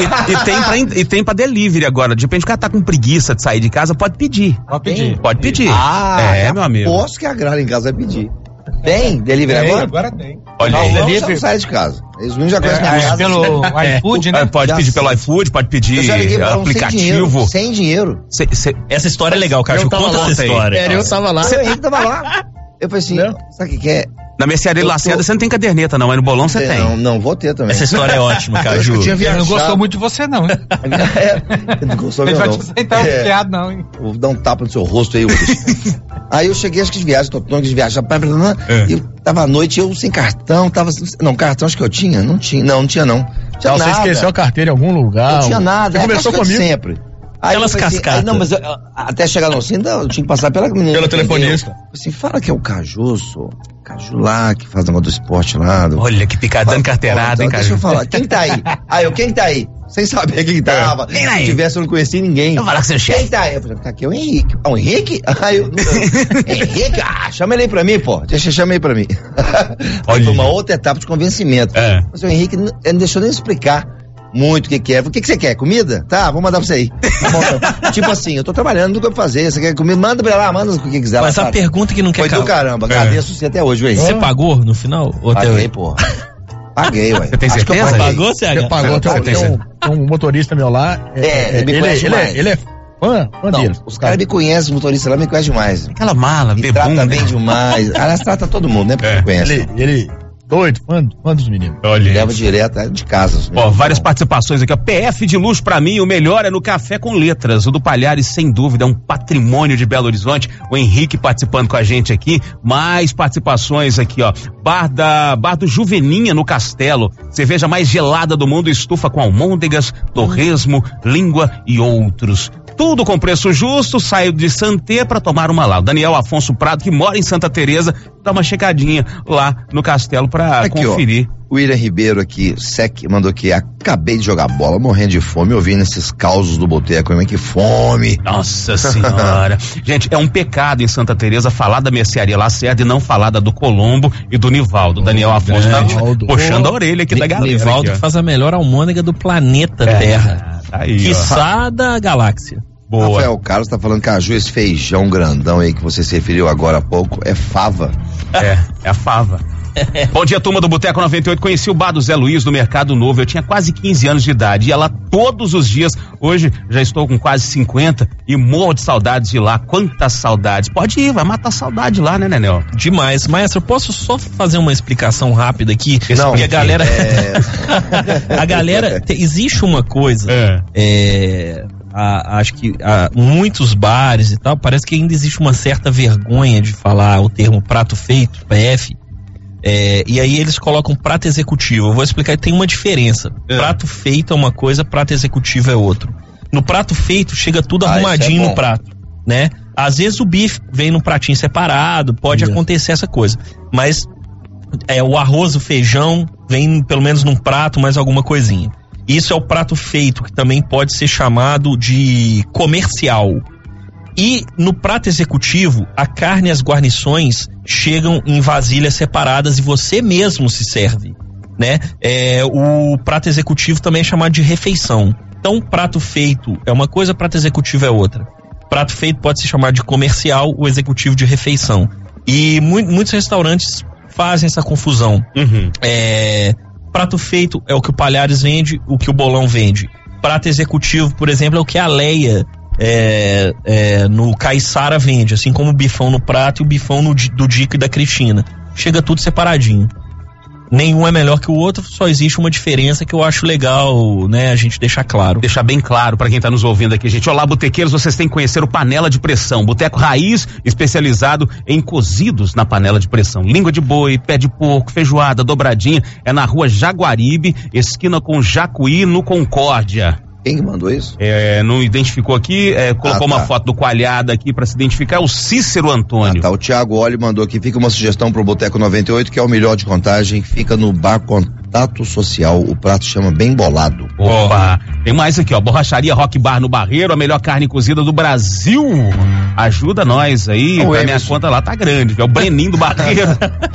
[SPEAKER 2] E tem pra delivery agora, de repente o cara tá com preguiça de sair de casa, pode pedir. Pode pedir. Meu amigo.
[SPEAKER 3] Posso que a Gralha em casa vai pedir. Tem delivery agora?
[SPEAKER 6] Agora tem.
[SPEAKER 2] Olha aí.
[SPEAKER 3] Não sai de casa. Eles já conhecem minha casa.
[SPEAKER 6] Pelo iFood, né?
[SPEAKER 2] Pode pedir pelo iFood, pode pedir aplicativo.
[SPEAKER 3] Sem dinheiro.
[SPEAKER 4] Essa história é legal, Caju. Conta essa história.
[SPEAKER 5] Eu tava lá.
[SPEAKER 3] Eu tava lá. Eu falei assim, sabe o que é?
[SPEAKER 2] Na mercearia Lacerda você não tem caderneta, não, mas no bolão você tem.
[SPEAKER 3] Não, vou ter também.
[SPEAKER 4] Essa história é ótima, Caju.
[SPEAKER 6] Ele não gostou muito de você, não, né?
[SPEAKER 3] Ele não gostou mesmo,
[SPEAKER 6] não. Ele vai te aceitar piado, não, hein?
[SPEAKER 3] Vou dar um tapa no seu rosto aí, Aí eu cheguei, acho que de viagem, de viagem, e eu tava à noite, eu sem cartão, cartão acho que eu tinha, não tinha nada.
[SPEAKER 5] Você esqueceu a carteira em algum lugar?
[SPEAKER 3] Não tinha nada.
[SPEAKER 5] Você conversou comigo?
[SPEAKER 3] Sempre. Aí
[SPEAKER 4] aquelas cascatas.
[SPEAKER 3] Não, mas até chegar no centro, eu tinha que passar pela menina.
[SPEAKER 5] Pela telefonista.
[SPEAKER 3] Assim, fala que é o Caju, sô. Caju lá, que faz negócio do esporte lá.
[SPEAKER 2] Olha, que dando carteirada, hein, Caju?
[SPEAKER 3] Deixa eu falar, quem tá aí? Aí quem tá aí? Sem saber quem tava. Se tivesse, eu não conhecia ninguém.
[SPEAKER 2] Eu falar com seu chefe.
[SPEAKER 3] Quem tá aí? Eu falei, tá aqui, é o Henrique. O Henrique? Aí Henrique? Chama ele aí pra mim, pô. Chama aí pra mim. Olha. Foi uma outra etapa de convencimento. Mas o Henrique não deixou nem explicar muito o que é. O que você quer? Comida? Tá, vou mandar pra você aí. Tá bom, tipo assim, eu tô trabalhando, não tem o que fazer. Você quer comida? Manda pra lá, manda o que quiser.
[SPEAKER 4] Mas a pergunta que não quer
[SPEAKER 3] foi do caramba, agradeço você até hoje, velho.
[SPEAKER 4] Você pagou no final?
[SPEAKER 3] Paguei, porra. Paguei, ué.
[SPEAKER 2] Você tem certeza?
[SPEAKER 3] Você
[SPEAKER 5] pagou, CH? Pagou, tem um motorista meu lá.
[SPEAKER 3] Ele me conhece demais.
[SPEAKER 5] Ele é fã dele.
[SPEAKER 3] Os caras me conhecem, o motorista lá me conhece demais.
[SPEAKER 2] Aquela mala,
[SPEAKER 3] me trata bem demais. Aliás, trata todo mundo, né? Porque me conhece.
[SPEAKER 5] Ele doido, fã dos meninos.
[SPEAKER 2] Olha.
[SPEAKER 3] Leva direto de casa.
[SPEAKER 2] Várias participações aqui. PF de luxo pra mim, o melhor é no Café com Letras. O do Palhares, sem dúvida, é um patrimônio de Belo Horizonte. O Henrique participando com a gente aqui. Mais participações aqui, ó. Bar do Juveninha no Castelo. Cerveja mais gelada do mundo, estufa com almôndegas, torresmo, língua e outros. Tudo com preço justo, saiu de Santé pra tomar uma lá. O Daniel Afonso Prado, que mora em Santa Teresa, dá uma checadinha lá no Castelo pra aqui, conferir.
[SPEAKER 3] Ó, o William Ribeiro aqui, mandou aqui, acabei de jogar bola, morrendo de fome, ouvindo esses causos do boteco, que fome.
[SPEAKER 2] Nossa senhora. Gente, é um pecado em Santa Teresa falar da mercearia Lacerda e não falar da do Colombo e do Nivaldo. Daniel Afonso tá puxando a orelha aqui da galera.
[SPEAKER 4] Nivaldo
[SPEAKER 2] aqui,
[SPEAKER 4] faz a melhor almôndega do planeta Terra.
[SPEAKER 2] Aí,
[SPEAKER 4] quiçá da galáxia.
[SPEAKER 3] Boa. Rafael Carlos tá falando, Caju, esse feijão grandão aí que você se referiu agora há pouco é fava.
[SPEAKER 2] É a fava. Bom dia, turma do Boteco 98. Conheci o bar do Zé Luiz no Mercado Novo. Eu tinha quase 15 anos de idade. Ia lá todos os dias. Hoje já estou com quase 50 e morro de saudades de lá. Quantas saudades. Pode ir, vai matar saudade lá, né, Nenel?
[SPEAKER 4] Demais. Maestro, eu posso só fazer uma explicação rápida aqui?
[SPEAKER 3] Não,
[SPEAKER 4] porque a galera. A galera. Existe uma coisa. Acho que muitos bares e tal, parece que ainda existe uma certa vergonha de falar o termo prato feito, PF. E aí eles colocam prato executivo. Eu vou explicar, tem uma diferença. Prato feito é uma coisa, prato executivo é outro. No prato feito chega tudo arrumadinho no prato, né? Às vezes o bife vem num pratinho separado, pode acontecer essa coisa. Mas o arroz, o feijão vem pelo menos num prato, mais alguma coisinha. Isso é o prato feito, que também pode ser chamado de comercial. E no prato executivo, a carne e as guarnições chegam em vasilhas separadas e você mesmo se serve, né? O prato executivo também é chamado de refeição. Então, prato feito é uma coisa, prato executivo é outra. Prato feito pode se chamar de comercial, o executivo de refeição. E muitos restaurantes fazem essa confusão. Prato feito é o que o Palhares vende, o que o Bolão vende. Prato executivo, por exemplo, é o que a Leia no Caiçara vende, assim como o bifão no prato e o bifão do Dico e da Cristina. Chega tudo separadinho. Nenhum é melhor que o outro, só existe uma diferença que eu acho legal, né, a gente deixar claro.
[SPEAKER 2] Deixar bem claro pra quem tá nos ouvindo aqui, gente. Olá, botequeiros, vocês têm que conhecer o Panela de Pressão. Boteco raiz, especializado em cozidos na panela de pressão. Língua de boi, pé de porco, feijoada, dobradinha. É na rua Jaguaribe, esquina com Jacuí, no Concórdia.
[SPEAKER 3] Quem que mandou isso?
[SPEAKER 2] Não identificou aqui, colocou uma foto do Coalhada aqui pra se identificar, é o Cícero Antônio.
[SPEAKER 3] O Thiago Oli mandou aqui, fica uma sugestão pro Boteco 98, que é o melhor de Contagem, fica no bar Contato Social, o prato chama Bem Bolado.
[SPEAKER 2] Opa, tem mais aqui, ó, Borracharia Rock Bar no Barreiro, a melhor carne cozida do Brasil. Ajuda nós aí, a minha conta lá tá grande, é o Breninho do Barreiro.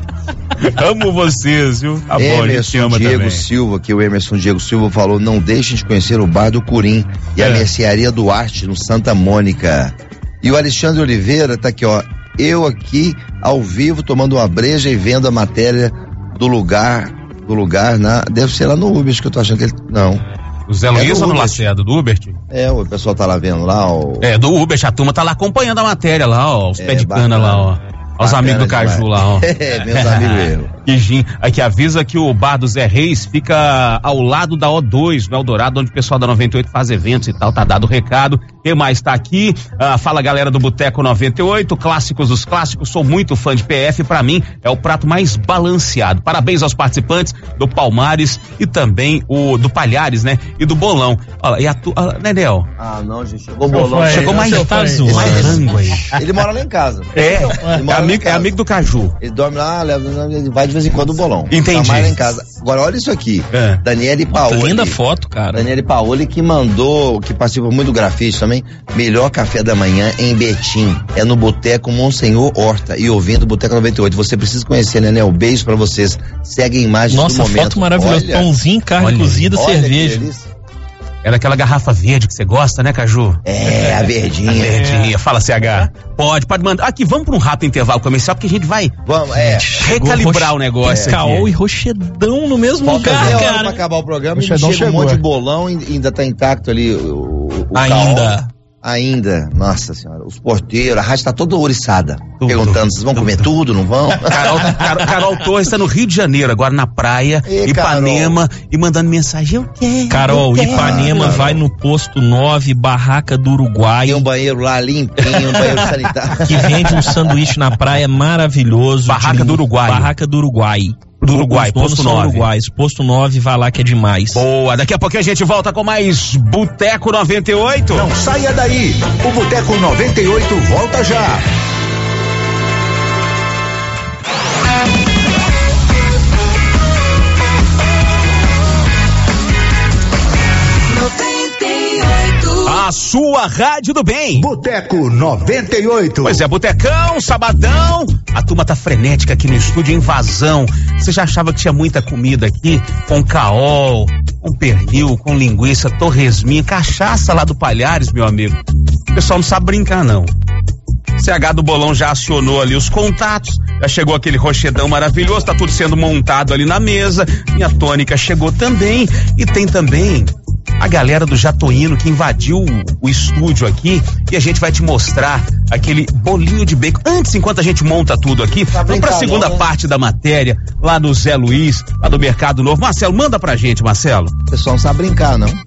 [SPEAKER 2] Amo vocês, viu? Tá bom, a gente ama
[SPEAKER 3] Diego
[SPEAKER 2] também.
[SPEAKER 3] Silva, que o Emerson Diego Silva falou, não deixem de conhecer o bar do Curim e a Mercearia Duarte, no Santa Mônica. E o Alexandre Oliveira tá aqui, ó, eu aqui ao vivo tomando uma breja e vendo a matéria do lugar deve ser lá no Uber, que eu tô achando que ele, não.
[SPEAKER 2] O Zé Luiz ou no Lacerda, do Uber?
[SPEAKER 3] O pessoal tá lá vendo lá,
[SPEAKER 2] do Uber, a turma tá lá acompanhando a matéria lá, ó, os pés de cana lá, ó. Os amigos do Caju lá, ó.
[SPEAKER 3] Meus amigos
[SPEAKER 2] mesmo. Aqui avisa que o bar do Zé Reis fica ao lado da O2, no Eldorado, onde o pessoal da 98 faz eventos e tal, tá dado o recado. Quem mais tá aqui? Fala, galera do Boteco 98, clássicos dos clássicos, sou muito fã de PF, pra mim é o prato mais balanceado. Parabéns aos participantes do Palmares e também o do Palhares, né? E do Bolão. Olha, e né, Del?
[SPEAKER 3] Não, gente, chegou o Bolão.
[SPEAKER 2] Chegou mais rango aí.
[SPEAKER 3] Ele mora lá em casa.
[SPEAKER 2] É amigo do Caju.
[SPEAKER 3] Ele dorme lá, ele vai de vez em quando no Bolão.
[SPEAKER 2] Entendi.
[SPEAKER 3] Tá mais lá em casa. Agora, olha isso aqui. Daniele Paoli.
[SPEAKER 4] Linda foto, cara.
[SPEAKER 3] Daniele Paoli que mandou, que participa muito do grafite também, melhor café da manhã em Betim. É no Boteco Monsenhor Horta e ouvindo o Boteco 98. Você precisa conhecer, né, Nel? Beijo pra vocês. Segue a imagem do momento.
[SPEAKER 4] Nossa, foto maravilhosa. Pãozinho, carne cozida, cerveja.
[SPEAKER 2] É daquela garrafa verde que você gosta, né, Caju?
[SPEAKER 3] A verdinha.
[SPEAKER 2] A verdinha. Fala, CH. Pode mandar. Aqui, vamos para um rápido intervalo comercial, porque a gente vai recalibrar o negócio.
[SPEAKER 4] Caol e Rochedão no mesmo lugar, cara.
[SPEAKER 3] Pra acabar o programa, chega um monte de bolão e ainda tá intacto ali o Ainda, nossa senhora, os porteiros, a rádio tá toda ouriçada, perguntando, vocês vão comer tudo, não vão?
[SPEAKER 2] Carol Torres tá no Rio de Janeiro, agora na praia, Ipanema, e mandando mensagem, eu quero.
[SPEAKER 4] Carol, Ipanema vai no posto 9, Barraca do Uruguai.
[SPEAKER 3] Tem um banheiro lá limpinho, um banheiro sanitário.
[SPEAKER 4] Que vende um sanduíche na praia maravilhoso.
[SPEAKER 2] Barraca do Uruguai.
[SPEAKER 4] Barraca do Uruguai.
[SPEAKER 2] Do Uruguai, posto 9.
[SPEAKER 4] Uruguais, posto 9, vai lá que é demais.
[SPEAKER 2] Boa, daqui a pouquinho a gente volta com mais Boteco 98.
[SPEAKER 1] Não saia daí, o Boteco 98 volta já.
[SPEAKER 2] A sua rádio do bem.
[SPEAKER 1] Boteco 98.
[SPEAKER 2] Pois é, Botecão, sabadão. A turma tá frenética aqui no estúdio, invasão. Você já achava que tinha muita comida aqui? Com caol, com pernil, com linguiça, torresminha, cachaça lá do Palhares, meu amigo. O pessoal não sabe brincar, não. CH do Bolão já acionou ali os contatos, já chegou aquele rochedão maravilhoso, tá tudo sendo montado ali na mesa, minha tônica chegou também, e tem também a galera do Jatoíno que invadiu o estúdio aqui, e a gente vai te mostrar aquele bolinho de bacon. Antes, enquanto a gente monta tudo aqui, vamos pra segunda parte da matéria, lá no Zé Luiz, lá do Mercado Novo. Marcelo, manda pra gente, Marcelo.
[SPEAKER 3] O pessoal não sabe brincar, não.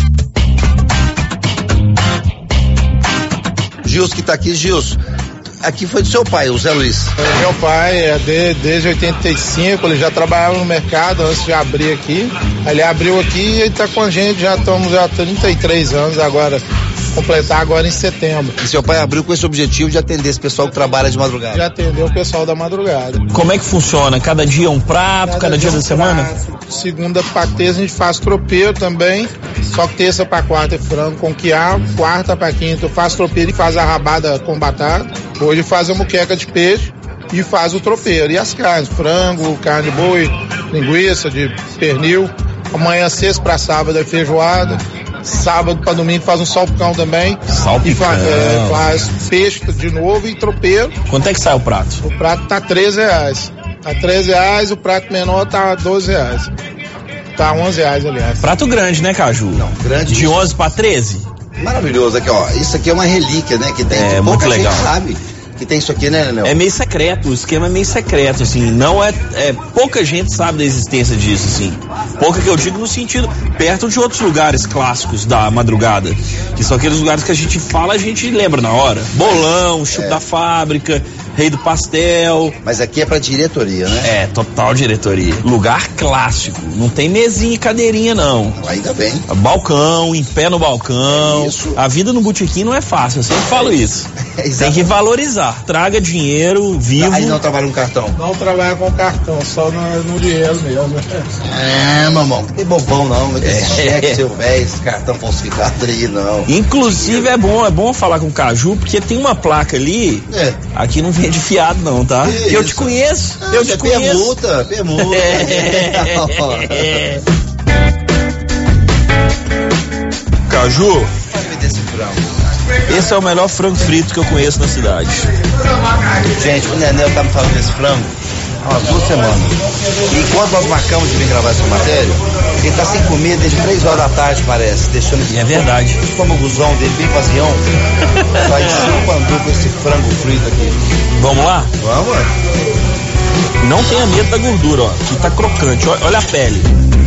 [SPEAKER 3] Gilson que tá aqui, Gilson. Aqui foi do seu pai, o Zé Luiz.
[SPEAKER 11] Meu pai desde 85, ele já trabalhava no mercado antes de abrir aqui. Ele abriu aqui e ele tá com a gente, já estamos há 33 anos agora, completar agora em setembro.
[SPEAKER 3] E seu pai abriu com esse objetivo de atender esse pessoal que trabalha de madrugada?
[SPEAKER 11] De atender o pessoal da madrugada.
[SPEAKER 4] Como é que funciona? Cada dia um prato, cada dia da semana?
[SPEAKER 11] Segunda pra terça a gente faz tropeiro também, só que terça pra quarta é frango com quiabo, quarta pra quinta faz tropeiro e faz a rabada com batata. Hoje faz a muqueca de peixe e faz o tropeiro. E as carnes, frango, carne de boi, linguiça de pernil. Amanhã, sexta pra sábado é feijoada. Sábado pra domingo faz um salpicão também.
[SPEAKER 4] Salpicão.
[SPEAKER 11] E faz peixe de novo e tropeiro.
[SPEAKER 4] Quanto é que sai o prato?
[SPEAKER 11] O prato tá R$13. Tá R$13, o prato menor tá R$12. Tá R$11, aliás.
[SPEAKER 4] Prato grande, né, Caju?
[SPEAKER 3] Não, grande.
[SPEAKER 4] De 11 pra 13?
[SPEAKER 3] Maravilhoso aqui, ó. Isso aqui é uma relíquia, né? Que tem,
[SPEAKER 4] é
[SPEAKER 3] que
[SPEAKER 4] muito legal.
[SPEAKER 3] Gente sabe que tem isso aqui, né, Leonel?
[SPEAKER 4] É meio secreto, o esquema é meio secreto, assim, não pouca gente sabe da existência disso, assim. Pouca que eu digo no sentido, perto de outros lugares clássicos da madrugada, que são aqueles lugares que a gente fala, a gente lembra na hora. Bolão, Chup da Fábrica, Rei do Pastel.
[SPEAKER 3] Mas aqui é pra diretoria, né?
[SPEAKER 4] É, total diretoria. Lugar clássico, não tem mesinha e cadeirinha, não.
[SPEAKER 3] Ainda bem.
[SPEAKER 4] Balcão, em pé no balcão.
[SPEAKER 3] Isso.
[SPEAKER 4] A vida no botequim não é fácil, eu sempre falo isso. Tem que valorizar. Traga dinheiro vivo.
[SPEAKER 3] Aí não trabalha com cartão?
[SPEAKER 11] Não trabalha com cartão, só no dinheiro mesmo.
[SPEAKER 3] Mamão, não tem bobão não, não tem cheque, seu velho, esse cartão falsificado aí, não.
[SPEAKER 4] Inclusive é bom falar com o Caju, porque tem uma placa ali, aqui não vende fiado não, tá? Eu te conheço, eu te conheço.
[SPEAKER 3] Permuta.
[SPEAKER 4] Caju, esse é o melhor frango frito que eu conheço na cidade.
[SPEAKER 3] Gente, o Nenel tá me falando desse frango há umas 2 semanas. E enquanto nós marcamos de vir gravar essa matéria, ele tá sem comer desde 3 horas da tarde, parece. Deixando esse
[SPEAKER 4] verdade.
[SPEAKER 3] O estômagozão dele bem vazião. Vai encher o pandu com esse frango frito aqui.
[SPEAKER 4] Vamos lá?
[SPEAKER 3] Vamos.
[SPEAKER 4] Não tenha medo da gordura, ó. Aqui tá crocante, olha a pele.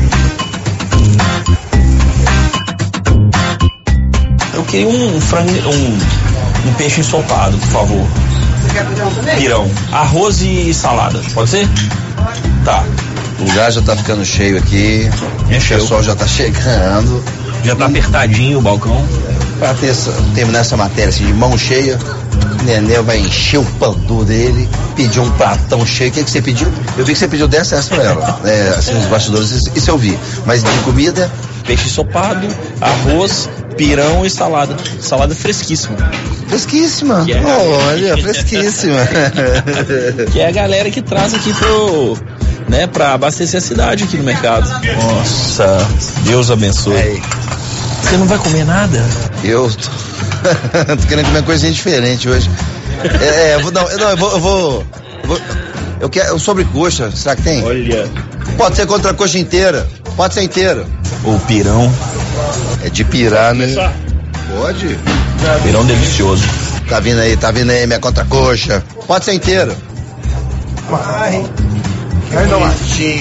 [SPEAKER 4] Eu queria um frango, um peixe ensopado, por favor. Pirão. Arroz e salada, pode ser? Tá.
[SPEAKER 3] O lugar já tá ficando cheio aqui. O pessoal já tá chegando.
[SPEAKER 4] Já tá apertadinho o balcão.
[SPEAKER 3] Pra terminar essa matéria assim, de mão cheia, o Nenel vai encher o pandu dele, pedir um pratão cheio. O que você pediu? Eu vi que você pediu 10 reais pra ela. Assim, nos bastidores, isso eu vi. Mas de comida?
[SPEAKER 4] Peixe ensopado, arroz, pirão e salada. Salada fresquíssima.
[SPEAKER 3] Fresquíssima? Olha, fresquíssima.
[SPEAKER 4] Que é a galera que traz aqui pra abastecer a cidade aqui no mercado. Nossa, Deus abençoe. Você não vai comer nada?
[SPEAKER 3] Eu tô querendo comer coisinha diferente hoje. Eu quero sobrecoxa, será que tem?
[SPEAKER 4] Olha.
[SPEAKER 3] Pode ser contra a coxa inteira, pode ser inteira.
[SPEAKER 4] Ou pirão.
[SPEAKER 3] É de pirar, né? Pode.
[SPEAKER 4] Pirão delicioso.
[SPEAKER 3] Tá vindo aí minha contra-coxa. Pode ser inteira. Vai dar uma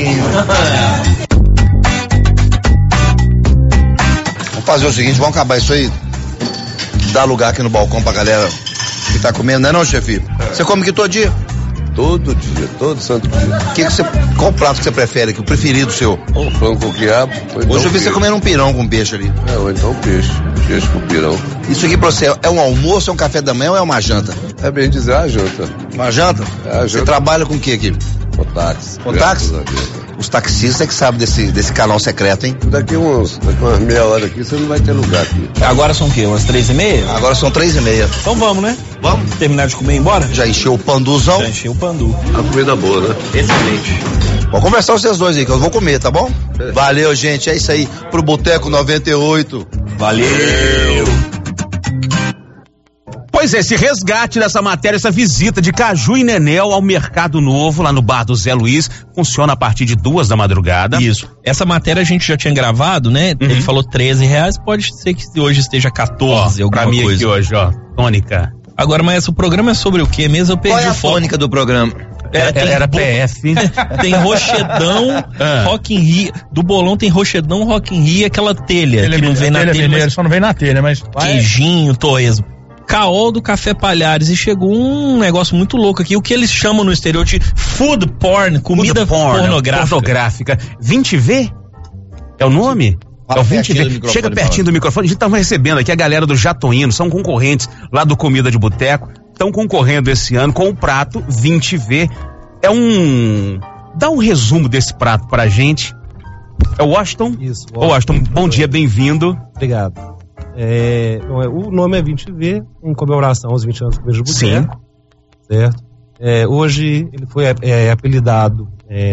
[SPEAKER 3] Vamos fazer o seguinte, vamos acabar isso aí, dar lugar aqui no balcão pra galera que tá comendo, não é não, chefe? Você come aqui todo dia?
[SPEAKER 12] Todo dia, todo santo dia.
[SPEAKER 3] Qual prato que você prefere aqui, o preferido seu?
[SPEAKER 12] O frango com quiabo.
[SPEAKER 3] Hoje eu vi você comendo um pirão com peixe ali.
[SPEAKER 12] Ou então peixe com pirão.
[SPEAKER 3] Isso aqui pra você é um almoço, é um café da manhã ou é uma janta?
[SPEAKER 12] É bem dizer a janta.
[SPEAKER 3] Uma janta?
[SPEAKER 12] É a janta.
[SPEAKER 3] Você trabalha com o que aqui?
[SPEAKER 12] Com táxi.
[SPEAKER 3] Com táxi? Os taxistas é que sabem desse canal secreto, hein?
[SPEAKER 12] Daqui umas meia hora aqui você não vai ter lugar aqui.
[SPEAKER 4] Agora são o quê? Umas 3h30?
[SPEAKER 3] Agora são 3h30.
[SPEAKER 4] Então vamos, né?
[SPEAKER 3] Vamos.
[SPEAKER 4] Terminar de comer e ir embora?
[SPEAKER 3] Já encheu o panduzão?
[SPEAKER 4] Já encheu o pandu.
[SPEAKER 12] A comida boa, né?
[SPEAKER 4] Excelente.
[SPEAKER 3] Vamos conversar vocês dois aí, que eu vou comer, tá bom? Valeu, gente. É isso aí. Pro Boteco 98.
[SPEAKER 4] Valeu.
[SPEAKER 2] Pois é, esse resgate dessa matéria, essa visita de Caju e Nenel ao Mercado Novo, lá no bar do Zé Luiz, funciona a partir de 2 da madrugada.
[SPEAKER 4] Isso. Essa matéria a gente já tinha gravado, né? Ele falou R$13, pode ser que hoje esteja 14, alguma
[SPEAKER 2] pra mim
[SPEAKER 4] coisa.
[SPEAKER 2] Aqui hoje, ó, tônica.
[SPEAKER 4] Agora, mas o programa é sobre o quê mesmo? Eu perdi
[SPEAKER 3] Qual é a tônica do programa?
[SPEAKER 2] Era PF.
[SPEAKER 4] Tem Rochedão, Rock in Rio. Do bolão tem Rochedão, Rock in Rio, aquela telha que não vem na telha.
[SPEAKER 5] Mas só não vem na telha, mas...
[SPEAKER 4] Queijinho, torresmo. Caol do Café Palhares. E chegou um negócio muito louco aqui, o que eles chamam no exterior de food porn, comida pornográfica.
[SPEAKER 2] 20V? É o nome? É o 20V. Chega pertinho do microfone. A gente tava recebendo aqui a galera do Jatoíno, são concorrentes lá do Comida de Boteco. Estão concorrendo esse ano com o prato 20V. Dá um resumo desse prato pra gente. É o Washington?
[SPEAKER 7] Isso.
[SPEAKER 2] Washington, bom dia, bem-vindo.
[SPEAKER 7] Obrigado. O nome é 20V, em comemoração aos 20 anos do Comida de Boteco. Sim. Certo? Hoje ele foi apelidado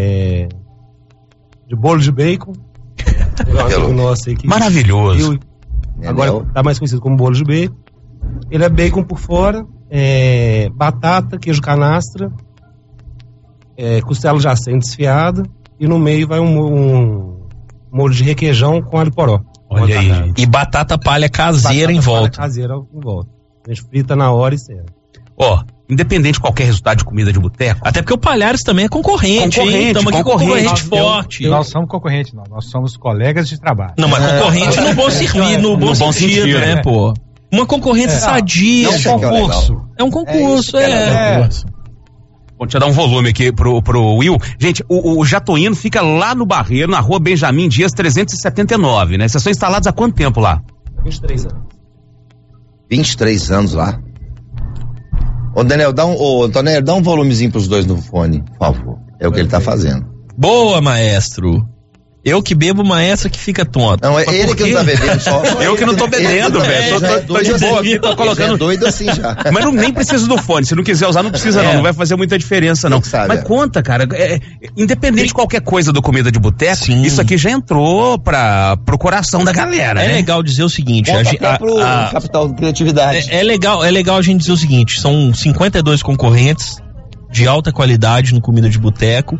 [SPEAKER 7] de bolo de bacon. Nossa, aqui,
[SPEAKER 2] maravilhoso.
[SPEAKER 7] Agora tá mais conhecido como bolo de bacon. Ele é bacon por fora, batata, queijo canastra, costela de acém desfiada e no meio vai um molho de requeijão com alho poró.
[SPEAKER 4] Olha aí. E batata palha caseira em volta.
[SPEAKER 7] Caseira em volta. A gente frita na hora e serve.
[SPEAKER 2] Independente de qualquer resultado de Comida de Boteco.
[SPEAKER 4] Até porque o Palhares também é concorrente, hein? Estamos aqui concorrente forte.
[SPEAKER 6] Nós somos concorrentes, não. Nós somos colegas de trabalho.
[SPEAKER 4] Não, mas concorrente no bom sentido, né, pô? Uma concorrência sadia.
[SPEAKER 6] É um concurso.
[SPEAKER 4] É um concurso,
[SPEAKER 2] Bom, deixa eu dar um volume aqui pro Will. Gente, o Jatoíno fica lá no Barreiro, na rua Benjamin Dias 379, né? Vocês são instalados há quanto tempo lá?
[SPEAKER 7] 23 anos.
[SPEAKER 3] 23 anos lá. Ô, Daniel, Antonello, dá um volumezinho pros dois no fone, por favor. É o que ele tá fazendo.
[SPEAKER 4] Boa, maestro. Eu que bebo, maestro que fica tonto.
[SPEAKER 3] Não, ele que não tá bebendo só.
[SPEAKER 2] Eu que não tô bebendo, velho. Tô de boa aqui, tô colocando.
[SPEAKER 3] É doido assim já.
[SPEAKER 2] Mas nem precisa do fone. Se não quiser usar, não precisa não. Não vai fazer muita diferença, não. Mas conta, cara. Independente de qualquer coisa do Comida de Boteco, isso aqui já entrou pro coração da galera.
[SPEAKER 4] É legal dizer o seguinte.
[SPEAKER 3] Pro capital de criatividade.
[SPEAKER 4] É legal a gente dizer o seguinte. São 52 concorrentes de alta qualidade no Comida de Boteco.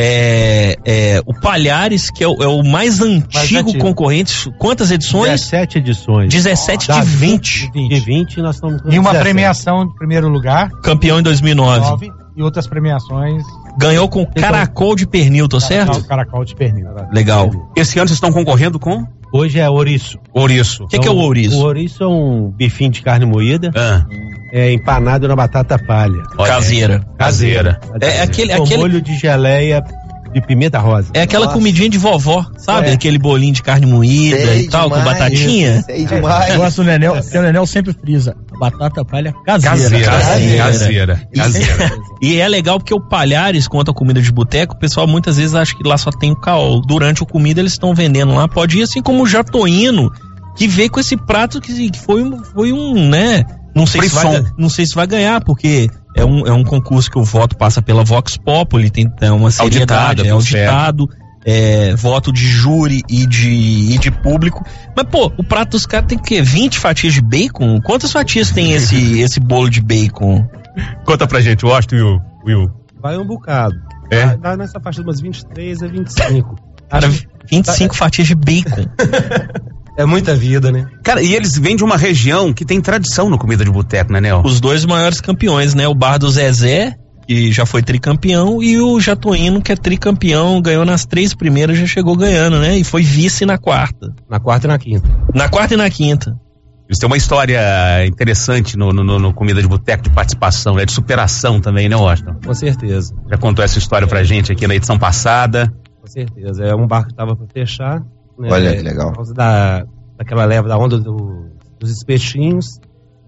[SPEAKER 4] O Palhares, que é o mais antigo concorrente. Quantas edições?
[SPEAKER 7] 17 edições.
[SPEAKER 4] 17 de 20.
[SPEAKER 7] De 20 nós estamos com
[SPEAKER 6] E uma premiação de primeiro lugar.
[SPEAKER 4] Campeão em 2009.
[SPEAKER 6] E outras premiações.
[SPEAKER 4] Ganhou com caracol de pernil, tá certo?
[SPEAKER 6] Caracol de pernil.
[SPEAKER 2] Legal. Esse ano vocês estão concorrendo com?
[SPEAKER 7] Hoje é ouriço.
[SPEAKER 2] Ouriço.
[SPEAKER 4] O que é o ouriço?
[SPEAKER 7] O ouriço é um bifinho de carne moída. Empanado na batata palha.
[SPEAKER 4] Caseira. É aquele
[SPEAKER 7] molho de geleia de pimenta rosa.
[SPEAKER 4] É aquela comidinha de vovó, sabe? Aquele bolinho de carne moída e tal, com batatinha.
[SPEAKER 3] Sei demais.
[SPEAKER 5] Eu gosto do Nenel, o Nenel sempre frisa. Batata palha
[SPEAKER 2] caseira.
[SPEAKER 4] E é legal porque o Palhares, quanto a Comida de Boteco, o pessoal muitas vezes acha que lá só tem o caol. Durante a comida eles estão vendendo lá, pode ir, assim como o Jatoíno, que veio com esse prato que foi um, né? Não sei se vai ganhar, porque é um concurso que o voto passa pela Vox Populi, tem uma seriedade, auditado, voto de júri e de público. Mas, pô, o prato dos caras tem o quê? 20 fatias de bacon? Quantas fatias tem esse bolo de bacon?
[SPEAKER 2] Conta pra gente, Washington, Will.
[SPEAKER 7] Vai um bocado. Dá nessa faixa de umas 23 a 25.
[SPEAKER 4] Cara, 25 fatias de bacon.
[SPEAKER 7] É muita vida, né?
[SPEAKER 2] Cara, e eles vêm de uma região que tem tradição no Comida de Boteco, né, Nel?
[SPEAKER 4] Os dois maiores campeões, né? O Bar do Zezé, que já foi tricampeão, e o Jatoíno, que é tricampeão, ganhou nas 3 primeiras, já chegou ganhando, né? E foi vice na quarta.
[SPEAKER 7] Na quarta e na quinta.
[SPEAKER 4] Na quarta e na quinta.
[SPEAKER 2] Eles têm uma história interessante no Comida de Boteco de participação, né? De superação também, né, Washington?
[SPEAKER 7] Com certeza.
[SPEAKER 2] Já contou essa história pra gente aqui na edição passada.
[SPEAKER 7] Com certeza. É um bar que tava pra fechar. Né?
[SPEAKER 3] Olha que legal.
[SPEAKER 7] Por causa daquela leva da onda dos espetinhos.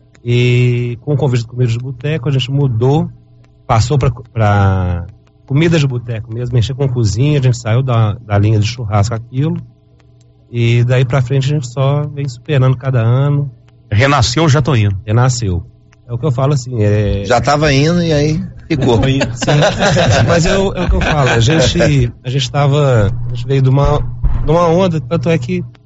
[SPEAKER 7] E com o convite do Comida de Boteco, a gente mudou, passou pra Comida de Boteco mesmo, mexer com cozinha, a gente saiu da linha de churrasco aquilo. E daí pra frente a gente só vem superando cada ano.
[SPEAKER 2] Renasceu o Jatoíno.
[SPEAKER 7] Renasceu. É o que eu falo assim.
[SPEAKER 3] Já tava indo e aí ficou.
[SPEAKER 7] Sim. Mas é o que eu falo. A gente veio de uma onda, tanto é que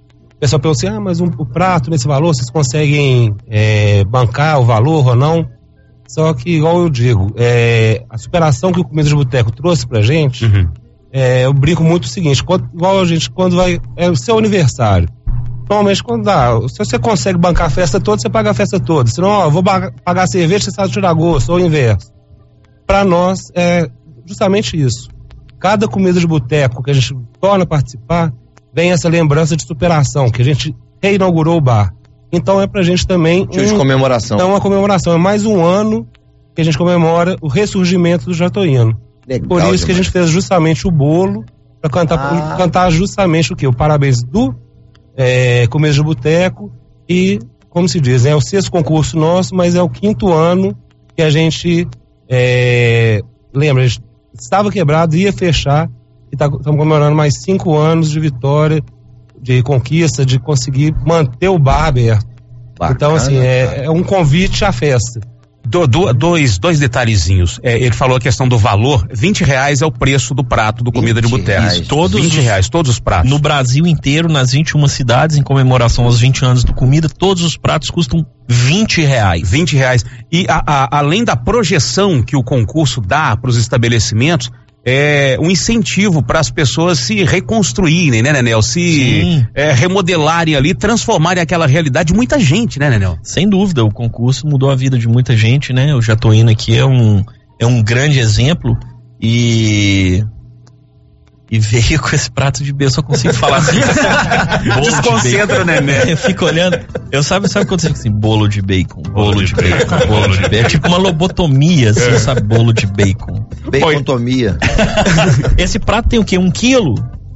[SPEAKER 7] pessoal pergunta assim, mas o prato nesse valor, vocês conseguem bancar o valor ou não? Só que, igual eu digo, a superação que o Comida de Boteco trouxe pra gente, eu brinco muito o seguinte, igual a gente, quando vai, é o seu aniversário, normalmente quando se você consegue bancar a festa toda, você paga a festa toda, senão, eu vou pagar a cerveja, você sabe tirar gosto, ou o inverso. Pra nós, é justamente isso. Cada Comida de Boteco que a gente torna a participar, vem essa lembrança de superação, que a gente reinaugurou o bar. Então é pra gente também
[SPEAKER 3] de comemoração.
[SPEAKER 7] Então, uma comemoração. É mais um ano que a gente comemora o ressurgimento do Jatoíno.
[SPEAKER 3] Legal,
[SPEAKER 7] por isso
[SPEAKER 3] demais.
[SPEAKER 7] que a gente fez justamente o bolo, pra cantar justamente o quê? O parabéns do Comida de Boteco e, como se diz, é o 6º concurso nosso, mas é o 5º ano que a gente lembra, a gente estava quebrado, ia fechar e estamos comemorando mais 5 anos de vitória, de conquista, de conseguir manter o bar aberto. Bacana, então, assim, é um convite à festa.
[SPEAKER 2] Dois detalhezinhos. Ele falou a questão do valor. R$20 é o preço do prato do Comida de Boteco.
[SPEAKER 4] Todos
[SPEAKER 2] R$20, todos os pratos.
[SPEAKER 4] No Brasil inteiro, nas 21 cidades, em comemoração aos 20 anos do Comida, todos os pratos custam R$20.
[SPEAKER 2] R$20. E além da projeção que o concurso dá para os estabelecimentos, é um incentivo para as pessoas se reconstruírem, né, Nenel? Remodelarem ali, transformarem aquela realidade de muita gente, né, Nenel?
[SPEAKER 4] Sem dúvida, o concurso mudou a vida de muita gente, né? O Jatoíno aqui é um grande exemplo e veio com esse prato de beijo, só consigo falar assim.
[SPEAKER 2] Desconcentra, né,
[SPEAKER 4] Eu fico olhando, sabe quando você fica assim, bolo de bacon. É tipo uma lobotomia, assim, sabe? Bolo de bacon.
[SPEAKER 3] Bacontomia.
[SPEAKER 4] Esse prato tem o quê? 1 quilo?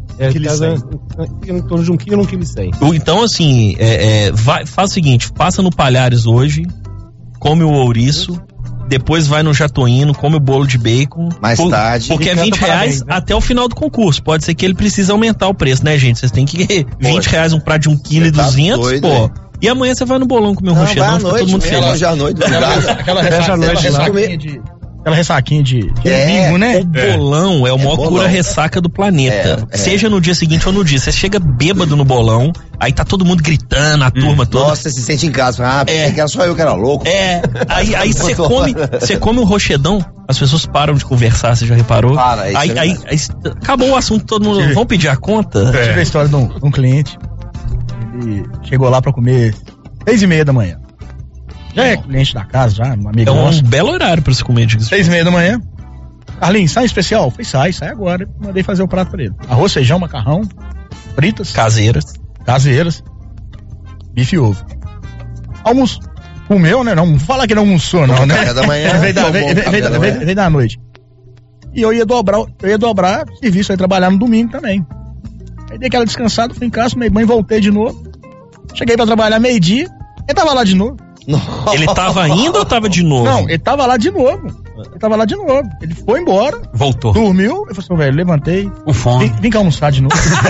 [SPEAKER 7] Em torno de 1 quilo, 1,1 kg.
[SPEAKER 4] Então, assim, faz o seguinte, passa no Palhares hoje, come o ouriço, depois vai no Jatoíno, come o bolo de bacon.
[SPEAKER 3] Mais tarde.
[SPEAKER 4] Porque é R$20 até o final do concurso. Pode ser que ele precise aumentar o preço, né, gente? Vocês têm que R$20 um prato de 1,2 kg, pô. E amanhã você vai no bolão comer um rochedão, fica todo mundo feliz.
[SPEAKER 3] Hoje à noite,
[SPEAKER 5] aquela ressaquinha de domingo, né?
[SPEAKER 4] O bolão é o maior cura-ressaca do planeta. Seja no dia seguinte ou no dia. Você chega bêbado no bolão, aí tá todo mundo gritando, a turma toda.
[SPEAKER 3] Nossa, você se sente em casa. Que era só eu que era louco.
[SPEAKER 4] Aí você come um rochedão, as pessoas param de conversar, você já reparou? Aí acabou o assunto, todo mundo, vamos pedir a conta?
[SPEAKER 5] Eu tive a história de um cliente, ele chegou lá pra comer 6:30 da manhã. Já é cliente da casa, já, um amigo nosso.
[SPEAKER 4] É um belo horário pra você comer.
[SPEAKER 5] 6:30 da manhã. Carlinhos, sai especial? Falei, sai agora. Mandei fazer o prato pra ele. Arroz, feijão, macarrão, fritas.
[SPEAKER 4] Caseiras.
[SPEAKER 5] Bife e ovo. Almoço. Comeu, né? Não fala que não almoçou, não, né?
[SPEAKER 3] Café da manhã.
[SPEAKER 5] Veio da noite. E eu ia dobrar serviço, aí trabalhar no domingo também. Aí dei aquela descansada, fui em casa, tomei banho, voltei de novo. Cheguei pra trabalhar meio-dia, ele tava lá de novo.
[SPEAKER 4] Nossa. Ele tava indo ou tava de novo?
[SPEAKER 5] Não, ele tava lá de novo. Ele foi embora.
[SPEAKER 2] Voltou.
[SPEAKER 5] Dormiu. Eu falei assim, velho, levantei.
[SPEAKER 2] Com fome.
[SPEAKER 5] Vim cá almoçar de novo.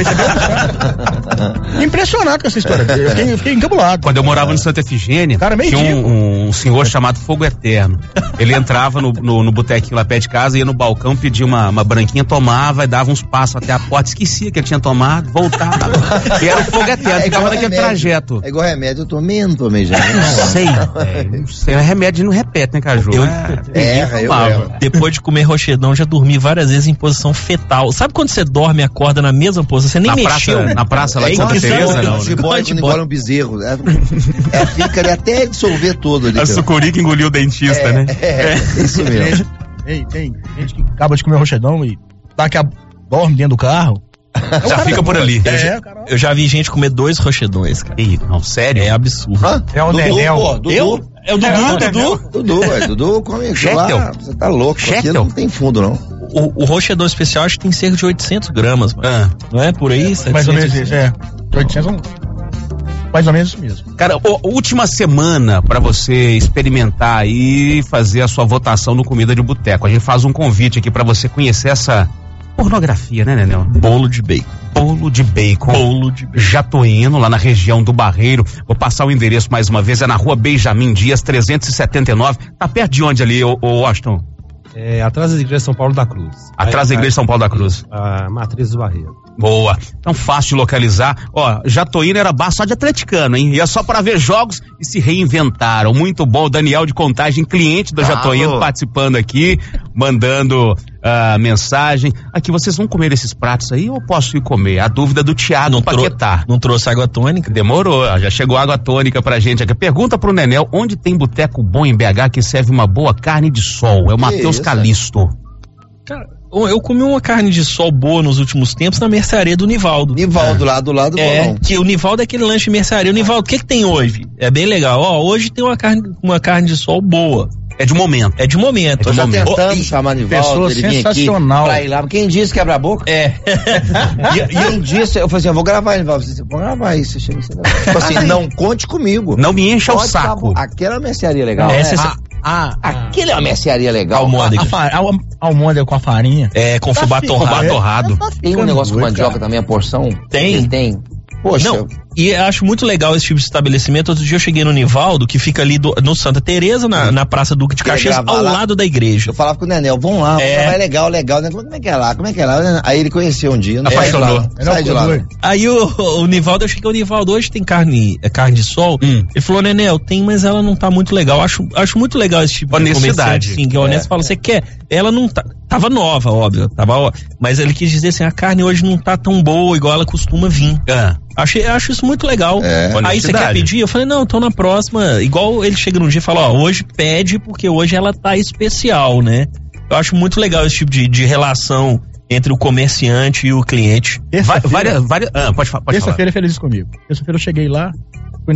[SPEAKER 5] Impressionado com essa história. Eu fiquei encabulado.
[SPEAKER 2] Quando eu morava no Santa Efigênia, tinha um senhor chamado Fogo Eterno. Ele entrava no botequinho lá perto de casa, ia no balcão, pedia uma branquinha, tomava e dava uns passos até a porta, esquecia que ele tinha tomado, voltava. E era o Fogo Eterno, ficava naquele trajeto.
[SPEAKER 3] É igual remédio, eu tomei já.
[SPEAKER 2] Não sei. Não sei, remédio não repete, né, Caju?
[SPEAKER 4] Depois de comer rochedão, já dormi várias vezes em posição fetal. Sabe quando você dorme e acorda na mesma posição? Você nem mexeu.
[SPEAKER 2] Na praça lá de Santa Teresa, não.
[SPEAKER 3] Quando engole um bezerro. Fica ali até dissolver todo ali.
[SPEAKER 2] A sucuri que engoliu o dentista, né?
[SPEAKER 3] Isso mesmo.
[SPEAKER 5] Tem gente que acaba de comer rochedão e dorme dentro do carro.
[SPEAKER 2] Já fica por ali.
[SPEAKER 4] Eu já vi gente comer 2 rochedões, cara.
[SPEAKER 2] Não, sério?
[SPEAKER 4] É absurdo.
[SPEAKER 5] É o Nenel.
[SPEAKER 4] É o
[SPEAKER 3] Dudu come lá. Você tá louco, aqui não tem fundo, não.
[SPEAKER 4] O rochedão especial acho que tem cerca de 800 gramas, mano. Não é por aí?
[SPEAKER 5] Mais ou menos isso, 800, mais ou menos isso mesmo.
[SPEAKER 2] Cara, última semana pra você experimentar e fazer a sua votação no Comida de Boteco. A gente faz um convite aqui pra você conhecer essa pornografia, né, Nenel?
[SPEAKER 4] Bolo de bacon.
[SPEAKER 2] Jatoíno, lá na região do Barreiro. Vou passar o endereço mais uma vez, é na rua Benjamin Dias 379. Tá perto de onde ali, ô Washington?
[SPEAKER 7] Atrás da igreja São Paulo da Cruz.
[SPEAKER 2] Atrás da igreja São Paulo da Cruz.
[SPEAKER 7] A Matriz do Barreiro.
[SPEAKER 2] Boa. Então fácil de localizar. Ó, Jatoína era bar só de atleticano, hein? Ia só para ver jogos e se reinventaram. Muito bom. Daniel de Contagem, cliente da Jatoína, participando aqui, mandando mensagem. Aqui, vocês vão comer esses pratos aí ou posso ir comer? A dúvida do Thiago Paquetá.
[SPEAKER 4] Não trouxe água tônica?
[SPEAKER 2] Demorou. Já chegou água tônica pra gente aqui. Pergunta pro Nenel, onde tem boteco bom em BH que serve uma boa carne de sol? É o Matheus Calisto.
[SPEAKER 4] Cara, eu comi uma carne de sol boa nos últimos tempos na mercearia do Nivaldo.
[SPEAKER 3] Nivaldo, lá do lado do bolão.
[SPEAKER 4] Que o Nivaldo é aquele lanche de mercearia. O Nivaldo, o que tem hoje? É bem legal. Ó, hoje tem uma carne de sol boa.
[SPEAKER 2] É de momento.
[SPEAKER 4] É de momento.
[SPEAKER 3] Tô já tentando chamar Nivaldo, ele vinha aqui pra ir lá. Quem disse quebra a boca? Quem disse, eu falei assim, eu vou gravar, Nivaldo. Você pode gravar aí, você chega tipo assim, não conte comigo.
[SPEAKER 2] Não me encha o saco.
[SPEAKER 3] Aquela é uma mercearia legal. Aquele é uma mercearia legal.
[SPEAKER 5] Almôndega com a farinha.
[SPEAKER 4] Com fubá torrado.
[SPEAKER 3] Tem um negócio com mandioca também, a porção?
[SPEAKER 4] Tem. Poxa. Não, e acho muito legal esse tipo de estabelecimento. Outro dia eu cheguei no Nivaldo, que fica ali no Santa Teresa, na Praça Duque de Caxias, ao lado da igreja.
[SPEAKER 3] Eu falava com o Nenel, vamos lá, vai legal. Como é que é lá? Aí ele conheceu um dia.
[SPEAKER 2] Apaixonou.
[SPEAKER 3] Sai de lá.
[SPEAKER 4] Aí o Nivaldo, eu cheguei ao Nivaldo, hoje tem carne de sol. Ele falou, Nenel, tem, mas ela não tá muito legal. Acho muito legal esse tipo de honestidade. Sim, que é honesto. Fala, você quer? Ela não tá. Tava nova, óbvio. Mas ele quis dizer assim, a carne hoje não tá tão boa igual ela costuma vir. Acho isso muito legal. Aí você quer pedir? Eu falei, não, então na próxima, igual ele chega num dia e fala, hoje pede porque hoje ela tá especial, né? Eu acho muito legal esse tipo de relação entre o comerciante e o cliente.
[SPEAKER 2] Pode falar.
[SPEAKER 5] Terça-feira é feliz comigo. Terça-feira eu cheguei lá, fui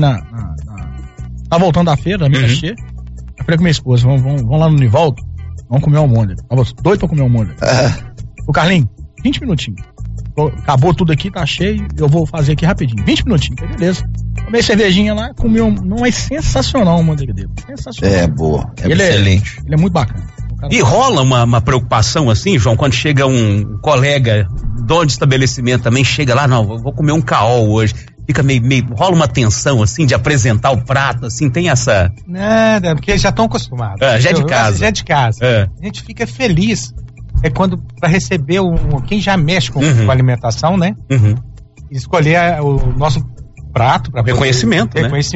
[SPEAKER 5] tá voltando da feira, da minha Eu falei com minha esposa, vamos lá no Nivaldo, vamos comer almôndega. Tava doido pra comer almôndega. O Carlinhos, 20 minutinhos. Acabou tudo aqui, tá cheio, eu vou fazer aqui rapidinho. 20 minutinhos, beleza. Tomei cervejinha lá, comi não é sensacional o manteiga dele. Sensacional.
[SPEAKER 3] É boa,
[SPEAKER 5] excelente. Ele é muito bacana.
[SPEAKER 2] E rola uma preocupação assim, João, quando chega um colega dono de estabelecimento também, chega lá, não, vou comer um caol hoje. Fica meio, rola uma tensão assim de apresentar o prato, assim, tem essa...
[SPEAKER 6] Nada, porque eles já estão acostumados.
[SPEAKER 2] Já é de casa.
[SPEAKER 6] Já é de casa. A gente fica feliz. É quando para receber quem já mexe com alimentação, né? Escolher o nosso prato para
[SPEAKER 2] reconhecimento,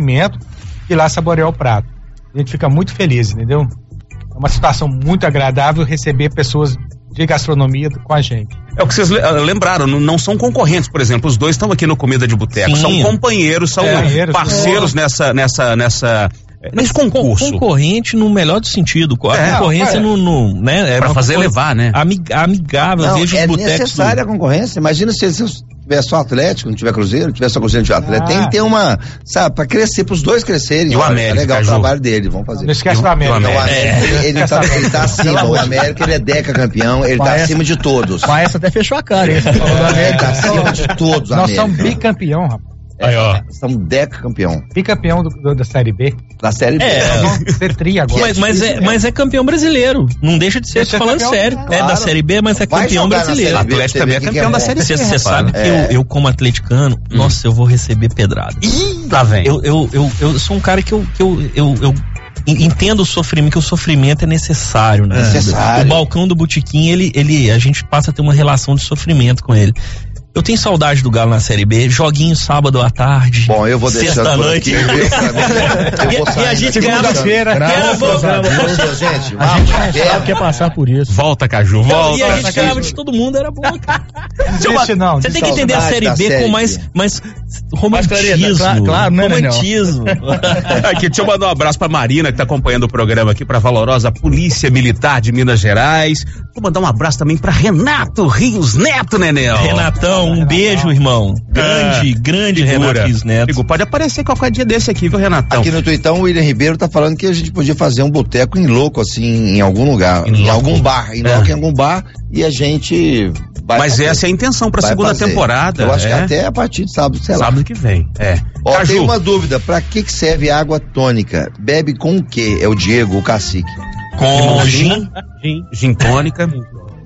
[SPEAKER 6] e lá saborear o prato. A gente fica muito feliz, entendeu? É uma situação muito agradável receber pessoas de gastronomia com a gente.
[SPEAKER 2] É o que vocês lembraram, não são concorrentes, por exemplo, os dois estão aqui no Comida de Boteco, são companheiros, são parceiros nesse concurso.
[SPEAKER 4] Concorrente no melhor do sentido. A concorrência né?
[SPEAKER 2] Pra fazer levar, né?
[SPEAKER 4] Amigável.
[SPEAKER 3] Não, vejo os botecos. É necessária a concorrência. Imagina se tiver só Atlético, não tiver Cruzeiro, tiver só Cruzeiro, não tiver Atlético. Tem que ter uma, sabe, pra crescer, pros dois crescerem.
[SPEAKER 2] E o América,
[SPEAKER 3] é legal o trabalho dele, vamos fazer.
[SPEAKER 6] Não esquece do América.
[SPEAKER 3] Ele tá acima. O América, ele é decacampeão, ele tá acima de todos.
[SPEAKER 5] Com essa até fechou a cara, hein?
[SPEAKER 3] O América tá acima de todos,
[SPEAKER 6] Nós somos bicampeão, rapaz.
[SPEAKER 3] Estamos decacampeão.
[SPEAKER 6] Bicampeão da Série B.
[SPEAKER 3] Da Série B.
[SPEAKER 6] Ser tri agora.
[SPEAKER 4] Mas é campeão brasileiro. Não deixa de ser, tô falando sério. Claro. É da Série B, mas é campeão brasileiro.
[SPEAKER 2] O Atlético também é campeão da Série C.
[SPEAKER 4] Você sabe que eu como atleticano, nossa, eu vou receber pedrada.
[SPEAKER 2] Lá vem.
[SPEAKER 4] Eu sou um cara que eu entendo o sofrimento, que o sofrimento é necessário, né? O balcão do botequim, a gente passa a ter uma relação de sofrimento com ele. Eu tenho saudade do Galo na Série B, joguinho sábado à tarde.
[SPEAKER 3] Bom, eu vou deixando por aqui.
[SPEAKER 4] E a gente
[SPEAKER 6] segunda-feira.
[SPEAKER 3] Gente,
[SPEAKER 5] a gente quer passar por isso.
[SPEAKER 2] Volta, Caju, volta.
[SPEAKER 4] E a gente ganhava de todo mundo, era bom, cara.
[SPEAKER 6] Você
[SPEAKER 4] tem que entender a Série B com mais romantismo.
[SPEAKER 5] Claro, né,
[SPEAKER 4] romantismo.
[SPEAKER 2] Aqui, deixa eu mandar um abraço pra Marina, que tá acompanhando o programa aqui, pra valorosa Polícia Militar de Minas Gerais. Vou mandar um abraço também pra Renato Rios Neto, Nenel.
[SPEAKER 4] Renatão, um beijo, irmão. Grande Renato Rios Neto.
[SPEAKER 2] Pode aparecer qualquer dia desse aqui, viu, Renatão?
[SPEAKER 3] Aqui no Tuitão, o William Ribeiro tá falando que a gente podia fazer um boteco em louco, assim, em algum lugar. Em algum bar. Em algum bar, e a gente...
[SPEAKER 2] Mas essa é a intenção pra segunda temporada.
[SPEAKER 3] Eu acho que até a partir de sábado, sei lá.
[SPEAKER 2] Sábado que vem,
[SPEAKER 3] tem uma dúvida, pra que serve água tônica? Bebe com o quê? É o Diego, o cacique.
[SPEAKER 4] Com
[SPEAKER 2] gin tônica.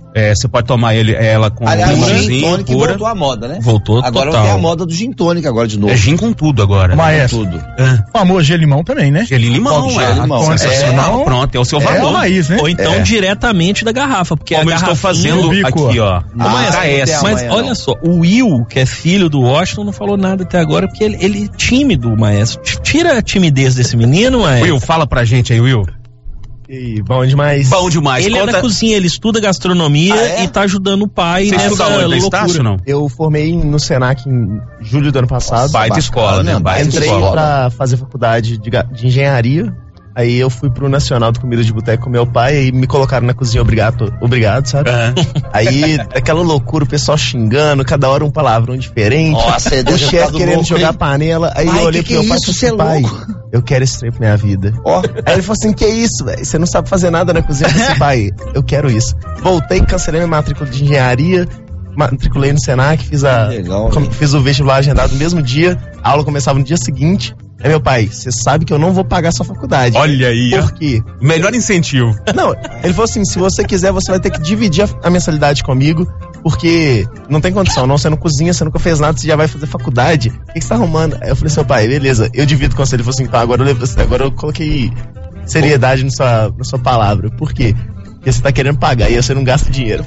[SPEAKER 2] Você pode tomar ela com
[SPEAKER 3] gin tônica voltou à moda, né?
[SPEAKER 4] Voltou
[SPEAKER 3] agora
[SPEAKER 4] total.
[SPEAKER 3] Tem a moda do gin tônica agora de novo.
[SPEAKER 2] É gin com tudo agora.
[SPEAKER 5] Mas
[SPEAKER 3] tudo.
[SPEAKER 5] O famoso gelimão também, né?
[SPEAKER 2] Gelimão,
[SPEAKER 5] sensacional.
[SPEAKER 2] Pronto, é o seu valor.
[SPEAKER 5] É o raiz, né?
[SPEAKER 4] Ou então diretamente da garrafa, porque
[SPEAKER 2] como
[SPEAKER 4] a
[SPEAKER 2] eu estou fazendo aqui, ó.
[SPEAKER 4] Mas olha só, o Will, que é filho do Washington, não falou nada até agora, porque ele é tímido, maestro. Tira a timidez desse menino, maestro.
[SPEAKER 2] Will, fala pra gente aí, Will.
[SPEAKER 5] E bom demais.
[SPEAKER 2] Bom demais.
[SPEAKER 4] Ele é da cozinha, ele estuda gastronomia e tá ajudando o pai nessa loucura.
[SPEAKER 2] Não?
[SPEAKER 13] Eu formei no Senac em julho do ano passado.
[SPEAKER 2] Baita escola, né?
[SPEAKER 13] Entrei pra fazer faculdade de engenharia. Aí eu fui pro Nacional de Comida de Boteco com meu pai e me colocaram na cozinha obrigado, sabe? Aí, aquela loucura, o pessoal xingando, cada hora um palavrão diferente.
[SPEAKER 3] Nossa,
[SPEAKER 13] o chefe querendo jogar panela. Aí eu olhei pro meu pai e falei, pai, eu quero esse trem pra minha vida. Aí ele falou assim, que isso, velho? Você não sabe fazer nada na cozinha? Eu falei assim, pai, eu quero isso. Voltei, cancelei minha matrícula de engenharia, matriculei no Senac, fiz o vestibular agendado no mesmo dia, a aula começava no dia seguinte. Aí meu pai, você sabe que eu não vou pagar sua faculdade.
[SPEAKER 2] Olha aí.
[SPEAKER 13] Por quê?
[SPEAKER 2] Melhor incentivo.
[SPEAKER 13] Não, ele falou assim, se você quiser, você vai ter que dividir a mensalidade comigo, porque não tem condição, não, você não cozinha, você nunca fez nada, você já vai fazer faculdade, o que você tá arrumando? Aí eu falei assim, pai, beleza, eu divido com você. Ele falou assim, então agora eu coloquei seriedade na sua palavra. Por quê? Porque você tá querendo pagar e você não gasta dinheiro.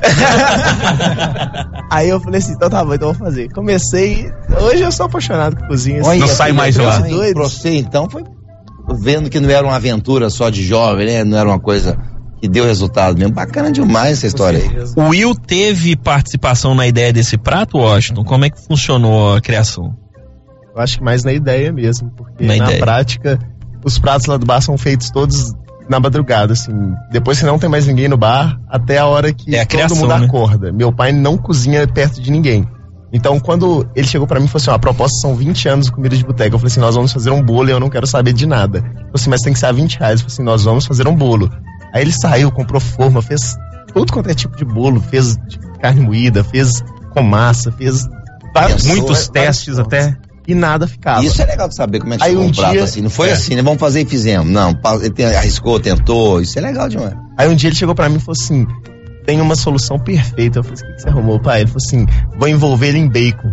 [SPEAKER 13] Aí eu falei assim, então tá bom, então eu vou fazer. Comecei, hoje eu sou apaixonado por cozinha.
[SPEAKER 2] Não sai mais de lá.
[SPEAKER 3] Pra você, então, foi vendo que não era uma aventura só de jovem, né? Não era uma coisa que deu resultado mesmo. Bacana demais essa história aí.
[SPEAKER 4] O Will teve participação na ideia desse prato, Washington? Como é que funcionou a criação?
[SPEAKER 13] Eu acho que mais na ideia mesmo, porque na prática, os pratos lá do bar são feitos todos na madrugada, assim, depois que não tem mais ninguém no bar, até a hora que todo mundo acorda. Meu pai não cozinha perto de ninguém. Então, quando ele chegou pra mim e falou assim, a proposta são 20 anos de comida de boteca. Eu falei assim, nós vamos fazer um bolo e eu não quero saber de nada. Ele falou assim, mas tem que ser a R$20. Eu falei assim, nós vamos fazer um bolo. Aí ele saiu, comprou forma, fez tudo quanto é tipo de bolo, fez de carne moída, fez com massa, fez
[SPEAKER 2] muitos testes até.
[SPEAKER 13] E nada ficava.
[SPEAKER 3] Isso é legal de saber como é que chegou um prato assim. Não foi assim, né? Vamos fazer e fizemos. Não, ele arriscou, tentou. Isso é legal demais.
[SPEAKER 13] Aí um dia ele chegou pra mim e falou assim, tem uma solução perfeita. Eu falei assim, o que você arrumou, pai? Ele falou assim, vou envolver ele em bacon.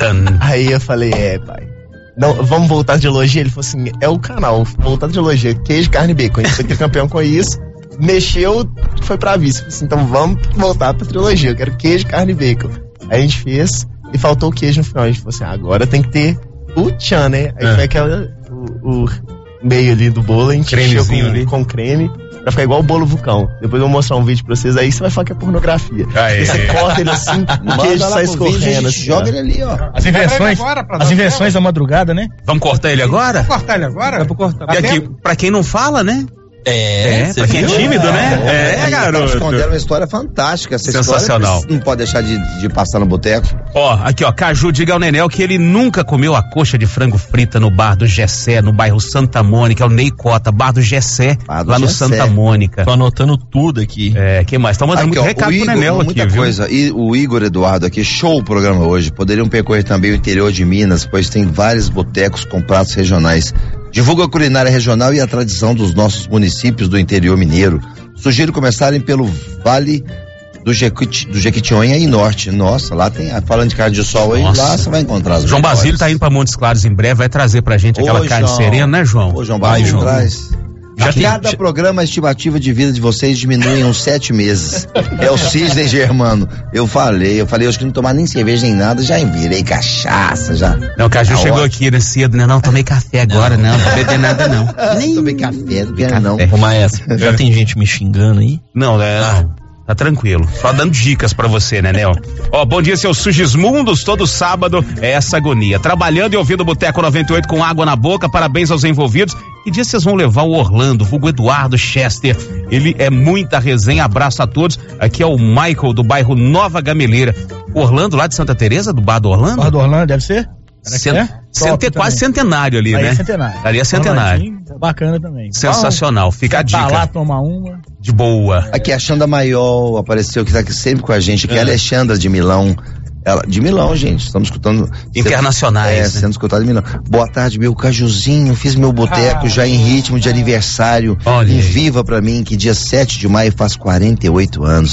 [SPEAKER 13] Aí eu falei, pai, não, vamos voltar de trilogia? Ele falou assim, é o canal, voltar de trilogia, queijo, carne e bacon. A gente foi ter campeão com isso. Mexeu, foi pra vice. Falei assim, então vamos voltar pra trilogia. Eu quero queijo, carne e bacon. Aí a gente fez e faltou o queijo no final. A gente falou assim, agora tem que ter o tchan, né? Aí foi aquela, o meio ali do bolo, a gente encheu com creme, pra ficar igual o bolo vulcão. Depois eu vou mostrar um vídeo pra vocês, aí você vai falar que é pornografia. Você corta ele assim, o queijo sai escorrendo. Assim,
[SPEAKER 3] joga ele ali, ó.
[SPEAKER 5] As invenções da madrugada, né?
[SPEAKER 2] Vamos cortar ele agora?
[SPEAKER 6] Vamos cortar ele agora?
[SPEAKER 5] Vamos cortar.
[SPEAKER 2] E aqui, pra quem não fala, né?
[SPEAKER 4] Pra quem é tímido, né?
[SPEAKER 3] Garoto. Esconderam uma história fantástica. Essa
[SPEAKER 2] sensacional.
[SPEAKER 3] História não pode deixar de passar no boteco.
[SPEAKER 2] Aqui, Caju, diga ao Nenel que ele nunca comeu a coxa de frango frita no bar do Gessé, no bairro Santa Mônica, é o Ney Cota, bar do Gessé, lá no Santa Mônica.
[SPEAKER 4] Tô anotando tudo aqui.
[SPEAKER 2] Quem mais? Tá mandando muito recado pro Nenel aqui,
[SPEAKER 3] muita coisa. E o Igor Eduardo aqui, show o programa hoje. Poderiam percorrer também o interior de Minas, pois tem vários botecos com pratos regionais. Divulga a culinária regional e a tradição dos nossos municípios do interior mineiro. Sugiro começarem pelo Vale do Jequitinhonha e Norte. Nossa, lá tem, falando de carne de sol aí, lá você vai encontrar as
[SPEAKER 2] João Basílio tá indo pra Montes Claros em breve, vai trazer pra gente aquela carne serena, né, João?
[SPEAKER 3] Ô, João Basílio traz. Cada programa, a estimativa de vida de vocês diminui em uns 7 meses. É o Cisne Germano. Eu falei, acho que não tomar nem cerveja nem nada, já virei cachaça, já.
[SPEAKER 2] Não, o Caju chegou aqui, né, cedo, né? Não tomei café agora, não beber nada, não.
[SPEAKER 3] Nem tomei café, não.
[SPEAKER 4] Ô, maestro, já tem gente me xingando aí?
[SPEAKER 2] Não, tá tranquilo. Só dando dicas pra você, né, Nel? Bom dia, seus Sugismundos. Todo sábado é essa agonia. Trabalhando e ouvindo o Boteco 98 com água na boca. Parabéns aos envolvidos. Que dia vocês vão levar o Orlando, vulgo Eduardo Chester? Ele é muita resenha. Abraço a todos. Aqui é o Michael, do bairro Nova Gameleira. Orlando, lá de Santa Teresa, do bar do Orlando?
[SPEAKER 5] Bar do Orlando, deve ser?
[SPEAKER 2] Quase centenário ali, né? Ali é centenário.
[SPEAKER 5] Bacana também.
[SPEAKER 2] Sensacional, fica a dica.
[SPEAKER 5] Tá lá, tomar uma.
[SPEAKER 2] De boa.
[SPEAKER 3] Aqui a Xanda Maior apareceu, que tá aqui sempre com a gente, que é a Alexandra de Milão. De Milão, gente, estamos escutando.
[SPEAKER 2] Internacionais.
[SPEAKER 3] Sendo escutado de Milão. Boa tarde, meu Cajuzinho, fiz meu boteco já em ritmo de aniversário. Em Viva pra mim, que dia 7 de maio faz 48 anos.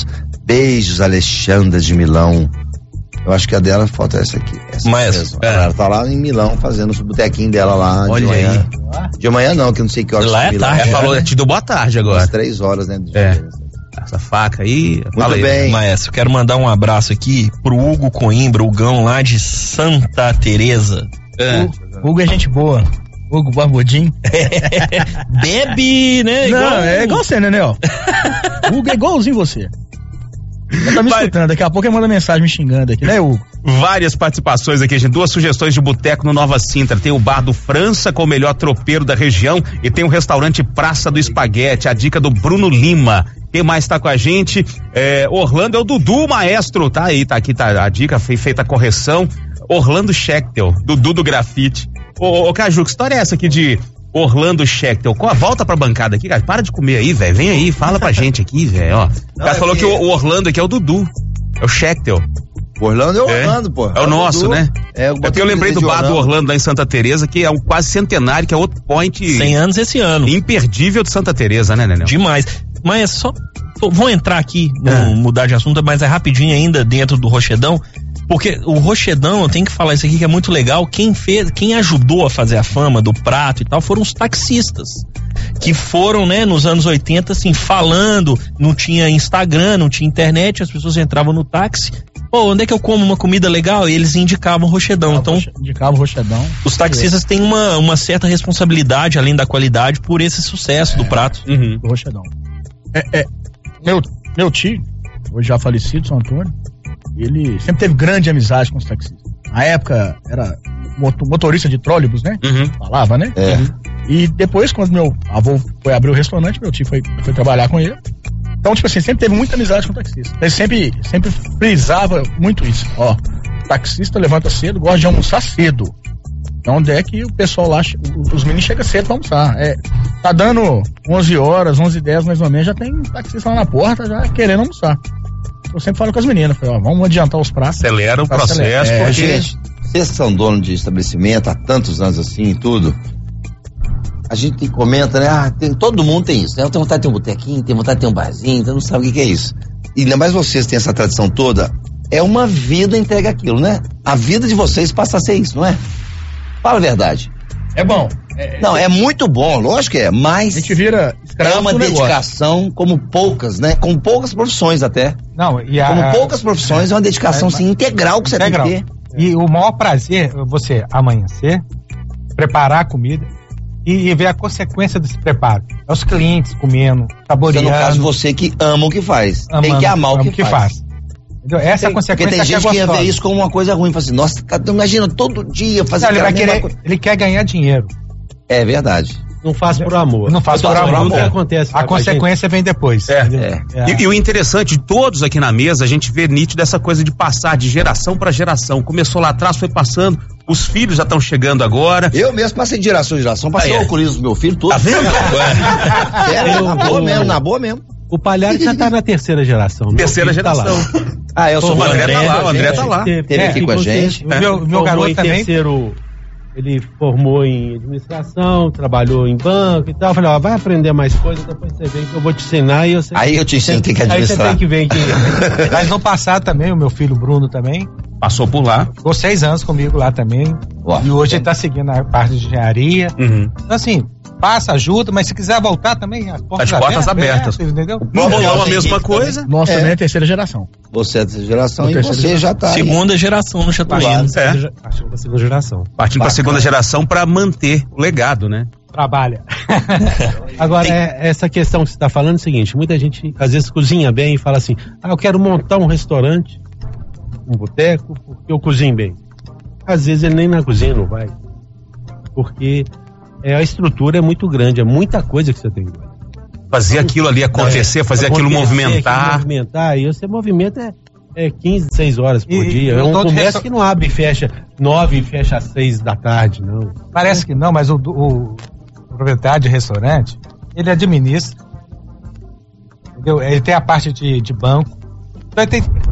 [SPEAKER 3] Beijos, Alexandra de Milão. Eu acho que a dela falta essa aqui.
[SPEAKER 4] Mas
[SPEAKER 3] ela tá lá em Milão fazendo o botequinho dela lá.
[SPEAKER 4] Olha
[SPEAKER 3] de manhã.
[SPEAKER 4] aí.
[SPEAKER 3] De manhã não, que eu não sei que horas.
[SPEAKER 4] Lá é tarde. Falou, te deu boa tarde agora.
[SPEAKER 3] Às 3 horas, né?
[SPEAKER 4] Essa faca aí.
[SPEAKER 3] Muito bem.
[SPEAKER 4] Maestro, quero mandar um abraço aqui pro Hugo Coimbra, o Gão lá de Santa Teresa.
[SPEAKER 5] Hugo é gente boa. Hugo Barbudinho.
[SPEAKER 4] Bebe, né?
[SPEAKER 5] Não, é igual você, né, Nel? Hugo é igualzinho você. Tá me escutando, daqui a pouco ele manda mensagem me xingando aqui, né, Hugo?
[SPEAKER 2] Várias participações aqui, gente. 2 sugestões de boteco no Nova Sintra. Tem o Bar do França, com o melhor tropeiro da região, e tem o restaurante Praça do Espaguete, a dica do Bruno Lima. Quem mais tá com a gente? Orlando é o Dudu, maestro. Tá aí, tá aqui, tá a dica, feita a correção. Orlando Schectel, Dudu do Grafite. Ô Caju, que história é essa aqui de Orlando Schectel? Volta pra bancada aqui, cara. Para de comer aí, velho. Vem aí, fala pra gente aqui, velho. Ó. O cara falou que o Orlando aqui é o Dudu. É o Schectel.
[SPEAKER 3] O Orlando é o Orlando, pô.
[SPEAKER 2] É o nosso,
[SPEAKER 3] Dudu,
[SPEAKER 2] né?
[SPEAKER 3] Eu
[SPEAKER 2] lembrei do bar do Orlando lá em Santa Teresa, que é um quase centenário, que é outro point.
[SPEAKER 4] 100 anos esse ano.
[SPEAKER 2] Imperdível de Santa Teresa, né, Nenel?
[SPEAKER 4] Demais. Mas só. Vou entrar aqui, mudar de assunto, mas é rapidinho ainda dentro do Rochedão. Porque o Rochedão, eu tenho que falar isso aqui que é muito legal, quem ajudou a fazer a fama do prato e tal foram os taxistas, que foram, né, nos anos 80, assim, falando, não tinha Instagram, não tinha internet, as pessoas entravam no táxi, onde é que eu como uma comida legal? E eles indicavam o Rochedão. Então,
[SPEAKER 5] indicavam o Rochedão.
[SPEAKER 4] Os taxistas têm uma certa responsabilidade, além da qualidade, por esse sucesso do prato.
[SPEAKER 5] Do Rochedão. Meu tio, hoje já falecido, São Antônio, ele sempre teve grande amizade com os taxistas. Na época era motorista de trólebus, né? Falava, né? E depois, quando meu avô foi abrir o restaurante, meu tio foi trabalhar com ele. Então, tipo assim, sempre teve muita amizade com o taxista. Ele sempre frisava muito isso. Ó, taxista levanta cedo, gosta de almoçar cedo. Então, onde é que o pessoal lá, os meninos chegam cedo pra almoçar? Tá dando 11 horas, 11h10 mais ou menos, já tem taxista lá na porta já querendo almoçar. Eu sempre falo com as meninas, vamos adiantar os pratos.
[SPEAKER 2] Acelera o processo,
[SPEAKER 3] porque... Gente, vocês são donos de estabelecimento há tantos anos assim e tudo, a gente comenta, né? Todo mundo tem isso, né? Eu tenho vontade de ter um botequinho, tenho vontade de ter um barzinho, então não sabe o que é isso. E ainda mais vocês têm essa tradição toda, é uma vida entregue aquilo, né? A vida de vocês passa a ser isso, não é? Fala a verdade.
[SPEAKER 5] É bom.
[SPEAKER 3] Não, é muito bom, lógico que é, mas
[SPEAKER 5] a gente vira
[SPEAKER 3] é uma dedicação como poucas, né? Com poucas profissões até.
[SPEAKER 6] Não,
[SPEAKER 3] como poucas profissões, é uma dedicação assim, integral que você tem que ter.
[SPEAKER 6] E o maior prazer é você amanhecer, preparar a comida e ver a consequência desse preparo. É os clientes comendo, saboreando.
[SPEAKER 3] No caso, você que ama o que faz. Tem que amar o que faz.
[SPEAKER 6] Entendeu? Essa consequência.
[SPEAKER 3] Porque tem gente que ia ver isso como uma coisa ruim. Fala assim, nossa, imagina todo dia fazer
[SPEAKER 6] ele quer ganhar dinheiro.
[SPEAKER 3] É verdade.
[SPEAKER 7] Não faz por amor.
[SPEAKER 6] Não faz por amor.
[SPEAKER 7] O que acontece?
[SPEAKER 6] A consequência vem depois.
[SPEAKER 2] E o interessante, de todos aqui na mesa, a gente vê nítido essa coisa de passar de geração para geração. Começou lá atrás, foi passando, os filhos já estão chegando agora.
[SPEAKER 3] Eu mesmo passei de geração em geração, passei o alcoolismo do meu filho, tudo.
[SPEAKER 2] Tá vendo?
[SPEAKER 3] Na boa mesmo.
[SPEAKER 7] O Palhares já tá na terceira geração.
[SPEAKER 2] Terceira geração.
[SPEAKER 3] Eu sou
[SPEAKER 2] o André tá lá, o André tá lá.
[SPEAKER 3] Teve aqui com a gente.
[SPEAKER 6] O meu garoto também.
[SPEAKER 7] Ele formou em administração, trabalhou em banco e tal. Eu falei, vai aprender mais coisas, depois você vem que eu vou te ensinar.
[SPEAKER 3] Aí eu te ensino o que é administrar.
[SPEAKER 7] Aí você tem que ver aqui.
[SPEAKER 6] Mas no passado também, o meu filho Bruno também.
[SPEAKER 2] Passou por lá.
[SPEAKER 6] Ficou 6 anos comigo lá também. E hoje ele tá seguindo a parte de engenharia. Então assim, passa, ajuda, mas se quiser voltar também, as portas
[SPEAKER 2] abertas.
[SPEAKER 6] Entendeu?
[SPEAKER 2] Bolão a mesma coisa.
[SPEAKER 5] Nós também é terceira geração.
[SPEAKER 3] Você é terceira geração e você já tá.
[SPEAKER 4] Segunda geração no Chatuíno.
[SPEAKER 7] Partindo da segunda geração.
[SPEAKER 2] Partindo pra segunda geração pra manter o legado, né?
[SPEAKER 6] Trabalha.
[SPEAKER 7] Agora, essa questão que você tá falando é o seguinte, muita gente às vezes cozinha bem e fala assim, eu quero montar um restaurante, um boteco, porque eu cozinho bem. Às vezes ele nem na cozinha não vai. Porque a estrutura é muito grande, é muita coisa que você tem que
[SPEAKER 2] fazer aquilo ali acontecer, fazer aquilo movimentar.
[SPEAKER 7] E você movimenta 15, 6 horas por dia. É um comércio que não abre e fecha 9 e fecha às 6 da tarde, não.
[SPEAKER 6] Parece que não, mas o proprietário de restaurante, ele administra, entendeu? Ele tem a parte de banco.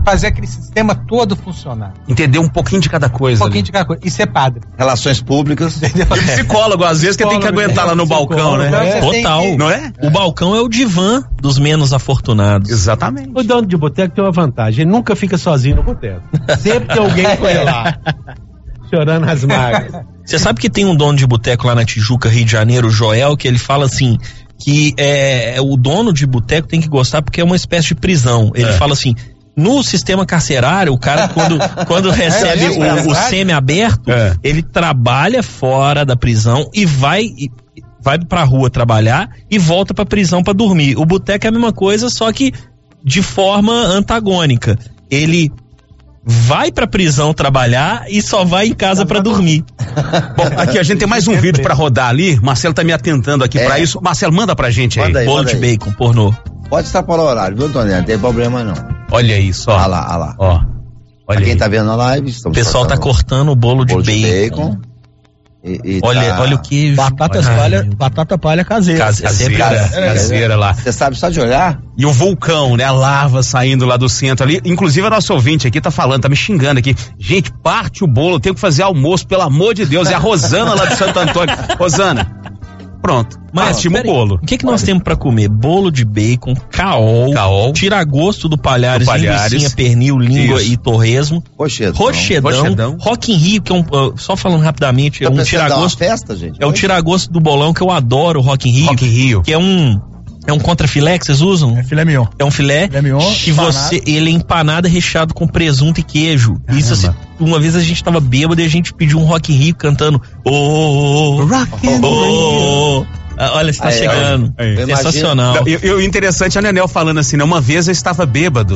[SPEAKER 6] fazer aquele sistema todo funcionar.
[SPEAKER 2] Entender um pouquinho de cada coisa.
[SPEAKER 6] Um pouquinho de cada coisa. E ser padre.
[SPEAKER 3] Relações públicas.
[SPEAKER 2] E psicólogo, às vezes, que tem que aguentar lá no balcão, né?
[SPEAKER 4] Total.
[SPEAKER 2] Não é?
[SPEAKER 4] O balcão é o divã dos menos afortunados.
[SPEAKER 2] Exatamente.
[SPEAKER 7] O dono de boteco tem uma vantagem, ele nunca fica sozinho no boteco. Sempre tem alguém com ele lá, chorando as mágoas.
[SPEAKER 4] Você sabe que tem um dono de boteco lá na Tijuca, Rio de Janeiro, o Joel, que ele fala assim, que o dono de boteco tem que gostar porque é uma espécie de prisão. Ele fala assim, no sistema carcerário, o cara quando recebe o semi-aberto, ele trabalha fora da prisão e vai pra rua trabalhar e volta pra prisão pra dormir. O boteco é a mesma coisa, só que de forma antagônica. Ele vai pra prisão trabalhar e só vai em casa pra dormir.
[SPEAKER 2] Bom, aqui a gente tem mais um vídeo pra rodar ali. Marcelo tá me atentando aqui pra isso. Marcelo, manda pra gente aí.
[SPEAKER 4] Bolo de bacon, pornô.
[SPEAKER 3] Pode estar para o horário, viu, Antônio? Não tem problema não.
[SPEAKER 2] Olha isso, ó.
[SPEAKER 3] Olha lá.
[SPEAKER 2] Ó.
[SPEAKER 3] Olha quem tá vendo na live,
[SPEAKER 4] o pessoal tá cortando o bolo de bacon. Olha o que.
[SPEAKER 5] Batata palha caseira.
[SPEAKER 2] Caseira lá.
[SPEAKER 3] Você sabe só de olhar?
[SPEAKER 2] E o vulcão, né? A lava saindo lá do centro ali. Inclusive a nossa ouvinte aqui tá falando, tá me xingando aqui. Gente, parte o bolo, eu tenho que fazer almoço, pelo amor de Deus. É a Rosana lá de Santo Antônio. Rosana, pronto. Partimos o bolo.
[SPEAKER 4] O que nós temos pra comer? Bolo de bacon, caol. Tira-gosto do Palhares, linguicinha, pernil, língua e torresmo. Rochedão. Rock in Rio, que é só falando rapidamente, é um tira-gosto.
[SPEAKER 3] Festa, gente?
[SPEAKER 4] É o tira-gosto do bolão, que eu adoro, o Rock in Rio.
[SPEAKER 2] Rock in Rio.
[SPEAKER 4] Que é um contrafilé que vocês usam?
[SPEAKER 5] É filé mignon.
[SPEAKER 4] É um filé que ele é empanado recheado com presunto e queijo. Caramba. Isso assim, uma vez a gente tava bêbado e a gente pediu um Rock in Rio cantando Rock in Rio. Olha, está chegando. Sensacional.
[SPEAKER 2] E o interessante é a Nenel falando assim, né? Uma vez eu estava bêbado.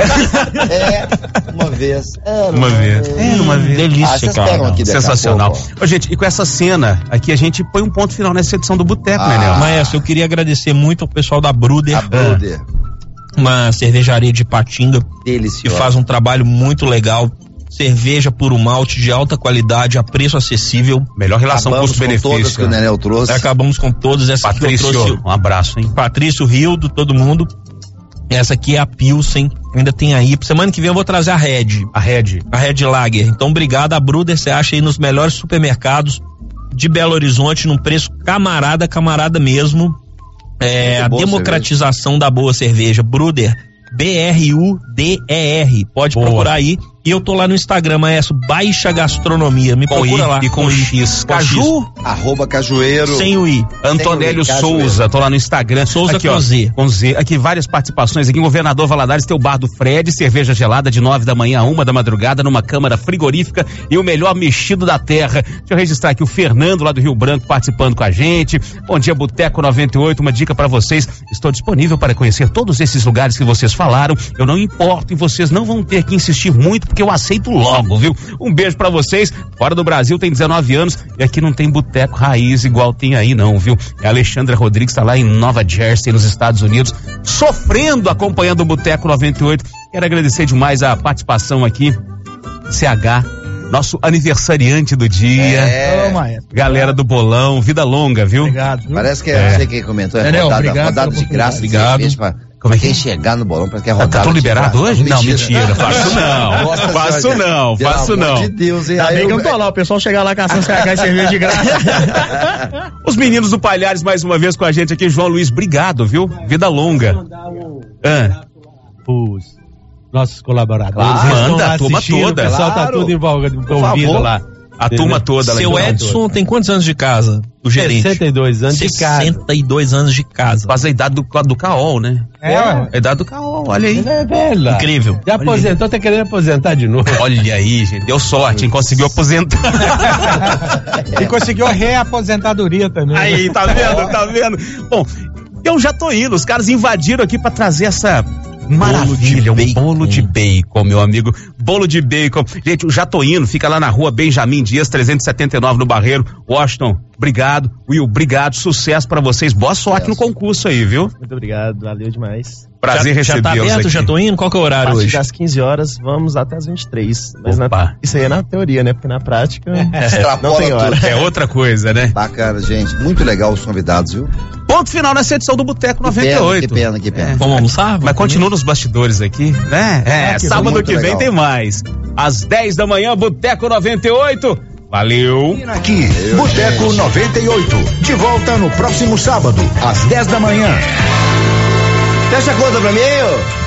[SPEAKER 3] Uma vez.
[SPEAKER 2] Uma vez.
[SPEAKER 4] Delícia, cara.
[SPEAKER 2] Sensacional. Ô, gente, e com essa cena aqui a gente põe um ponto final nessa edição do Boteco, Nenel.
[SPEAKER 4] Maestro, eu queria agradecer muito ao pessoal da Bruder. Uma cervejaria de Patinga.
[SPEAKER 3] Delicioso.
[SPEAKER 4] Que faz um trabalho muito legal. Cerveja puro malte de alta qualidade a preço acessível.
[SPEAKER 2] Melhor relação custo-benefício.
[SPEAKER 3] Todas que o Nenel trouxe.
[SPEAKER 4] Acabamos com todas. Essa
[SPEAKER 2] Patrício,
[SPEAKER 4] aqui eu trouxe,
[SPEAKER 2] um abraço, hein?
[SPEAKER 4] Patrício, Rildo, todo mundo. Essa aqui é a Pilsen. Ainda tem aí. Semana que vem eu vou trazer a Red Lager. Então, obrigado. A Bruder você acha aí nos melhores supermercados de Belo Horizonte, num preço camarada mesmo. A democratização da boa cerveja. Bruder. BRUDER. Pode procurar aí. E eu tô lá no Instagram, Maestro, Baixa Gastronomia. Me procura lá.
[SPEAKER 2] E com X. Caju?
[SPEAKER 3] @cajueiro.
[SPEAKER 4] Sem o I.
[SPEAKER 2] Antonélio Souza, tô lá no Instagram.
[SPEAKER 4] Souza
[SPEAKER 2] aqui,
[SPEAKER 4] com Z.
[SPEAKER 2] Com Z. Aqui várias participações aqui. Em Governador Valadares tem o Bar do Fred, cerveja gelada de 9 da manhã a 1 da madrugada, numa câmara frigorífica e o melhor mexido da terra. Deixa eu registrar aqui o Fernando lá do Rio Branco participando com a gente. Bom dia, Boteco 98. Uma dica pra vocês. Estou disponível para conhecer todos esses lugares que vocês falaram. Eu não importo e vocês não vão ter que insistir muito, porque eu aceito logo, viu? Um beijo pra vocês. Fora do Brasil tem 19 anos e aqui não tem boteco raiz igual tem aí não, viu? É a Alexandra Rodrigues, tá lá em Nova Jersey, nos Estados Unidos, sofrendo, acompanhando o Boteco 98. Quero agradecer demais a participação aqui, CH, nosso aniversariante do dia. Galera do bolão, vida longa, viu?
[SPEAKER 5] Obrigado. Viu?
[SPEAKER 3] Parece que é você quem comentou, rodada de graça.
[SPEAKER 4] Obrigado.
[SPEAKER 3] Como é que chegar no bolão? Parece que é rodada.
[SPEAKER 2] Tá tudo liberado hoje?
[SPEAKER 3] Não,
[SPEAKER 2] mentira. Faço não.
[SPEAKER 3] Pelo amor de Deus, hein?
[SPEAKER 5] Ainda bem que eu não tô lá, o pessoal chegar lá caçando CH e cerveja de graça.
[SPEAKER 2] Os meninos do Palhares mais uma vez com a gente aqui, João Luiz, obrigado, viu? Vida longa.
[SPEAKER 7] Os nossos colaboradores.
[SPEAKER 2] Manda a turma toda.
[SPEAKER 7] O pessoal tá tudo envolvido lá.
[SPEAKER 2] A turma toda lá.
[SPEAKER 4] Seu Edson tem quantos anos de casa? O gerente?
[SPEAKER 7] 62 anos de casa.
[SPEAKER 4] 62 anos de casa.
[SPEAKER 2] Quase a idade do Caol, né? A idade do Caol, olha aí.
[SPEAKER 7] É velha.
[SPEAKER 4] Incrível.
[SPEAKER 7] Já aposentou, tá querendo aposentar de novo.
[SPEAKER 2] Olha aí, gente. Deu sorte, hein? Conseguiu aposentar.
[SPEAKER 6] E conseguiu a reaposentadoria também.
[SPEAKER 2] Aí, tá vendo? Bom, eu já tô indo. Os caras invadiram aqui pra trazer essa maravilha, um bolo de bacon, meu amigo. Bolo de bacon. Gente, o Jatoíno fica lá na rua Benjamin Dias, 379 no Barreiro. Washington, obrigado. Will, obrigado. Sucesso pra vocês. Boa sorte no concurso aí, viu?
[SPEAKER 13] Muito obrigado, valeu demais.
[SPEAKER 2] Prazer recebê-los aqui.
[SPEAKER 4] Já tá aberto, Jatoíno? Qual que é o horário hoje?
[SPEAKER 13] Das 15 horas, vamos até as 23. Mas isso aí é na teoria, né? Porque na prática
[SPEAKER 3] não tem hora.
[SPEAKER 2] É outra coisa, né?
[SPEAKER 3] Bacana, gente. Muito legal os convidados, viu?
[SPEAKER 2] Bom Ponto final nessa edição do Boteco 98.
[SPEAKER 3] Que pena.
[SPEAKER 4] Vamos almoçar?
[SPEAKER 2] Mas continua nos bastidores aqui, né? Sábado que vem tem mais. Às 10 da manhã, Boteco 98. Valeu.
[SPEAKER 1] Aqui, Boteco 98. De volta no próximo sábado, às 10 da manhã.
[SPEAKER 3] Fecha a conta pra mim, ô.